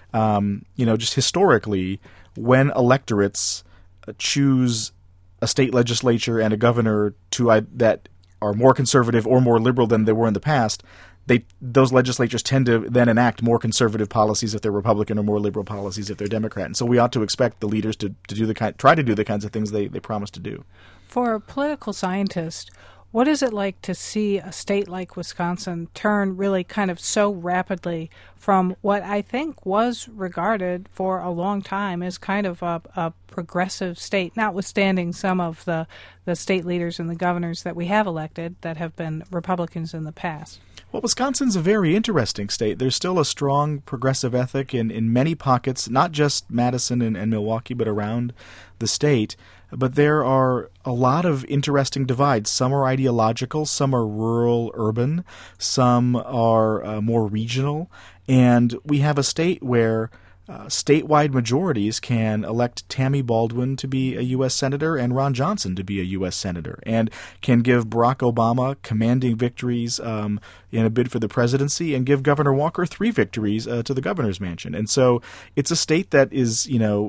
just historically, when electorates choose a state legislature and a governor that are more conservative or more liberal than they were in the past, those legislatures tend to then enact more conservative policies if they're Republican or more liberal policies if they're Democrat. And so we ought to expect the leaders to try to do the kinds of things they promise to do. For a political scientist, what is it like to see a state like Wisconsin turn really kind of so rapidly from what I think was regarded for a long time as kind of a progressive state, notwithstanding some of the state leaders and the governors that we have elected that have been Republicans in the past? Well, Wisconsin's a very interesting state. There's still a strong progressive ethic in many pockets, not just Madison and Milwaukee, but around the state. But there are a lot of interesting divides. Some are ideological, some are rural, urban, some are more regional. And we have a state where statewide majorities can elect Tammy Baldwin to be a U.S. Senator and Ron Johnson to be a U.S. Senator, and can give Barack Obama commanding victories in a bid for the presidency and give Governor Walker 3 victories to the governor's mansion. And so it's a state that is,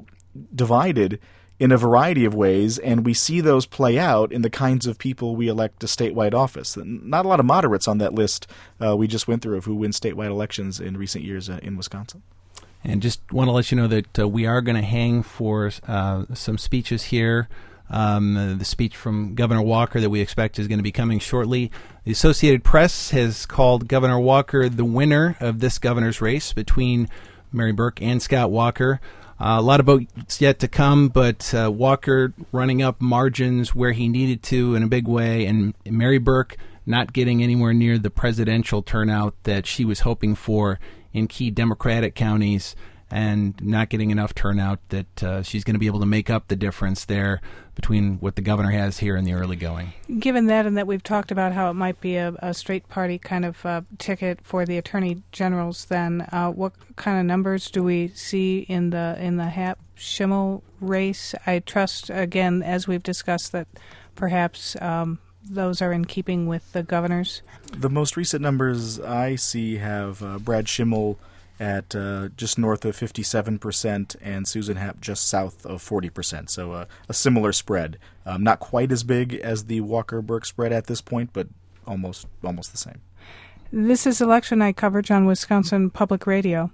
divided in a variety of ways, and we see those play out in the kinds of people we elect to statewide office. Not a lot of moderates on that list we just went through of who wins statewide elections in recent years in Wisconsin. And just want to let you know that we are going to hang for some speeches here. The speech from Governor Walker that we expect is going to be coming shortly. The Associated Press has called Governor Walker the winner of this governor's race between Mary Burke and Scott Walker. A lot of votes yet to come, but Walker running up margins where he needed to in a big way, and Mary Burke not getting anywhere near the presidential turnout that she was hoping for in key Democratic counties. and not getting enough turnout that she's going to be able to make up the difference there between what the governor has here in the early going. Given that, and that we've talked about how it might be a straight party kind of ticket for the attorney generals, then what kind of numbers do we see in the Hap-Schimmel race? I trust, again, as we've discussed, that perhaps those are in keeping with the governors. The most recent numbers I see have Brad Schimmel at just north of 57% and Susan Hap just south of 40%. So a similar spread. Not quite as big as the Walker-Burke spread at this point, but almost the same. This is election night coverage on Wisconsin Public Radio.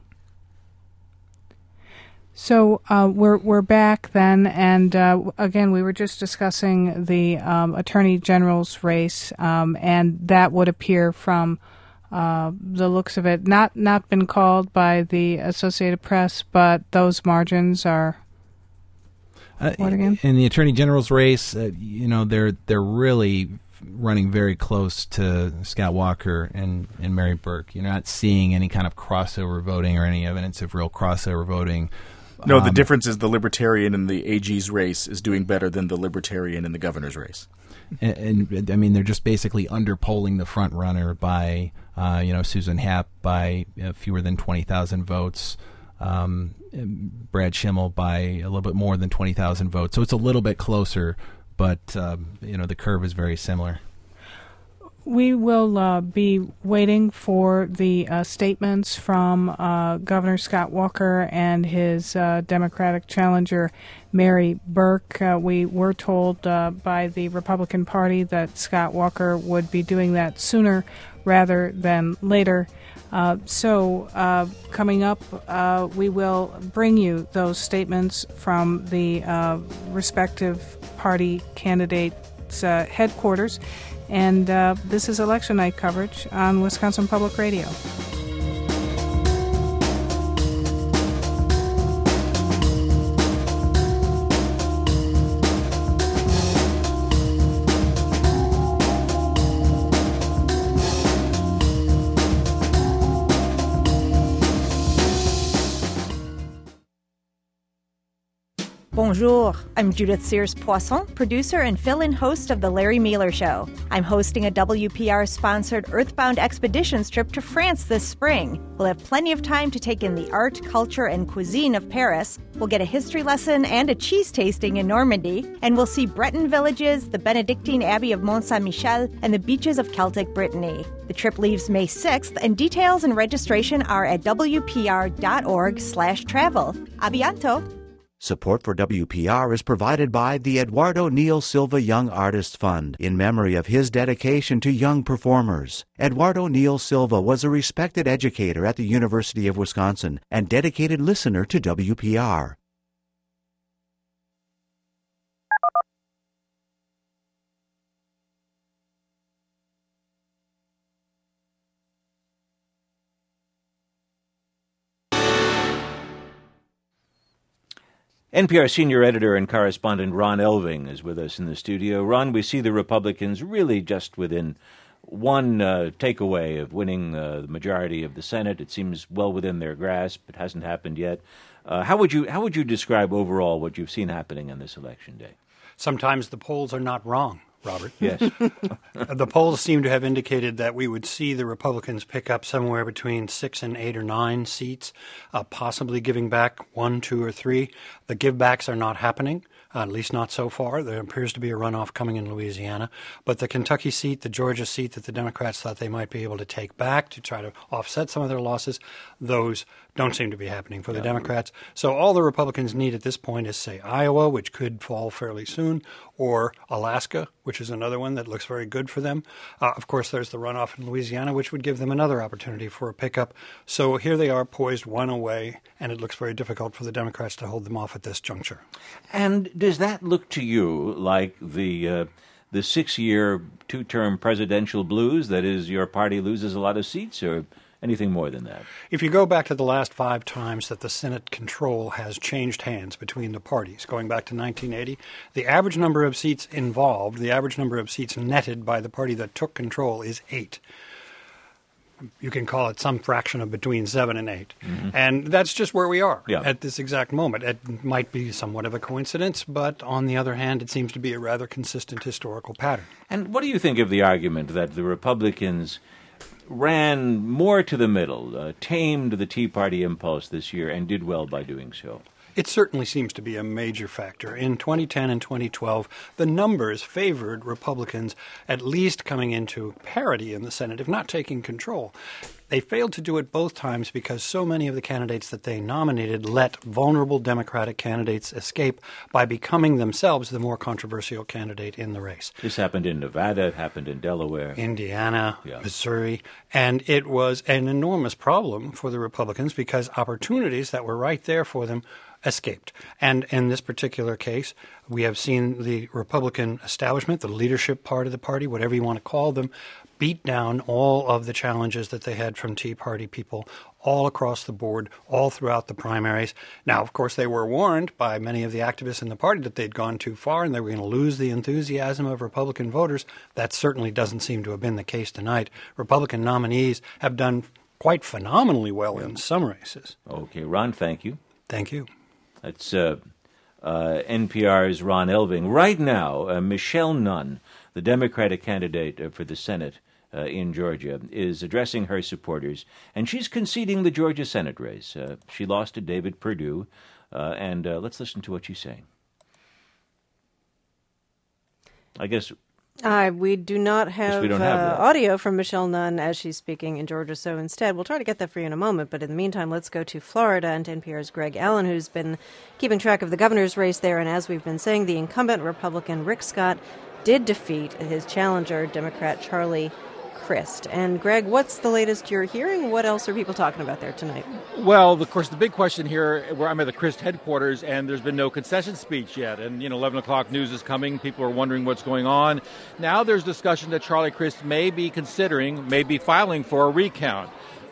So we're back then, and again, we were just discussing the Attorney General's race, and that would appear from the looks of it, not been called by the Associated Press, but those margins are what again? In the Attorney General's race, they're really running very close to Scott Walker and Mary Burke. You're not seeing any kind of crossover voting or any evidence of real crossover voting. No, the difference is the Libertarian in the AG's race is doing better than the Libertarian in the governor's race. And I mean, they're just basically underpolling the front runner by, Susan Hap by fewer than 20,000 votes, Brad Schimmel by a little bit more than 20,000 votes. So it's a little bit closer, but the curve is very similar. We will be waiting for the statements from Governor Scott Walker and his Democratic challenger, Mary Burke. We were told by the Republican Party that Scott Walker would be doing that sooner rather than later. So coming up, we will bring you those statements from the respective party candidates' headquarters. And this is election night coverage on Wisconsin Public Radio. Bonjour, I'm Judith Sears-Poisson, producer and fill-in host of The Larry Miller Show. I'm hosting a WPR-sponsored Earthbound Expeditions trip to France this spring. We'll have plenty of time to take in the art, culture, and cuisine of Paris. We'll get a history lesson and a cheese tasting in Normandy. And we'll see Breton villages, the Benedictine Abbey of Mont Saint-Michel, and the beaches of Celtic Brittany. The trip leaves May 6th, and details and registration are at wpr.org/travel. A bientôt! Support for WPR is provided by the Eduardo Neil Silva Young Artists Fund in memory of his dedication to young performers. Eduardo Neil Silva was a respected educator at the University of Wisconsin and dedicated listener to WPR. NPR senior editor and correspondent Ron Elving is with us in the studio. Ron, we see the Republicans really just within one takeaway of winning the majority of the Senate. It seems well within their grasp. It hasn't happened yet. How would you describe overall what you've seen happening on this election day? Sometimes the polls are not wrong, Robert. Yes. The polls seem to have indicated that we would see the Republicans pick up somewhere between 6 and 8 or 9 seats, possibly giving back 1, 2, or 3. The givebacks are not happening, at least not so far. There appears to be a runoff coming in Louisiana. But the Kentucky seat, the Georgia seat that the Democrats thought they might be able to take back to try to offset some of their losses, those don't seem to be happening for the Democrats. So all the Republicans need at this point is, say, Iowa, which could fall fairly soon, or Alaska, which is another one that looks very good for them. Of course, there's the runoff in Louisiana, which would give them another opportunity for a pickup. So here they are, poised one away, and it looks very difficult for the Democrats to hold them off at this juncture. And does that look to you like the 6-year, 2-term presidential blues? That is, your party loses a lot of seats, or anything more than that? If you go back to the last 5 times that the Senate control has changed hands between the parties, going back to 1980, the average number of seats involved, the average number of seats netted by the party that took control is 8. you can call it some fraction of between 7 and 8. And that's just where we are at this exact moment. It might be somewhat of a coincidence, but on the other hand, it seems to be a rather consistent historical pattern. And what do you think of the argument that the Republicans ran more to the middle, tamed the Tea Party impulse this year, and did well by doing so? It certainly seems to be a major factor. In 2010 and 2012, the numbers favored Republicans at least coming into parity in the Senate, if not taking control. They failed to do it both times because so many of the candidates that they nominated let vulnerable Democratic candidates escape by becoming themselves the more controversial candidate in the race. This happened in Nevada, it happened in Delaware. Indiana, Missouri, and it was an enormous problem for the Republicans because opportunities that were right there for them escaped. And in this particular case, we have seen the Republican establishment, the leadership part of the party, whatever you want to call them, beat down all of the challenges that they had from Tea Party people all across the board, all throughout the primaries. Now, of course, they were warned by many of the activists in the party that they'd gone too far and they were going to lose the enthusiasm of Republican voters. That certainly doesn't seem to have been the case tonight. Republican nominees have done quite phenomenally well in some races. Okay, Ron, thank you. Thank you. That's NPR's Ron Elving. Right now, Michelle Nunn, the Democratic candidate for the Senate in Georgia, is addressing her supporters, and she's conceding the Georgia Senate race. She lost to David Perdue, and let's listen to what she's saying. I guess... we do not have, audio from Michelle Nunn as she's speaking in Georgia, so instead we'll try to get that for you in a moment. But in the meantime, let's go to Florida and to NPR's Greg Allen, who's been keeping track of the governor's race there. And as we've been saying, the incumbent Republican Rick Scott did defeat his challenger, Democrat Charlie Crist. And Greg, what's the latest you're hearing? What else are people talking about there tonight? Well, of course, the big question here, where I'm at the Crist headquarters, and there's been no concession speech yet. And, 11 o'clock news is coming. People are wondering what's going on. Now there's discussion that Charlie Crist may be filing for a recount.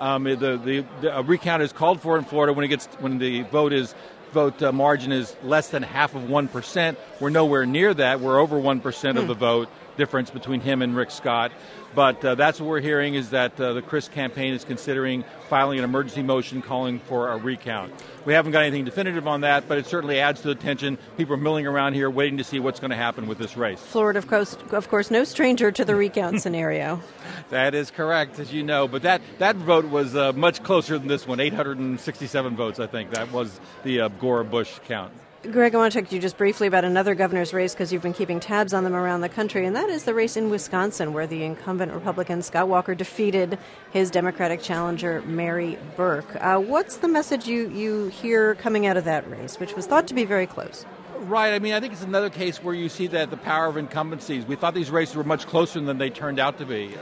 The recount is called for in Florida when the vote margin is less than half of 1%. We're nowhere near that. We're over 1% of the vote difference between him and Rick Scott. But that's what we're hearing is that the Crist campaign is considering filing an emergency motion calling for a recount. We haven't got anything definitive on that, but it certainly adds to the tension. People are milling around here waiting to see what's going to happen with this race. Florida, of course, no stranger to the recount scenario. That is correct, as you know. But that vote was much closer than this one, 867 votes, I think. That was the Gore-Bush count. Greg, I want to talk to you just briefly about another governor's race because you've been keeping tabs on them around the country, and that is the race in Wisconsin where the incumbent Republican Scott Walker defeated his Democratic challenger, Mary Burke. What's the message you hear coming out of that race, which was thought to be very close? Right. I mean, I think it's another case where you see that the power of incumbencies. We thought these races were much closer than they turned out to be.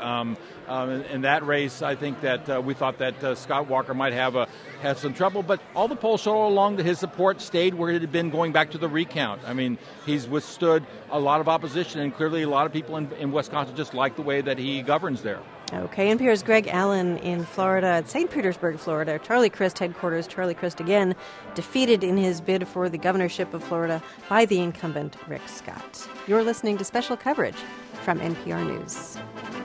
In that race, I think that we thought that Scott Walker might have some trouble, but all the polls show all along that his support stayed where it had been going back to the recount. I mean, he's withstood a lot of opposition, and clearly a lot of people in Wisconsin just like the way that he governs there. Okay, NPR's Greg Allen in Florida, at St. Petersburg, Florida. Charlie Crist headquarters. Charlie Crist again defeated in his bid for the governorship of Florida by the incumbent Rick Scott. You're listening to special coverage from NPR News.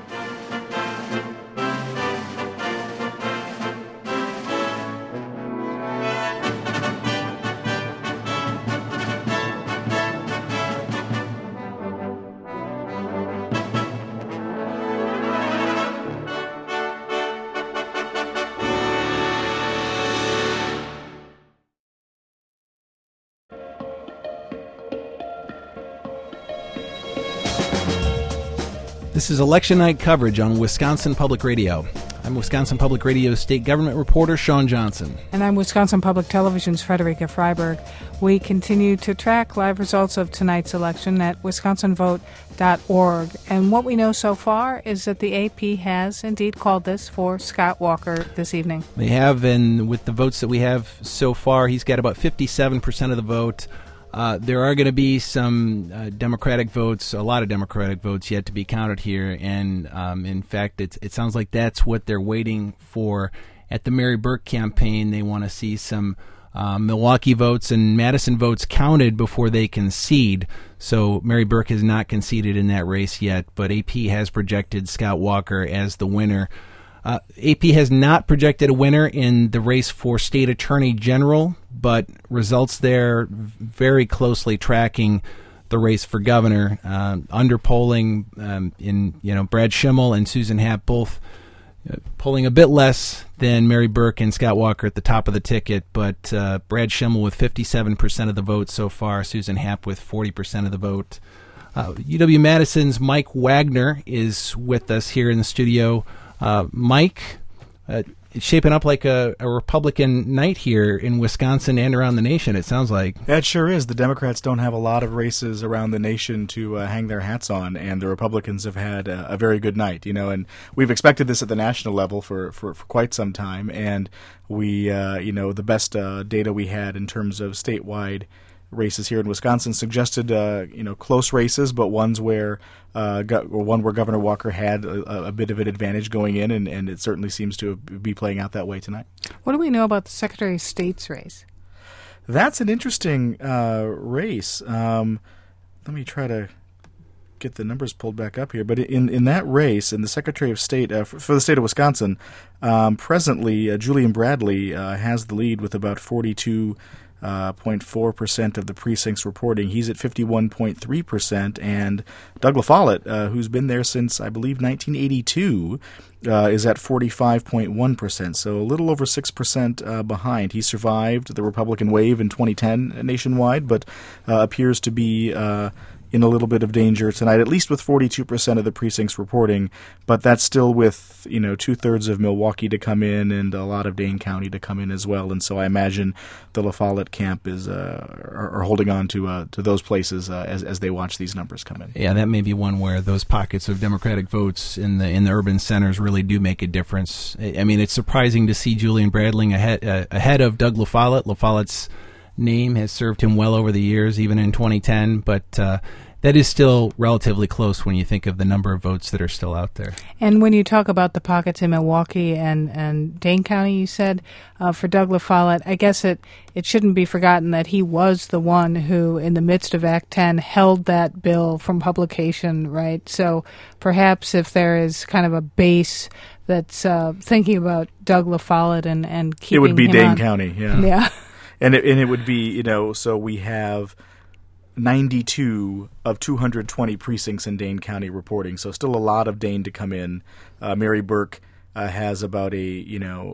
This is election night coverage on Wisconsin Public Radio. I'm Wisconsin Public Radio state government reporter Sean Johnson. And I'm Wisconsin Public Television's Frederica Freiberg. We continue to track live results of tonight's election at wisconsinvote.org. And what we know so far is that the AP has indeed called this for Scott Walker this evening. They have, and with the votes that we have so far, he's got about 57% of the vote. There are going to be some Democratic votes, a lot of Democratic votes yet to be counted here, and in fact, it sounds like that's what they're waiting for at the Mary Burke campaign. They want to see some Milwaukee votes and Madison votes counted before they concede. So Mary Burke has not conceded in that race yet, but AP has projected Scott Walker as the winner. AP has not projected a winner in the race for state attorney general, but results there very closely tracking the race for governor. Underpolling in Brad Schimmel and Susan Happ both polling a bit less than Mary Burke and Scott Walker at the top of the ticket, but Brad Schimmel with 57% of the vote so far, Susan Happ with 40% of the vote. UW-Madison's Mike Wagner is with us here in the studio. Mike, it's shaping up like a Republican night here in Wisconsin and around the nation, it sounds like. It sure is. The Democrats don't have a lot of races around the nation to hang their hats on, and the Republicans have had a very good night. And we've expected this at the national level for quite some time, and we, the best data we had in terms of statewide races here in Wisconsin suggested, close races, but ones where Governor Walker had a bit of an advantage going in, and it certainly seems to be playing out that way tonight. What do we know about the Secretary of State's race? That's an interesting race. Let me try to get the numbers pulled back up here. But in that race, in the Secretary of State for the state of Wisconsin, presently Julian Bradley has the lead with about 42.4% of the precincts reporting. He's at 51.3%, and Doug LaFollette, who's been there since, I believe, 1982, is at 45.1%, so a little over 6% behind. He survived the Republican wave in 2010 nationwide, but appears to be in a little bit of danger tonight, at least with 42% of the precincts reporting, but that's still with, 2/3 of Milwaukee to come in and a lot of Dane County to come in as well. And so I imagine the LaFollette camp is are holding on to those places as they watch these numbers come in. Yeah, that may be one where those pockets of Democratic votes in the urban centers really do make a difference. I mean, it's surprising to see Julian Bradley ahead of Doug LaFollette. LaFollette's name has served him well over the years, even in 2010, but that is still relatively close when you think of the number of votes that are still out there. And when you talk about the pockets in Milwaukee and Dane County, you said, for Doug LaFollette, I guess it shouldn't be forgotten that he was the one who, in the midst of Act 10, held that bill from publication, right? So perhaps if there is kind of a base that's thinking about Doug LaFollette and keeping him it would be him Dane on. County, yeah. Yeah. And it would be, so we have 92 of 220 precincts in Dane County reporting, so still a lot of Dane to come in. Mary Burke has about a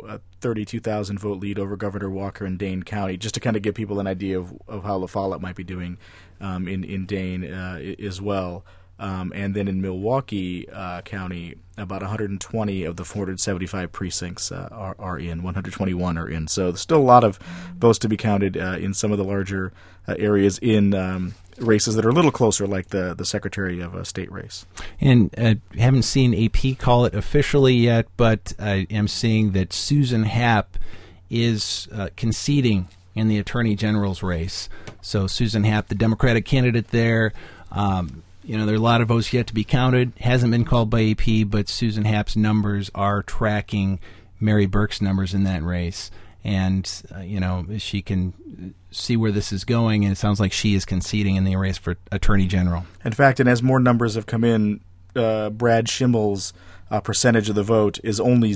32,000 vote lead over Governor Walker in Dane County, just to kind of give people an idea of how LaFollette might be doing in Dane as well. And then in Milwaukee County, about 120 of the 475 precincts are in. 121 are in. So there's still a lot of votes to be counted in some of the larger areas in races that are a little closer, like the Secretary of State race. And haven't seen AP call it officially yet, but I am seeing that Susan Happ is conceding in the Attorney General's race. So Susan Happ, the Democratic candidate there, there are a lot of votes yet to be counted. Hasn't been called by AP, but Susan Happ's numbers are tracking Mary Burke's numbers in that race. And, she can see where this is going, and it sounds like she is conceding in the race for Attorney General. In fact, and as more numbers have come in, Brad Schimmel's percentage of the vote is only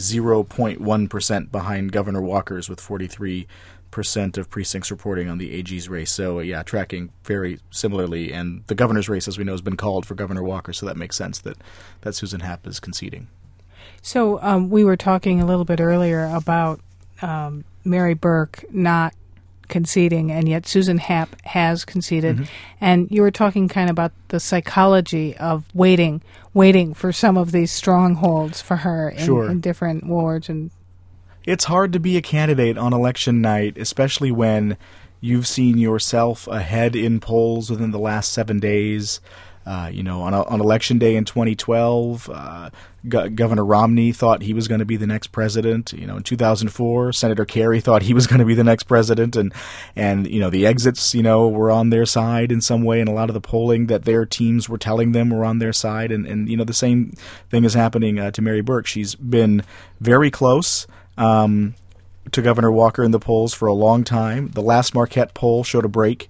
0.1% behind Governor Walker's with 43% of precincts reporting on the AG's race. So, tracking very similarly. And the governor's race, as we know, has been called for Governor Walker, so that makes sense that Susan Happ is conceding. So we were talking a little bit earlier about Mary Burke not conceding, and yet Susan Happ has conceded. Mm-hmm. And you were talking kind of about the psychology of waiting for some of these strongholds for her in different wards. And it's hard to be a candidate on election night, especially when you've seen yourself ahead in polls within the last 7 days. On election day in 2012, Governor Romney thought he was going to be the next president. In 2004, Senator Kerry thought he was going to be the next president, and the exits, were on their side in some way, and a lot of the polling that their teams were telling them were on their side, and the same thing is happening to Mary Burke. She's been very close to Governor Walker in the polls for a long time. The last Marquette poll showed a break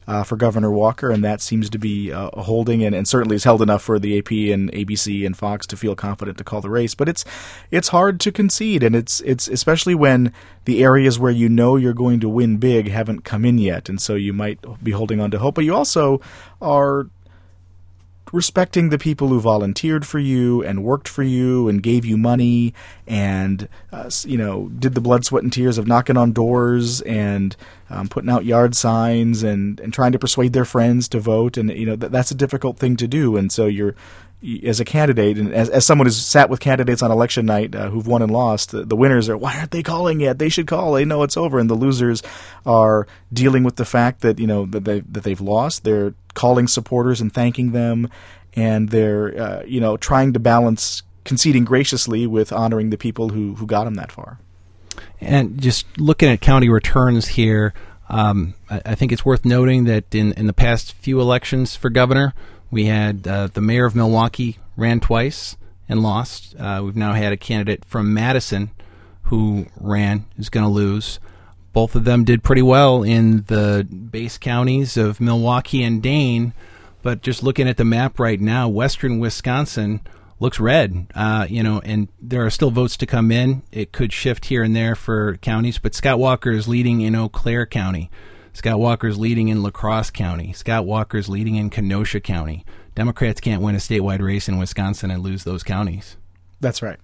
for Governor Walker, and that seems to be holding, and certainly is held enough for the AP and ABC and Fox to feel confident to call the race. But it's hard to concede, and it's especially when the areas where you know you're going to win big haven't come in yet, and so you might be holding on to hope. But you also are respecting the people who volunteered for you and worked for you and gave you money and did the blood, sweat, and tears of knocking on doors and putting out yard signs and trying to persuade their friends to vote. And that's a difficult thing to do. And so you're, as a candidate, and as someone who's sat with candidates on election night who've won and lost, the winners are, why aren't they calling yet? They should call. They know it's over. And the losers are dealing with the fact that that they've lost. They're calling supporters and thanking them, and they're trying to balance conceding graciously with honoring the people who got them that far. And just looking at county returns here, I think it's worth noting that in the past few elections for governor, we had the mayor of Milwaukee ran twice and lost. We've now had a candidate from Madison who ran, who's going to lose. Both of them did pretty well in the base counties of Milwaukee and Dane, but just looking at the map right now, western Wisconsin looks red, and there are still votes to come in. It could shift here and there for counties, but Scott Walker is leading in Eau Claire County. Scott Walker is leading in La Crosse County. Scott Walker is leading in Kenosha County. Democrats can't win a statewide race in Wisconsin and lose those counties. That's right.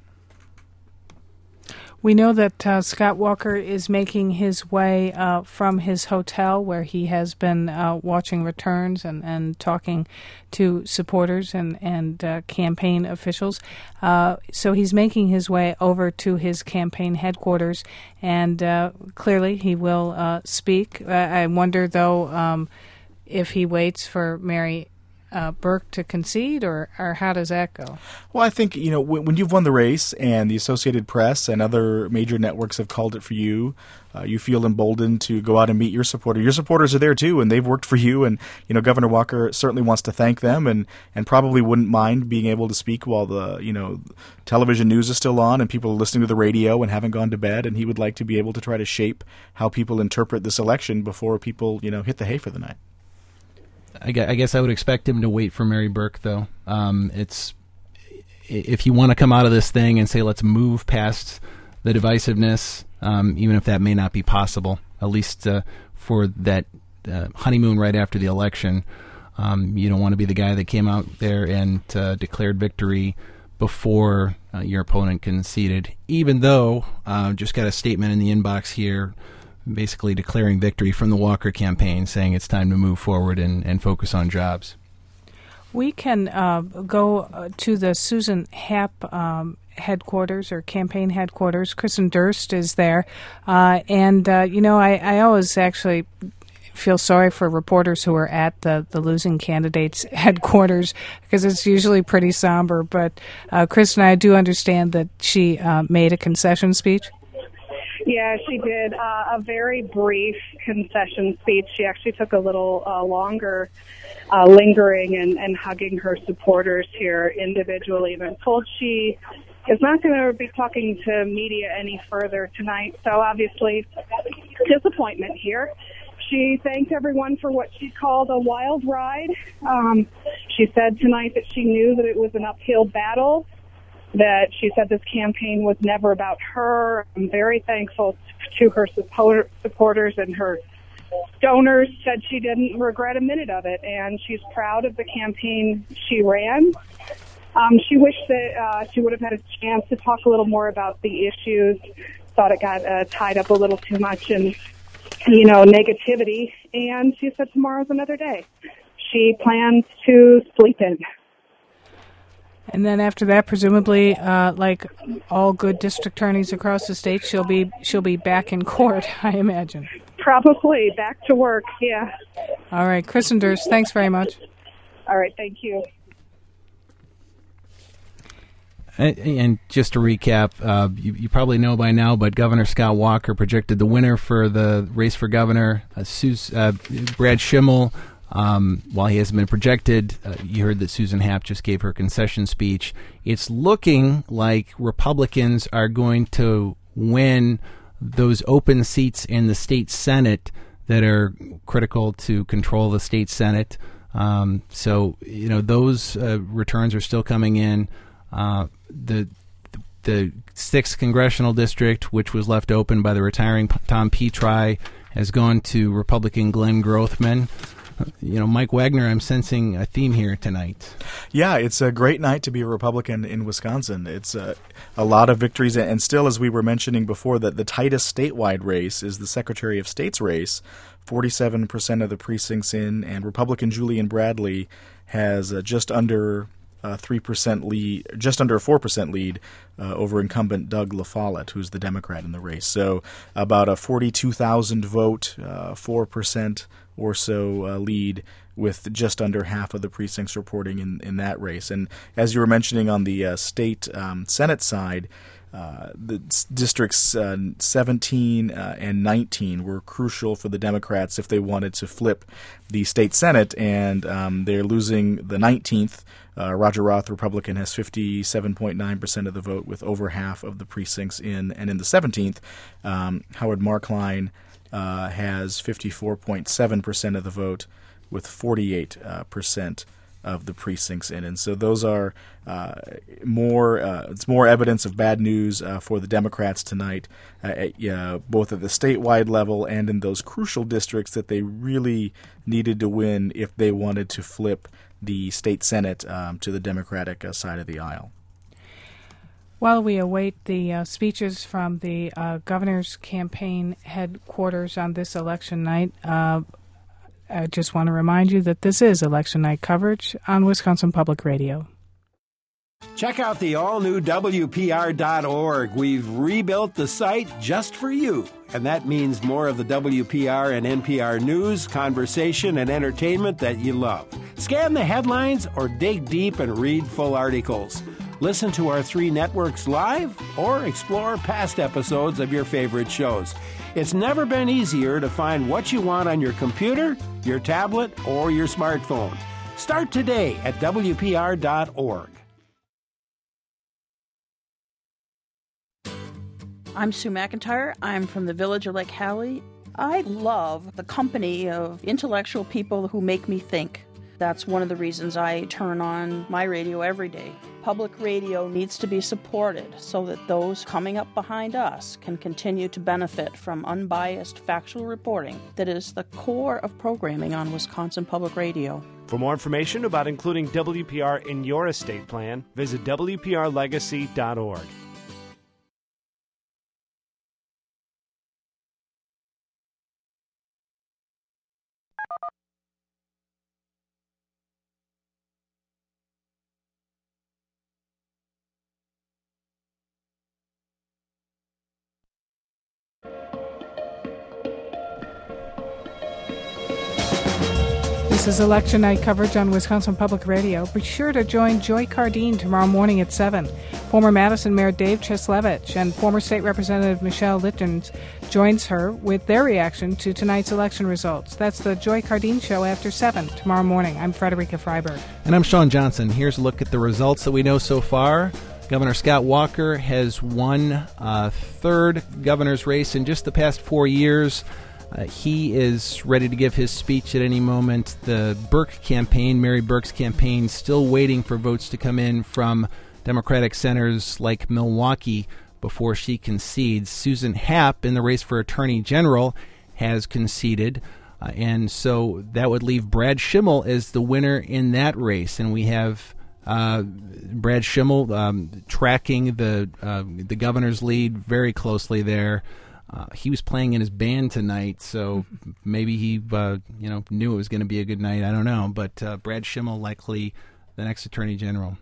We know that Scott Walker is making his way from his hotel where he has been watching returns and talking to supporters and campaign officials. So he's making his way over to his campaign headquarters, and clearly he will speak. I wonder, though, if he waits for Mary Burke to concede, or how does that go? Well, I think, when you've won the race and the Associated Press and other major networks have called it for you, you feel emboldened to go out and meet your supporters. Your supporters are there too, and they've worked for you, and Governor Walker certainly wants to thank them and probably wouldn't mind being able to speak while the television news is still on and people are listening to the radio and haven't gone to bed, and he would like to be able to try to shape how people interpret this election before people hit the hay for the night. I guess I would expect him to wait for Mary Burke, though. If you want to come out of this thing and say, let's move past the divisiveness, even if that may not be possible, at least for that honeymoon right after the election, you don't want to be the guy that came out there and declared victory before your opponent conceded, even though just got a statement in the inbox here basically declaring victory from the Walker campaign, saying it's time to move forward and focus on jobs. We can go to the Susan Happ headquarters or campaign headquarters. Kristen Durst is there. I always actually feel sorry for reporters who are at the losing candidates' headquarters because it's usually pretty somber. But Kristen, I do understand that she made a concession speech. Yeah, she did a very brief concession speech. She actually took a little longer lingering and hugging her supporters here individually. And I'm told she is not going to be talking to media any further tonight. So obviously, disappointment here. She thanked everyone for what she called a wild ride. She said tonight that she knew that it was an uphill battle, that she said this campaign was never about her. I'm very thankful to her supporters and her donors. Said she didn't regret a minute of it, and she's proud of the campaign she ran. She wished that she would have had a chance to talk a little more about the issues. Thought it got tied up a little too much in, negativity. And she said tomorrow's another day. She plans to sleep in. And then after that, presumably, like all good district attorneys across the state, she'll be back in court, I imagine. Probably back to work. Yeah. All right, Kristen Durst, thanks very much. All right, thank you. And just to recap, you probably know by now, but Governor Scott Walker projected the winner for the race for governor, Brad Schimmel. While he hasn't been projected, you heard that Susan Happ just gave her concession speech. It's looking like Republicans are going to win those open seats in the state Senate that are critical to control the state Senate. So those returns are still coming in. The 6th congressional district, which was left open by the retiring Tom Petri, has gone to Republican Glenn Grothman. Mike Wagner, I'm sensing a theme here tonight. Yeah, it's a great night to be a Republican in Wisconsin. It's a lot of victories, and still, as we were mentioning before, that the tightest statewide race is the Secretary of State's race. 47% of the precincts in, and Republican Julian Bradley has just under 3% lead, just under a 4% lead over incumbent Doug LaFollette, who's the Democrat in the race. So about a 42,000 vote, 4% or so lead, with just under half of the precincts reporting in that race. And as you were mentioning on the state Senate side, the districts 17 and 19 were crucial for the Democrats if they wanted to flip the state Senate, and they're losing the 19th. Roger Roth, Republican, has 57.9% of the vote, with over half of the precincts in. And in the 17th, Howard Marklein has 54.7% of the vote, with 48% of the precincts in. And so those are it's more evidence of bad news for the Democrats tonight, both at the statewide level and in those crucial districts that they really needed to win if they wanted to flip the state Senate to the Democratic side of the aisle. While we await the speeches from the governor's campaign headquarters on this election night, I just want to remind you that this is election night coverage on Wisconsin Public Radio. Check out the all-new WPR.org. We've rebuilt the site just for you, and that means more of the WPR and NPR news, conversation, and entertainment that you love. Scan the headlines or dig deep and read full articles. Listen to our 3 networks live or explore past episodes of your favorite shows. It's never been easier to find what you want on your computer, your tablet, or your smartphone. Start today at WPR.org. I'm Sue McIntyre. I'm from the village of Lake Hallie. I love the company of intellectual people who make me think. That's one of the reasons I turn on my radio every day. Public radio needs to be supported so that those coming up behind us can continue to benefit from unbiased factual reporting that is the core of programming on Wisconsin Public Radio. For more information about including WPR in your estate plan, visit WPRlegacy.org. This is election night coverage on Wisconsin Public Radio. Be sure to join Joy Cardine tomorrow morning at 7. Former Madison Mayor Dave Cheslevich and former State Representative Michelle Littens joins her with their reaction to tonight's election results. That's the Joy Cardine Show after 7 tomorrow morning. I'm Frederica Freiberg. And I'm Sean Johnson. Here's a look at the results that we know so far. Governor Scott Walker has won a third governor's race in just the past 4 years. He is ready to give his speech at any moment. The Burke campaign, Mary Burke's campaign, still waiting for votes to come in from Democratic centers like Milwaukee before she concedes. Susan Happ, in the race for Attorney General, has conceded. And so that would leave Brad Schimmel as the winner in that race. And we have Brad Schimmel tracking the governor's lead very closely there. He was playing in his band tonight, so maybe he knew it was going to be a good night. I don't know, but Brad Schimmel likely the next Attorney General.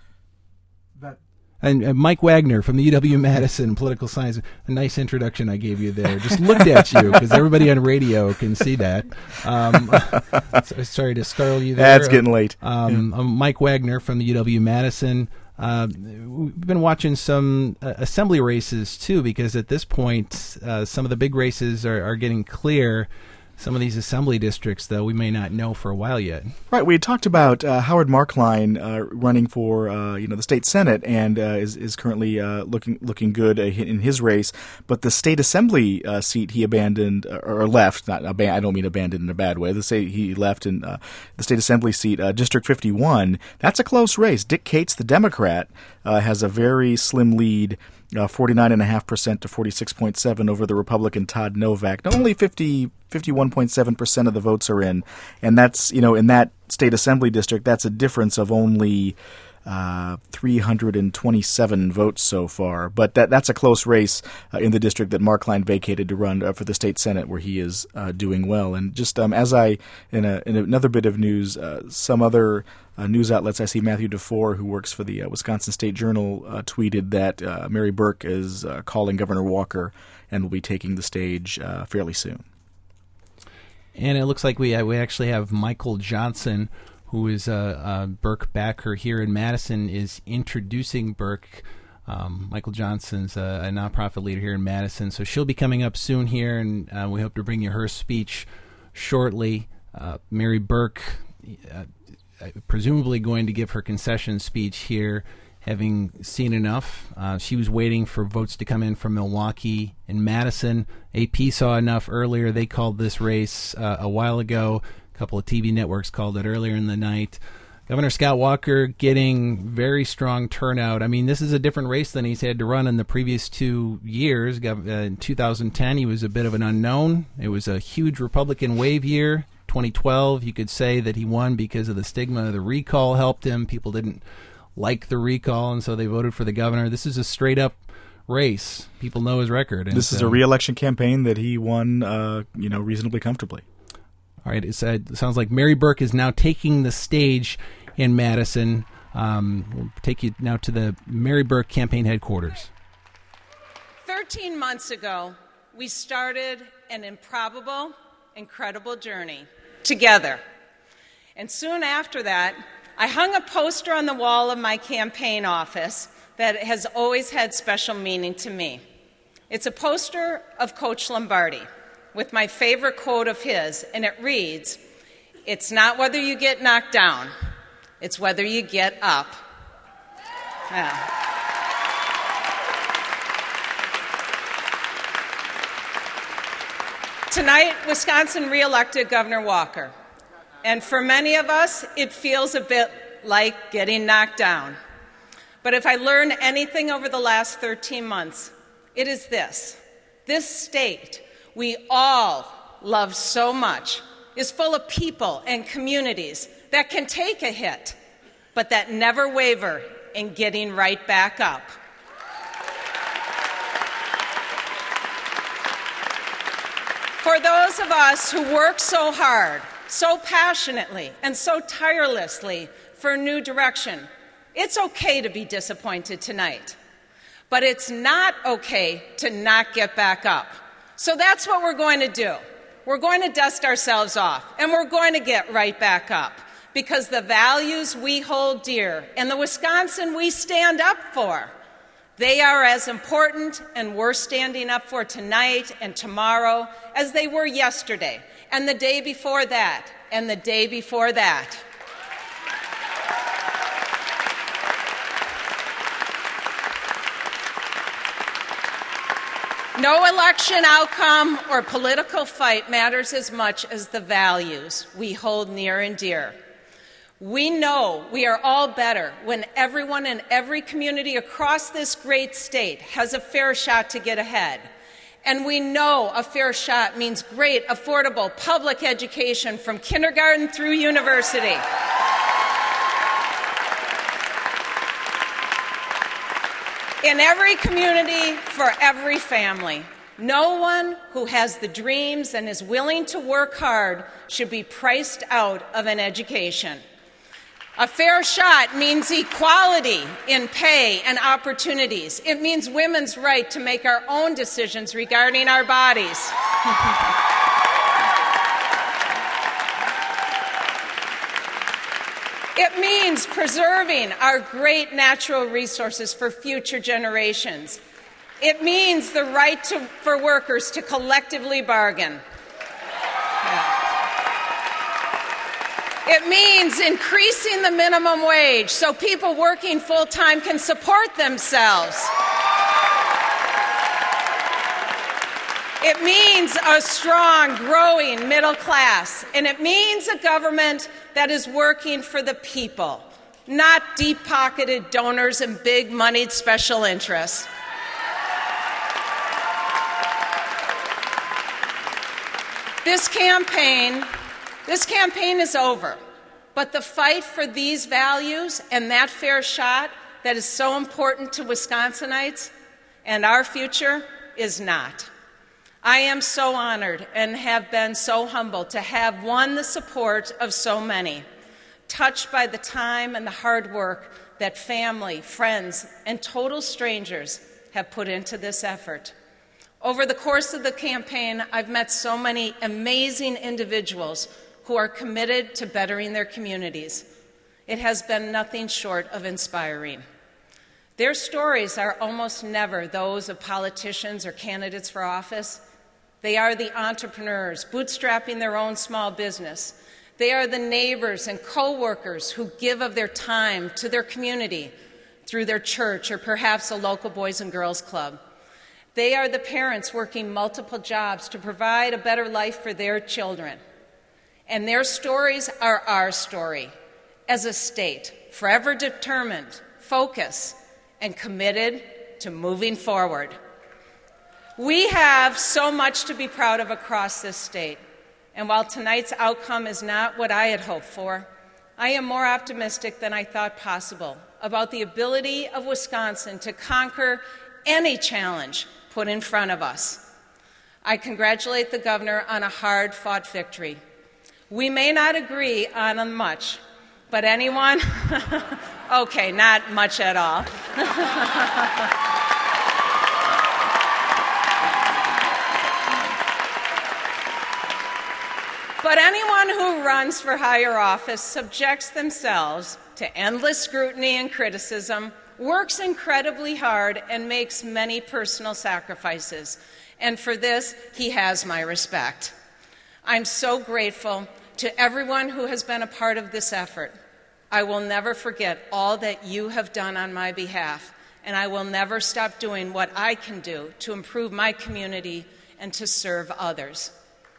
And Mike Wagner from the UW-Madison Political Science. A nice introduction I gave you there. Just looked at you because everybody on radio can see that. Sorry to startle you there. That's getting late. Mike Wagner from the UW-Madison. We've been watching some assembly races, too, because at this point, some of the big races are getting clear. Some of these assembly districts, though, we may not know for a while yet. Right. We had talked about Howard Markline running for the state senate and is currently looking good in his race. But the state assembly seat he abandoned or left. I don't mean abandoned in a bad way. He left in the state assembly seat, District 51. That's a close race. Dick Cates, the Democrat, has a very slim lead. 49.5% to 46.7% over the Republican Todd Novak. Not only 51.7% of the votes are in, and that's, in that state assembly district, that's a difference of only 327 votes so far. But that's a close race in the district that Markline vacated to run for the state senate, where he is doing well. And just in another bit of news, some other news outlets, I see Matthew DeFore, who works for the Wisconsin State Journal, tweeted that Mary Burke is calling Governor Walker and will be taking the stage fairly soon. And it looks like we actually have Michael Johnson, who is a Burke backer here in Madison, is introducing Burke. Michael Johnson's a nonprofit leader here in Madison, so she'll be coming up soon here, and we hope to bring you her speech shortly. Mary Burke, presumably going to give her concession speech here, having seen enough. She was waiting for votes to come in from Milwaukee and Madison. AP saw enough earlier. They called this race a while ago. A couple of TV networks called it earlier in the night. Governor Scott Walker getting very strong turnout. I mean, this is a different race than he's had to run in the previous 2 years. In 2010, he was a bit of an unknown. It was a huge Republican wave year. 2012, you could say that he won because of the stigma of the recall helped him. People didn't like the recall, and so they voted for the governor. This is a straight-up race. People know his record. And this is a re-election campaign that he won, reasonably comfortably. All right, it sounds like Mary Burke is now taking the stage in Madison. We'll take you now to the Mary Burke campaign headquarters. 13 months ago, we started an improbable, incredible journey together. And soon after that, I hung a poster on the wall of my campaign office that has always had special meaning to me. It's a poster of Coach Lombardi with my favorite quote of his, and it reads, "It's not whether you get knocked down, it's whether you get up." Yeah. Tonight, Wisconsin re-elected Governor Walker. And for many of us, it feels a bit like getting knocked down. But if I learned anything over the last 13 months, it is this. This state we all love so much is full of people and communities that can take a hit, but that never waver in getting right back up. For those of us who work so hard, so passionately, and so tirelessly for a new direction, it's okay to be disappointed tonight. But it's not okay to not get back up. So that's what we're going to do. We're going to dust ourselves off, and we're going to get right back up, because the values we hold dear and the Wisconsin we stand up for, they are as important and we're standing up for tonight and tomorrow as they were yesterday, and the day before that, and the day before that. No election outcome or political fight matters as much as the values we hold near and dear. We know we are all better when everyone in every community across this great state has a fair shot to get ahead. And we know a fair shot means great, affordable public education from kindergarten through university. In every community, for every family. No one who has the dreams and is willing to work hard should be priced out of an education. A fair shot means equality in pay and opportunities. It means women's right to make our own decisions regarding our bodies. It means preserving our great natural resources for future generations. It means the right for workers to collectively bargain. Yeah. It means increasing the minimum wage so people working full-time can support themselves. It means a strong, growing middle class. And it means a government that is working for the people, not deep-pocketed donors and big-moneyed special interests. This campaign is over, but the fight for these values and that fair shot that is so important to Wisconsinites and our future is not. I am so honored and have been so humbled to have won the support of so many, touched by the time and the hard work that family, friends, and total strangers have put into this effort. Over the course of the campaign, I've met so many amazing individuals who are committed to bettering their communities. It has been nothing short of inspiring. Their stories are almost never those of politicians or candidates for office. They are the entrepreneurs bootstrapping their own small business. They are the neighbors and co-workers who give of their time to their community through their church or perhaps a local Boys and Girls Club. They are the parents working multiple jobs to provide a better life for their children. And their stories are our story as a state, forever determined, focused, and committed to moving forward. We have so much to be proud of across this state. And while tonight's outcome is not what I had hoped for, I am more optimistic than I thought possible about the ability of Wisconsin to conquer any challenge put in front of us. I congratulate the governor on a hard-fought victory. We may not agree on much, but anyone... Okay, not much at all. But anyone who runs for higher office subjects themselves to endless scrutiny and criticism, works incredibly hard, and makes many personal sacrifices. And for this, he has my respect. I'm so grateful to everyone who has been a part of this effort. I will never forget all that you have done on my behalf, and I will never stop doing what I can do to improve my community and to serve others.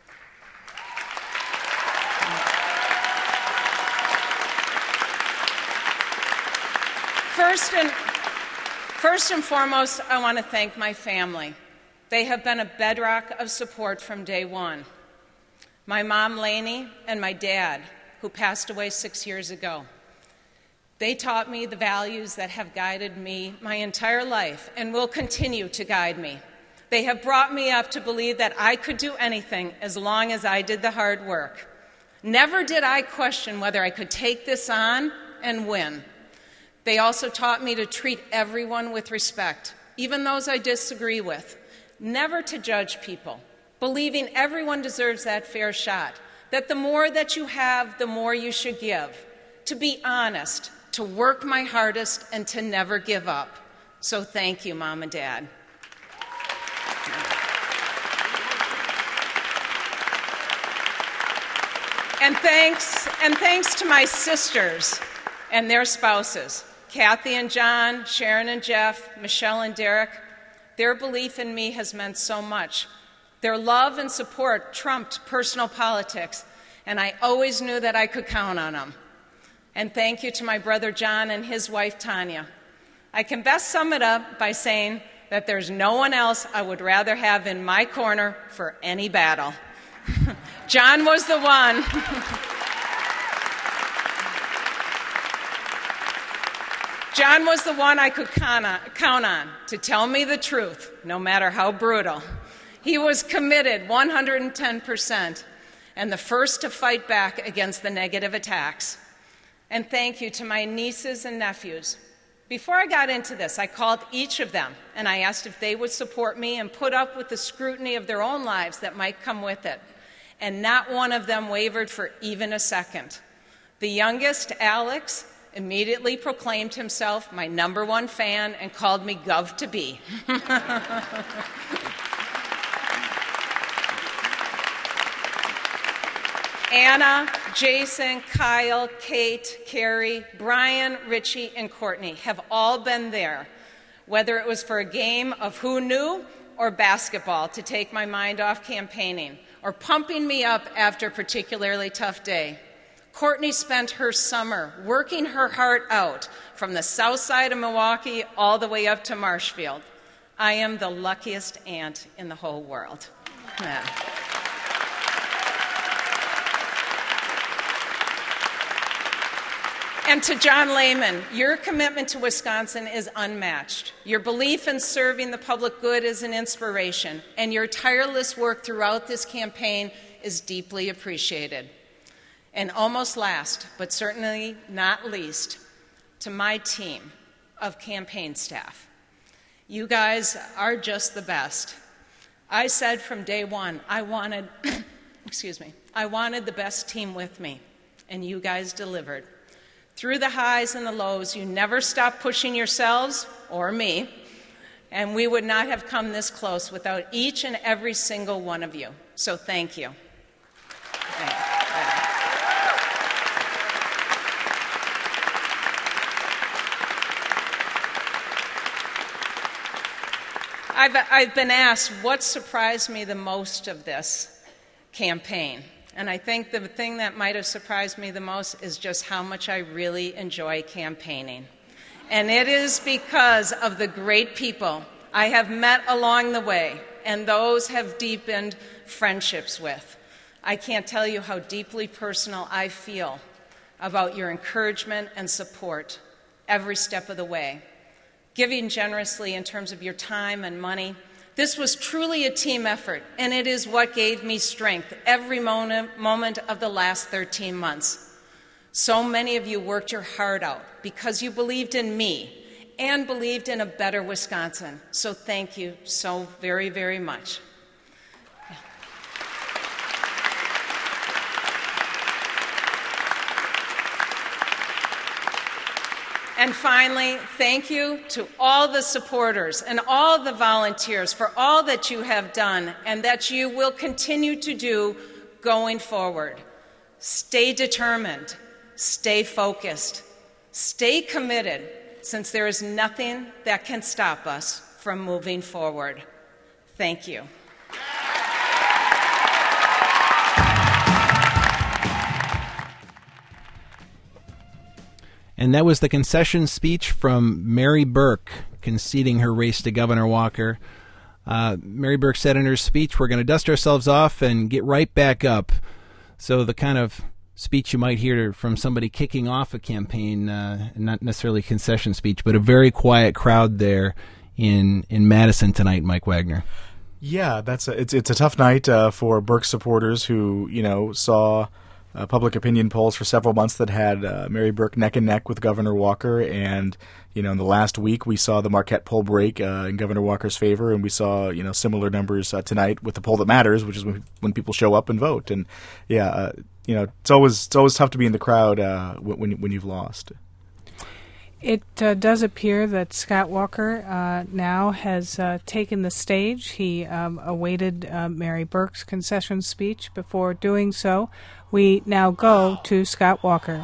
First and foremost, I want to thank my family. They have been a bedrock of support from day one. My mom, Lainey, and my dad, who passed away 6 years ago. They taught me the values that have guided me my entire life and will continue to guide me. They have brought me up to believe that I could do anything as long as I did the hard work. Never did I question whether I could take this on and win. They also taught me to treat everyone with respect, even those I disagree with. Never to judge people, believing everyone deserves that fair shot, that the more that you have, the more you should give. To be honest, to work my hardest, and to never give up. So thank you, Mom and Dad. And thanks to my sisters and their spouses, Kathy and John, Sharon and Jeff, Michelle and Derek. Their belief in me has meant so much. Their love and support trumped personal politics, and I always knew that I could count on them. And thank you to my brother John and his wife Tanya. I can best sum it up by saying that there's no one else I would rather have in my corner for any battle. John was the one. John was the one I could count on to tell me the truth, no matter how brutal. He was committed 110% and the first to fight back against the negative attacks. And thank you to my nieces and nephews. Before I got into this, I called each of them and I asked if they would support me and put up with the scrutiny of their own lives that might come with it. And not one of them wavered for even a second. The youngest, Alex, immediately proclaimed himself my #1 fan and called me Gov to be. Anna, Jason, Kyle, Kate, Carrie, Brian, Richie, and Courtney have all been there, whether it was for a game of Who Knew or basketball to take my mind off campaigning, or pumping me up after a particularly tough day. Courtney spent her summer working her heart out from the south side of Milwaukee all the way up to Marshfield. I am the luckiest aunt in the whole world. Yeah. And to John Lehman, your commitment to Wisconsin is unmatched. Your belief in serving the public good is an inspiration, and your tireless work throughout this campaign is deeply appreciated. And almost last, but certainly not least, to my team of campaign staff. You guys are just the best. I said from day one, I wanted the best team with me, and you guys delivered. Through the highs and the lows, you never stopped pushing yourselves, or me, and we would not have come this close without each and every single one of you. So thank you. I've been asked what surprised me the most of this campaign. And I think the thing that might have surprised me the most is just how much I really enjoy campaigning. And it is because of the great people I have met along the way and those have deepened friendships with. I can't tell you how deeply personal I feel about your encouragement and support every step of the way. Giving generously in terms of your time and money. This was truly a team effort, and it is what gave me strength every moment of the last 13 months. So many of you worked your heart out because you believed in me and believed in a better Wisconsin. So thank you so very, very much. And finally, thank you to all the supporters and all the volunteers for all that you have done and that you will continue to do going forward. Stay determined, stay focused, stay committed, since there is nothing that can stop us from moving forward. Thank you. And that was the concession speech from Mary Burke conceding her race to Governor Walker. Mary Burke said in her speech, "We're going to dust ourselves off and get right back up." So the kind of speech you might hear from somebody kicking off a campaign, not necessarily a concession speech, but a very quiet crowd there in Madison tonight, Mike Wagner. Yeah, it's a tough night for Burke supporters who, saw public opinion polls for several months that had Mary Burke neck and neck with Governor Walker, and in the last week we saw the Marquette poll break in Governor Walker's favor, and we saw similar numbers tonight with the poll that matters, which is when people show up and vote. And it's always tough to be in the crowd when you've lost. It does appear that Scott Walker now has taken the stage. He awaited Mary Burke's concession speech before doing so. We now go to Scott Walker.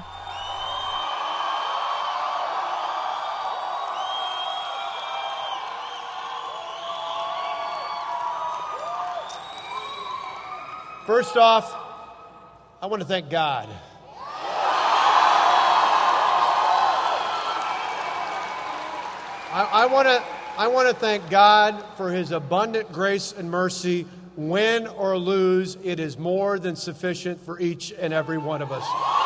First off, I want to thank God. I want to thank God for His abundant grace and mercy. Win or lose, it is more than sufficient for each and every one of us.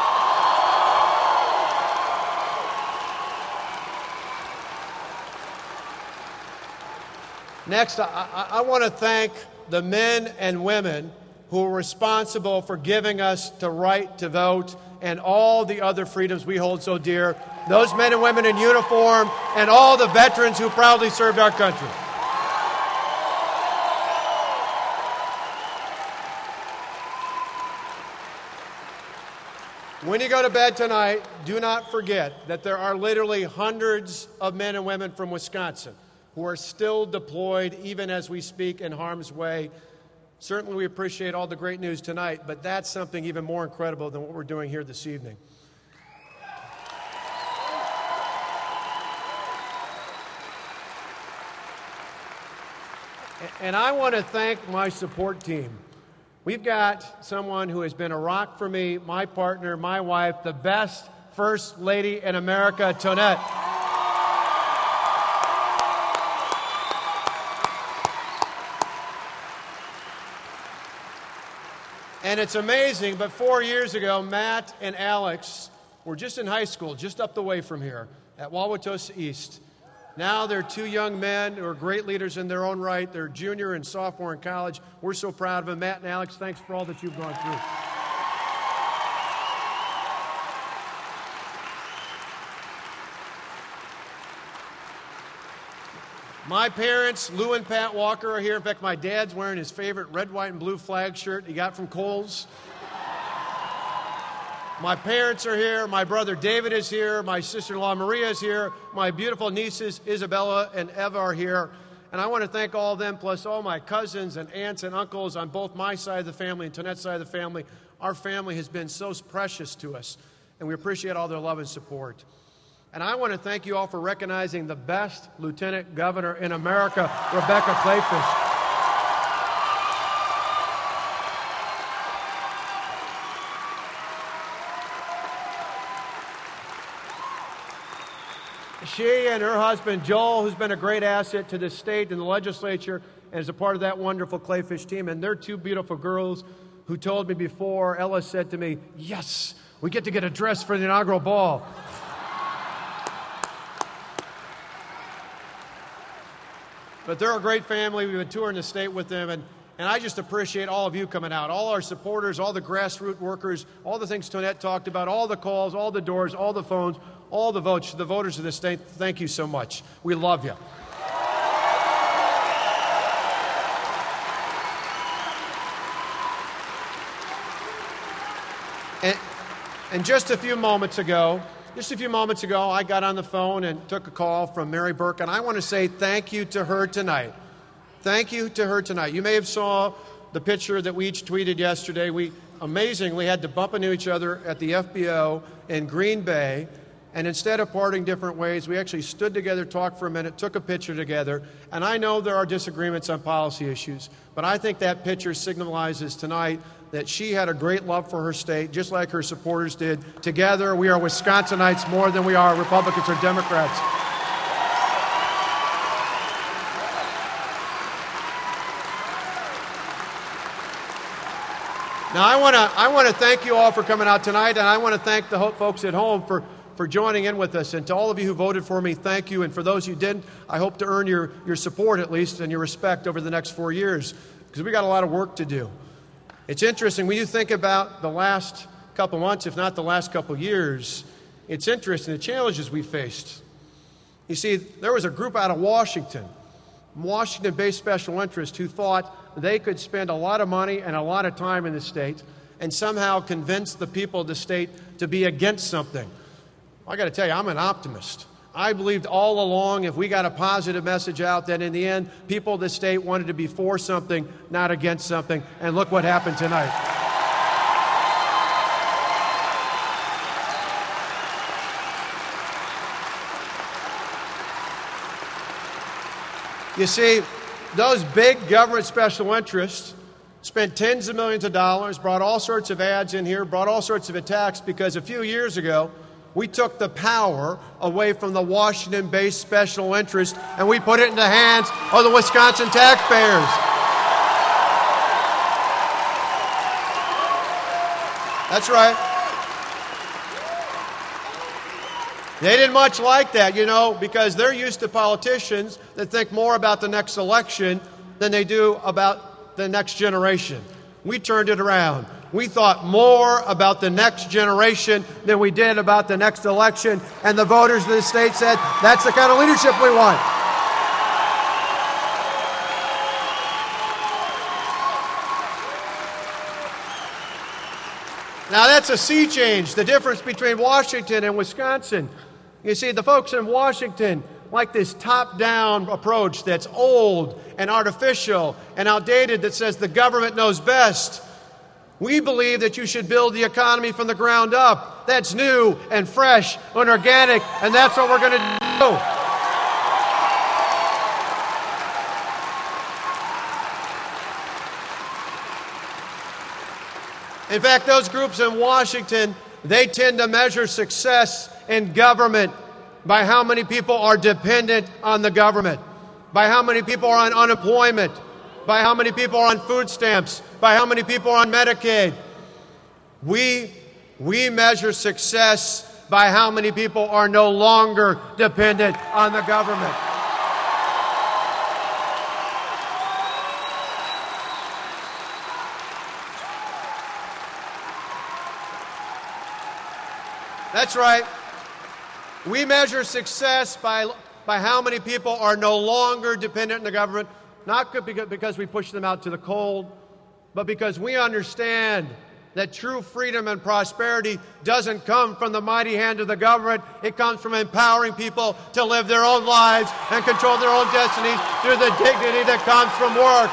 Next, I want to thank the men and women who are responsible for giving us the right to vote and all the other freedoms we hold so dear. Those men and women in uniform and all the veterans who proudly served our country. When you go to bed tonight, do not forget that there are literally hundreds of men and women from Wisconsin who are still deployed, even as we speak, in harm's way. Certainly we appreciate all the great news tonight, but that's something even more incredible than what we're doing here this evening. And I want to thank my support team. We've got someone who has been a rock for me, my partner, my wife, the best First Lady in America, Tonette. And it's amazing, but 4 years ago, Matt and Alex were just in high school, just up the way from here, at Wauwatosa East. Now they're two young men who are great leaders in their own right. They're junior and sophomore in college. We're so proud of them. Matt and Alex, thanks for all that you've gone through. My parents, Lou and Pat Walker, are here. In fact, my dad's wearing his favorite red, white, and blue flag shirt he got from Kohl's. My parents are here. My brother David is here. My sister-in-law Maria is here. My beautiful nieces Isabella and Eva are here. And I want to thank all of them, plus all my cousins and aunts and uncles on both my side of the family and Tonette's side of the family. Our family has been so precious to us, and we appreciate all their love and support. And I want to thank you all for recognizing the best lieutenant governor in America, Rebecca Kleefisch. She and her husband, Joel, who's been a great asset to the state and the legislature, and is a part of that wonderful Kleefisch team. And they're two beautiful girls who told me before. Ella said to me, yes, we get to get a dress for the inaugural ball. But they're a great family. We've been touring the state with them. And I just appreciate all of you coming out, all our supporters, all the grassroots workers, all the things Tonette talked about, all the calls, all the doors, all the phones, all the votes, the voters of the state. Thank you so much. We love you. And just a few moments ago, I got on the phone and took a call from Mary Burke, and I want to say thank you to her tonight. Thank you to her tonight. You may have saw the picture that we each tweeted yesterday. We amazingly had to bump into each other at the FBO in Green Bay, and instead of parting different ways, we actually stood together, talked for a minute, took a picture together. And I know there are disagreements on policy issues, but I think that picture signalizes tonight that she had a great love for her state, just like her supporters did. Together, we are Wisconsinites more than we are Republicans or Democrats. Now, I want to thank you all for coming out tonight, and I want to thank the folks at home for joining in with us. And to all of you who voted for me, thank you. And for those who didn't, I hope to earn your support at least and your respect over the next 4 years, because we got a lot of work to do. It's interesting, when you think about the last couple months, if not the last couple years, it's interesting, the challenges we faced. You see, there was a group out of Washington-based special interests who thought they could spend a lot of money and a lot of time in the state and somehow convince the people of the state to be against something. I got to tell you, I'm an optimist. I believed all along if we got a positive message out, that in the end, people of the state wanted to be for something, not against something. And look what happened tonight. You see, those big government special interests spent tens of millions of dollars, brought all sorts of ads in here, brought all sorts of attacks, because a few years ago, we took the power away from the Washington-based special interest, and we put it in the hands of the Wisconsin taxpayers. That's right. They didn't much like that, because they're used to politicians that think more about the next election than they do about the next generation. We turned it around. We thought more about the next generation than we did about the next election, and the voters of the state said, that's the kind of leadership we want. Now, that's a sea change, the difference between Washington and Wisconsin. You see, the folks in Washington like this top-down approach that's old and artificial and outdated that says the government knows best. We believe that you should build the economy from the ground up. That's new and fresh and organic, and that's what we're going to do. In fact, those groups in Washington, they tend to measure success in government by how many people are dependent on the government, by how many people are on unemployment, by how many people are on food stamps, by how many people are on Medicaid. We measure success by how many people are no longer dependent on the government. That's right. We measure success by how many people are no longer dependent on the government, not because we push them out to the cold, but because we understand that true freedom and prosperity doesn't come from the mighty hand of the government. It comes from empowering people to live their own lives and control their own destinies through the dignity that comes from work.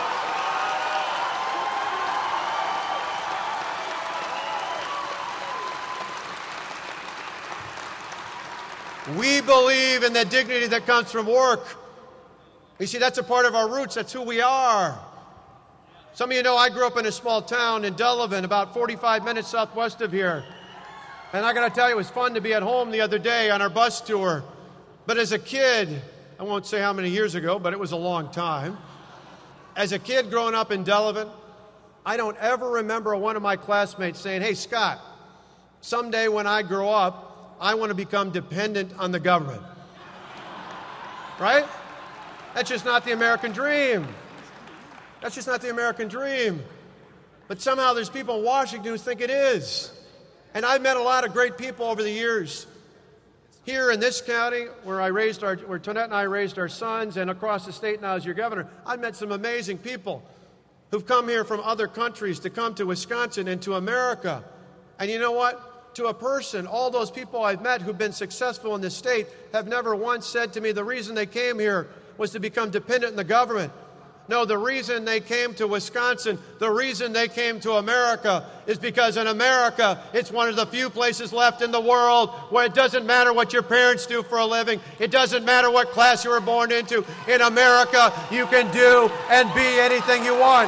We believe in the dignity that comes from work. You see, that's a part of our roots. That's who we are. Some of you know I grew up in a small town in Delavan, about 45 minutes southwest of here. And I got to tell you, it was fun to be at home the other day on our bus tour. But as a kid, I won't say how many years ago, but it was a long time. As a kid growing up in Delavan, I don't ever remember one of my classmates saying, "Hey, Scott, someday when I grow up, I want to become dependent on the government." Right? That's just not the American dream. That's just not the American dream. But somehow there's people in Washington who think it is. And I've met a lot of great people over the years. Here in this county, where Tonette and I raised our sons, and across the state now as your governor, I've met some amazing people who've come here from other countries to come to Wisconsin and to America. And you know what? To a person, all those people I've met who've been successful in this state have never once said to me the reason they came here was to become dependent on the government. No, the reason they came to Wisconsin, the reason they came to America is because in America, it's one of the few places left in the world where it doesn't matter what your parents do for a living. It doesn't matter what class you were born into. In America, you can do and be anything you want.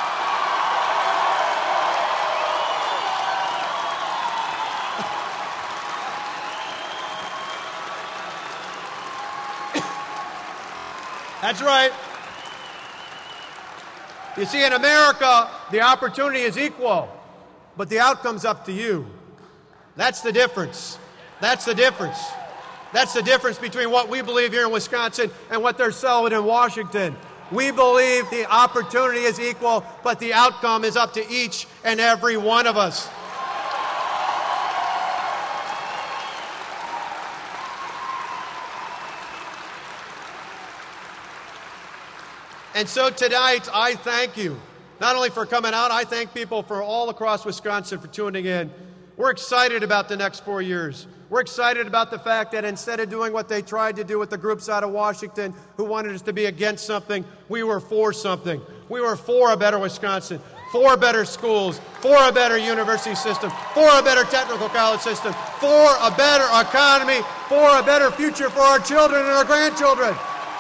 That's right. You see, in America, the opportunity is equal, but the outcome's up to you. That's the difference. That's the difference. That's the difference between what we believe here in Wisconsin and what they're selling in Washington. We believe the opportunity is equal, but the outcome is up to each and every one of us. And so tonight, I thank you, not only for coming out, I thank people for all across Wisconsin for tuning in. We're excited about the next 4 years. We're excited about the fact that instead of doing what they tried to do with the groups out of Washington who wanted us to be against something, we were for something. We were for a better Wisconsin, for better schools, for a better university system, for a better technical college system, for a better economy, for a better future for our children and our grandchildren.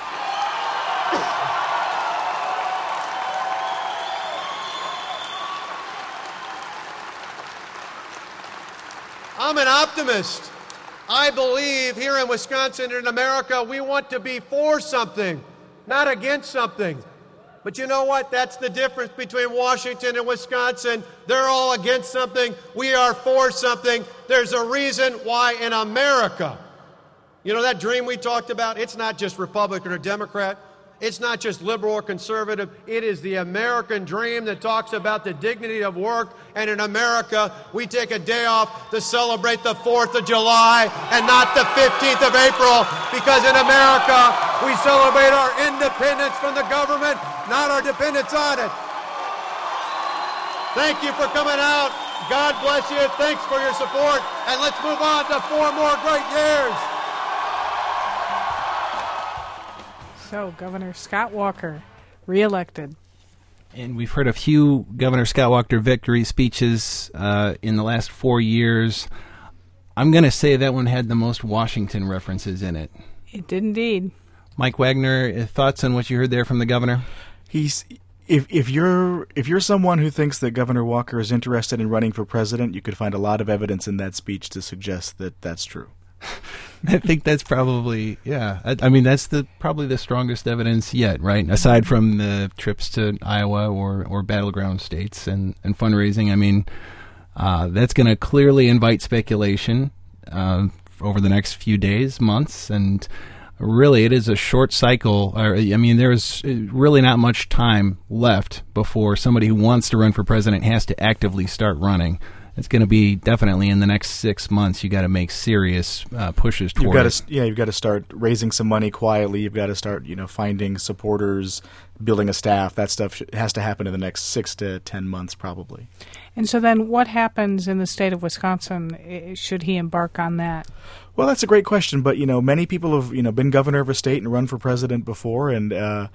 I'm an optimist. I believe here in Wisconsin and in America, we want to be for something, not against something. But you know what? That's the difference between Washington and Wisconsin. They're all against something. We are for something. There's a reason why in America, you know that dream we talked about? It's not just Republican or Democrat. It's not just liberal or conservative. It is the American dream that talks about the dignity of work. And in America, we take a day off to celebrate the 4th of July and not the 15th of April, because in America, we celebrate our independence from the government, not our dependence on it. Thank you for coming out. God bless you. Thanks for your support. And let's move on to 4 more great years. So, Governor Scott Walker, reelected. And we've heard a few Governor Scott Walker victory speeches in the last 4 years. I'm going to say that one had the most Washington references in it. It did indeed. Mike Wagner, thoughts on what you heard there from the governor? If you're someone who thinks that Governor Walker is interested in running for president, you could find a lot of evidence in that speech to suggest that that's true. I think that's probably, I mean, that's probably the strongest evidence yet, right? Aside from the trips to Iowa or battleground states and fundraising. I mean, that's going to clearly invite speculation over the next few days, months, and really it is a short cycle. There's really not much time left before somebody who wants to run for president has to actively start running. It's going to be definitely in the next 6 months. You got to make serious pushes toward it. You've got to start raising some money quietly. You've got to start, finding supporters, building a staff. That stuff has to happen in the next 6 to 10 months, probably. And so then, what happens in the state of Wisconsin? Should he embark on that? Well, that's a great question. But many people have been governor of a state and run for president before, and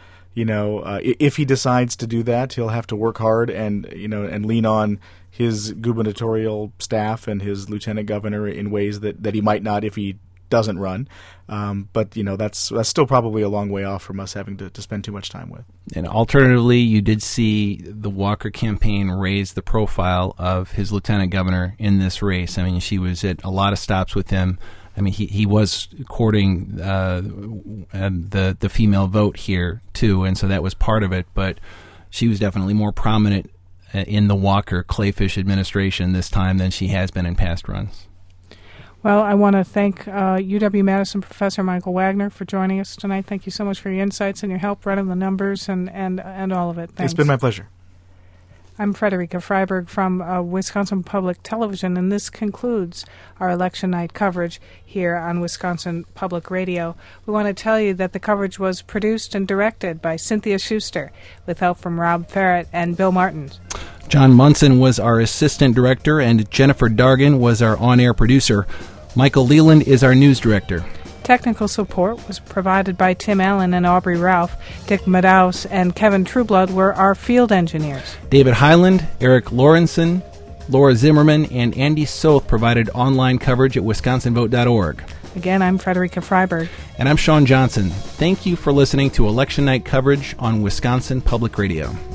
if he decides to do that, he'll have to work hard and lean on his gubernatorial staff and his lieutenant governor in ways that he might not if he doesn't run. But that's still probably a long way off from us having to spend too much time with. And alternatively, you did see the Walker campaign raise the profile of his lieutenant governor in this race. I mean, she was at a lot of stops with him. I mean, he was courting the female vote here too, and so that was part of it. But she was definitely more prominent in the Walker Clayfish administration this time than she has been in past runs. Well, I want to thank UW-Madison Professor Michael Wagner for joining us tonight. Thank you so much for your insights and your help running the numbers and all of it. Thanks. It's been my pleasure. I'm Frederica Freiberg from Wisconsin Public Television, and this concludes our election night coverage here on Wisconsin Public Radio. We want to tell you that the coverage was produced and directed by Cynthia Schuster with help from Rob Farrett and Bill Martins. John Munson was our assistant director, and Jennifer Dargan was our on-air producer. Michael Leland is our news director. Technical support was provided by Tim Allen and Aubrey Ralph. Dick Madaus and Kevin Trueblood were our field engineers. David Highland, Eric Lorenson, Laura Zimmerman, and Andy Soth provided online coverage at wisconsinvote.org. Again, I'm Frederica Freiberg. And I'm Sean Johnson. Thank you for listening to Election Night coverage on Wisconsin Public Radio.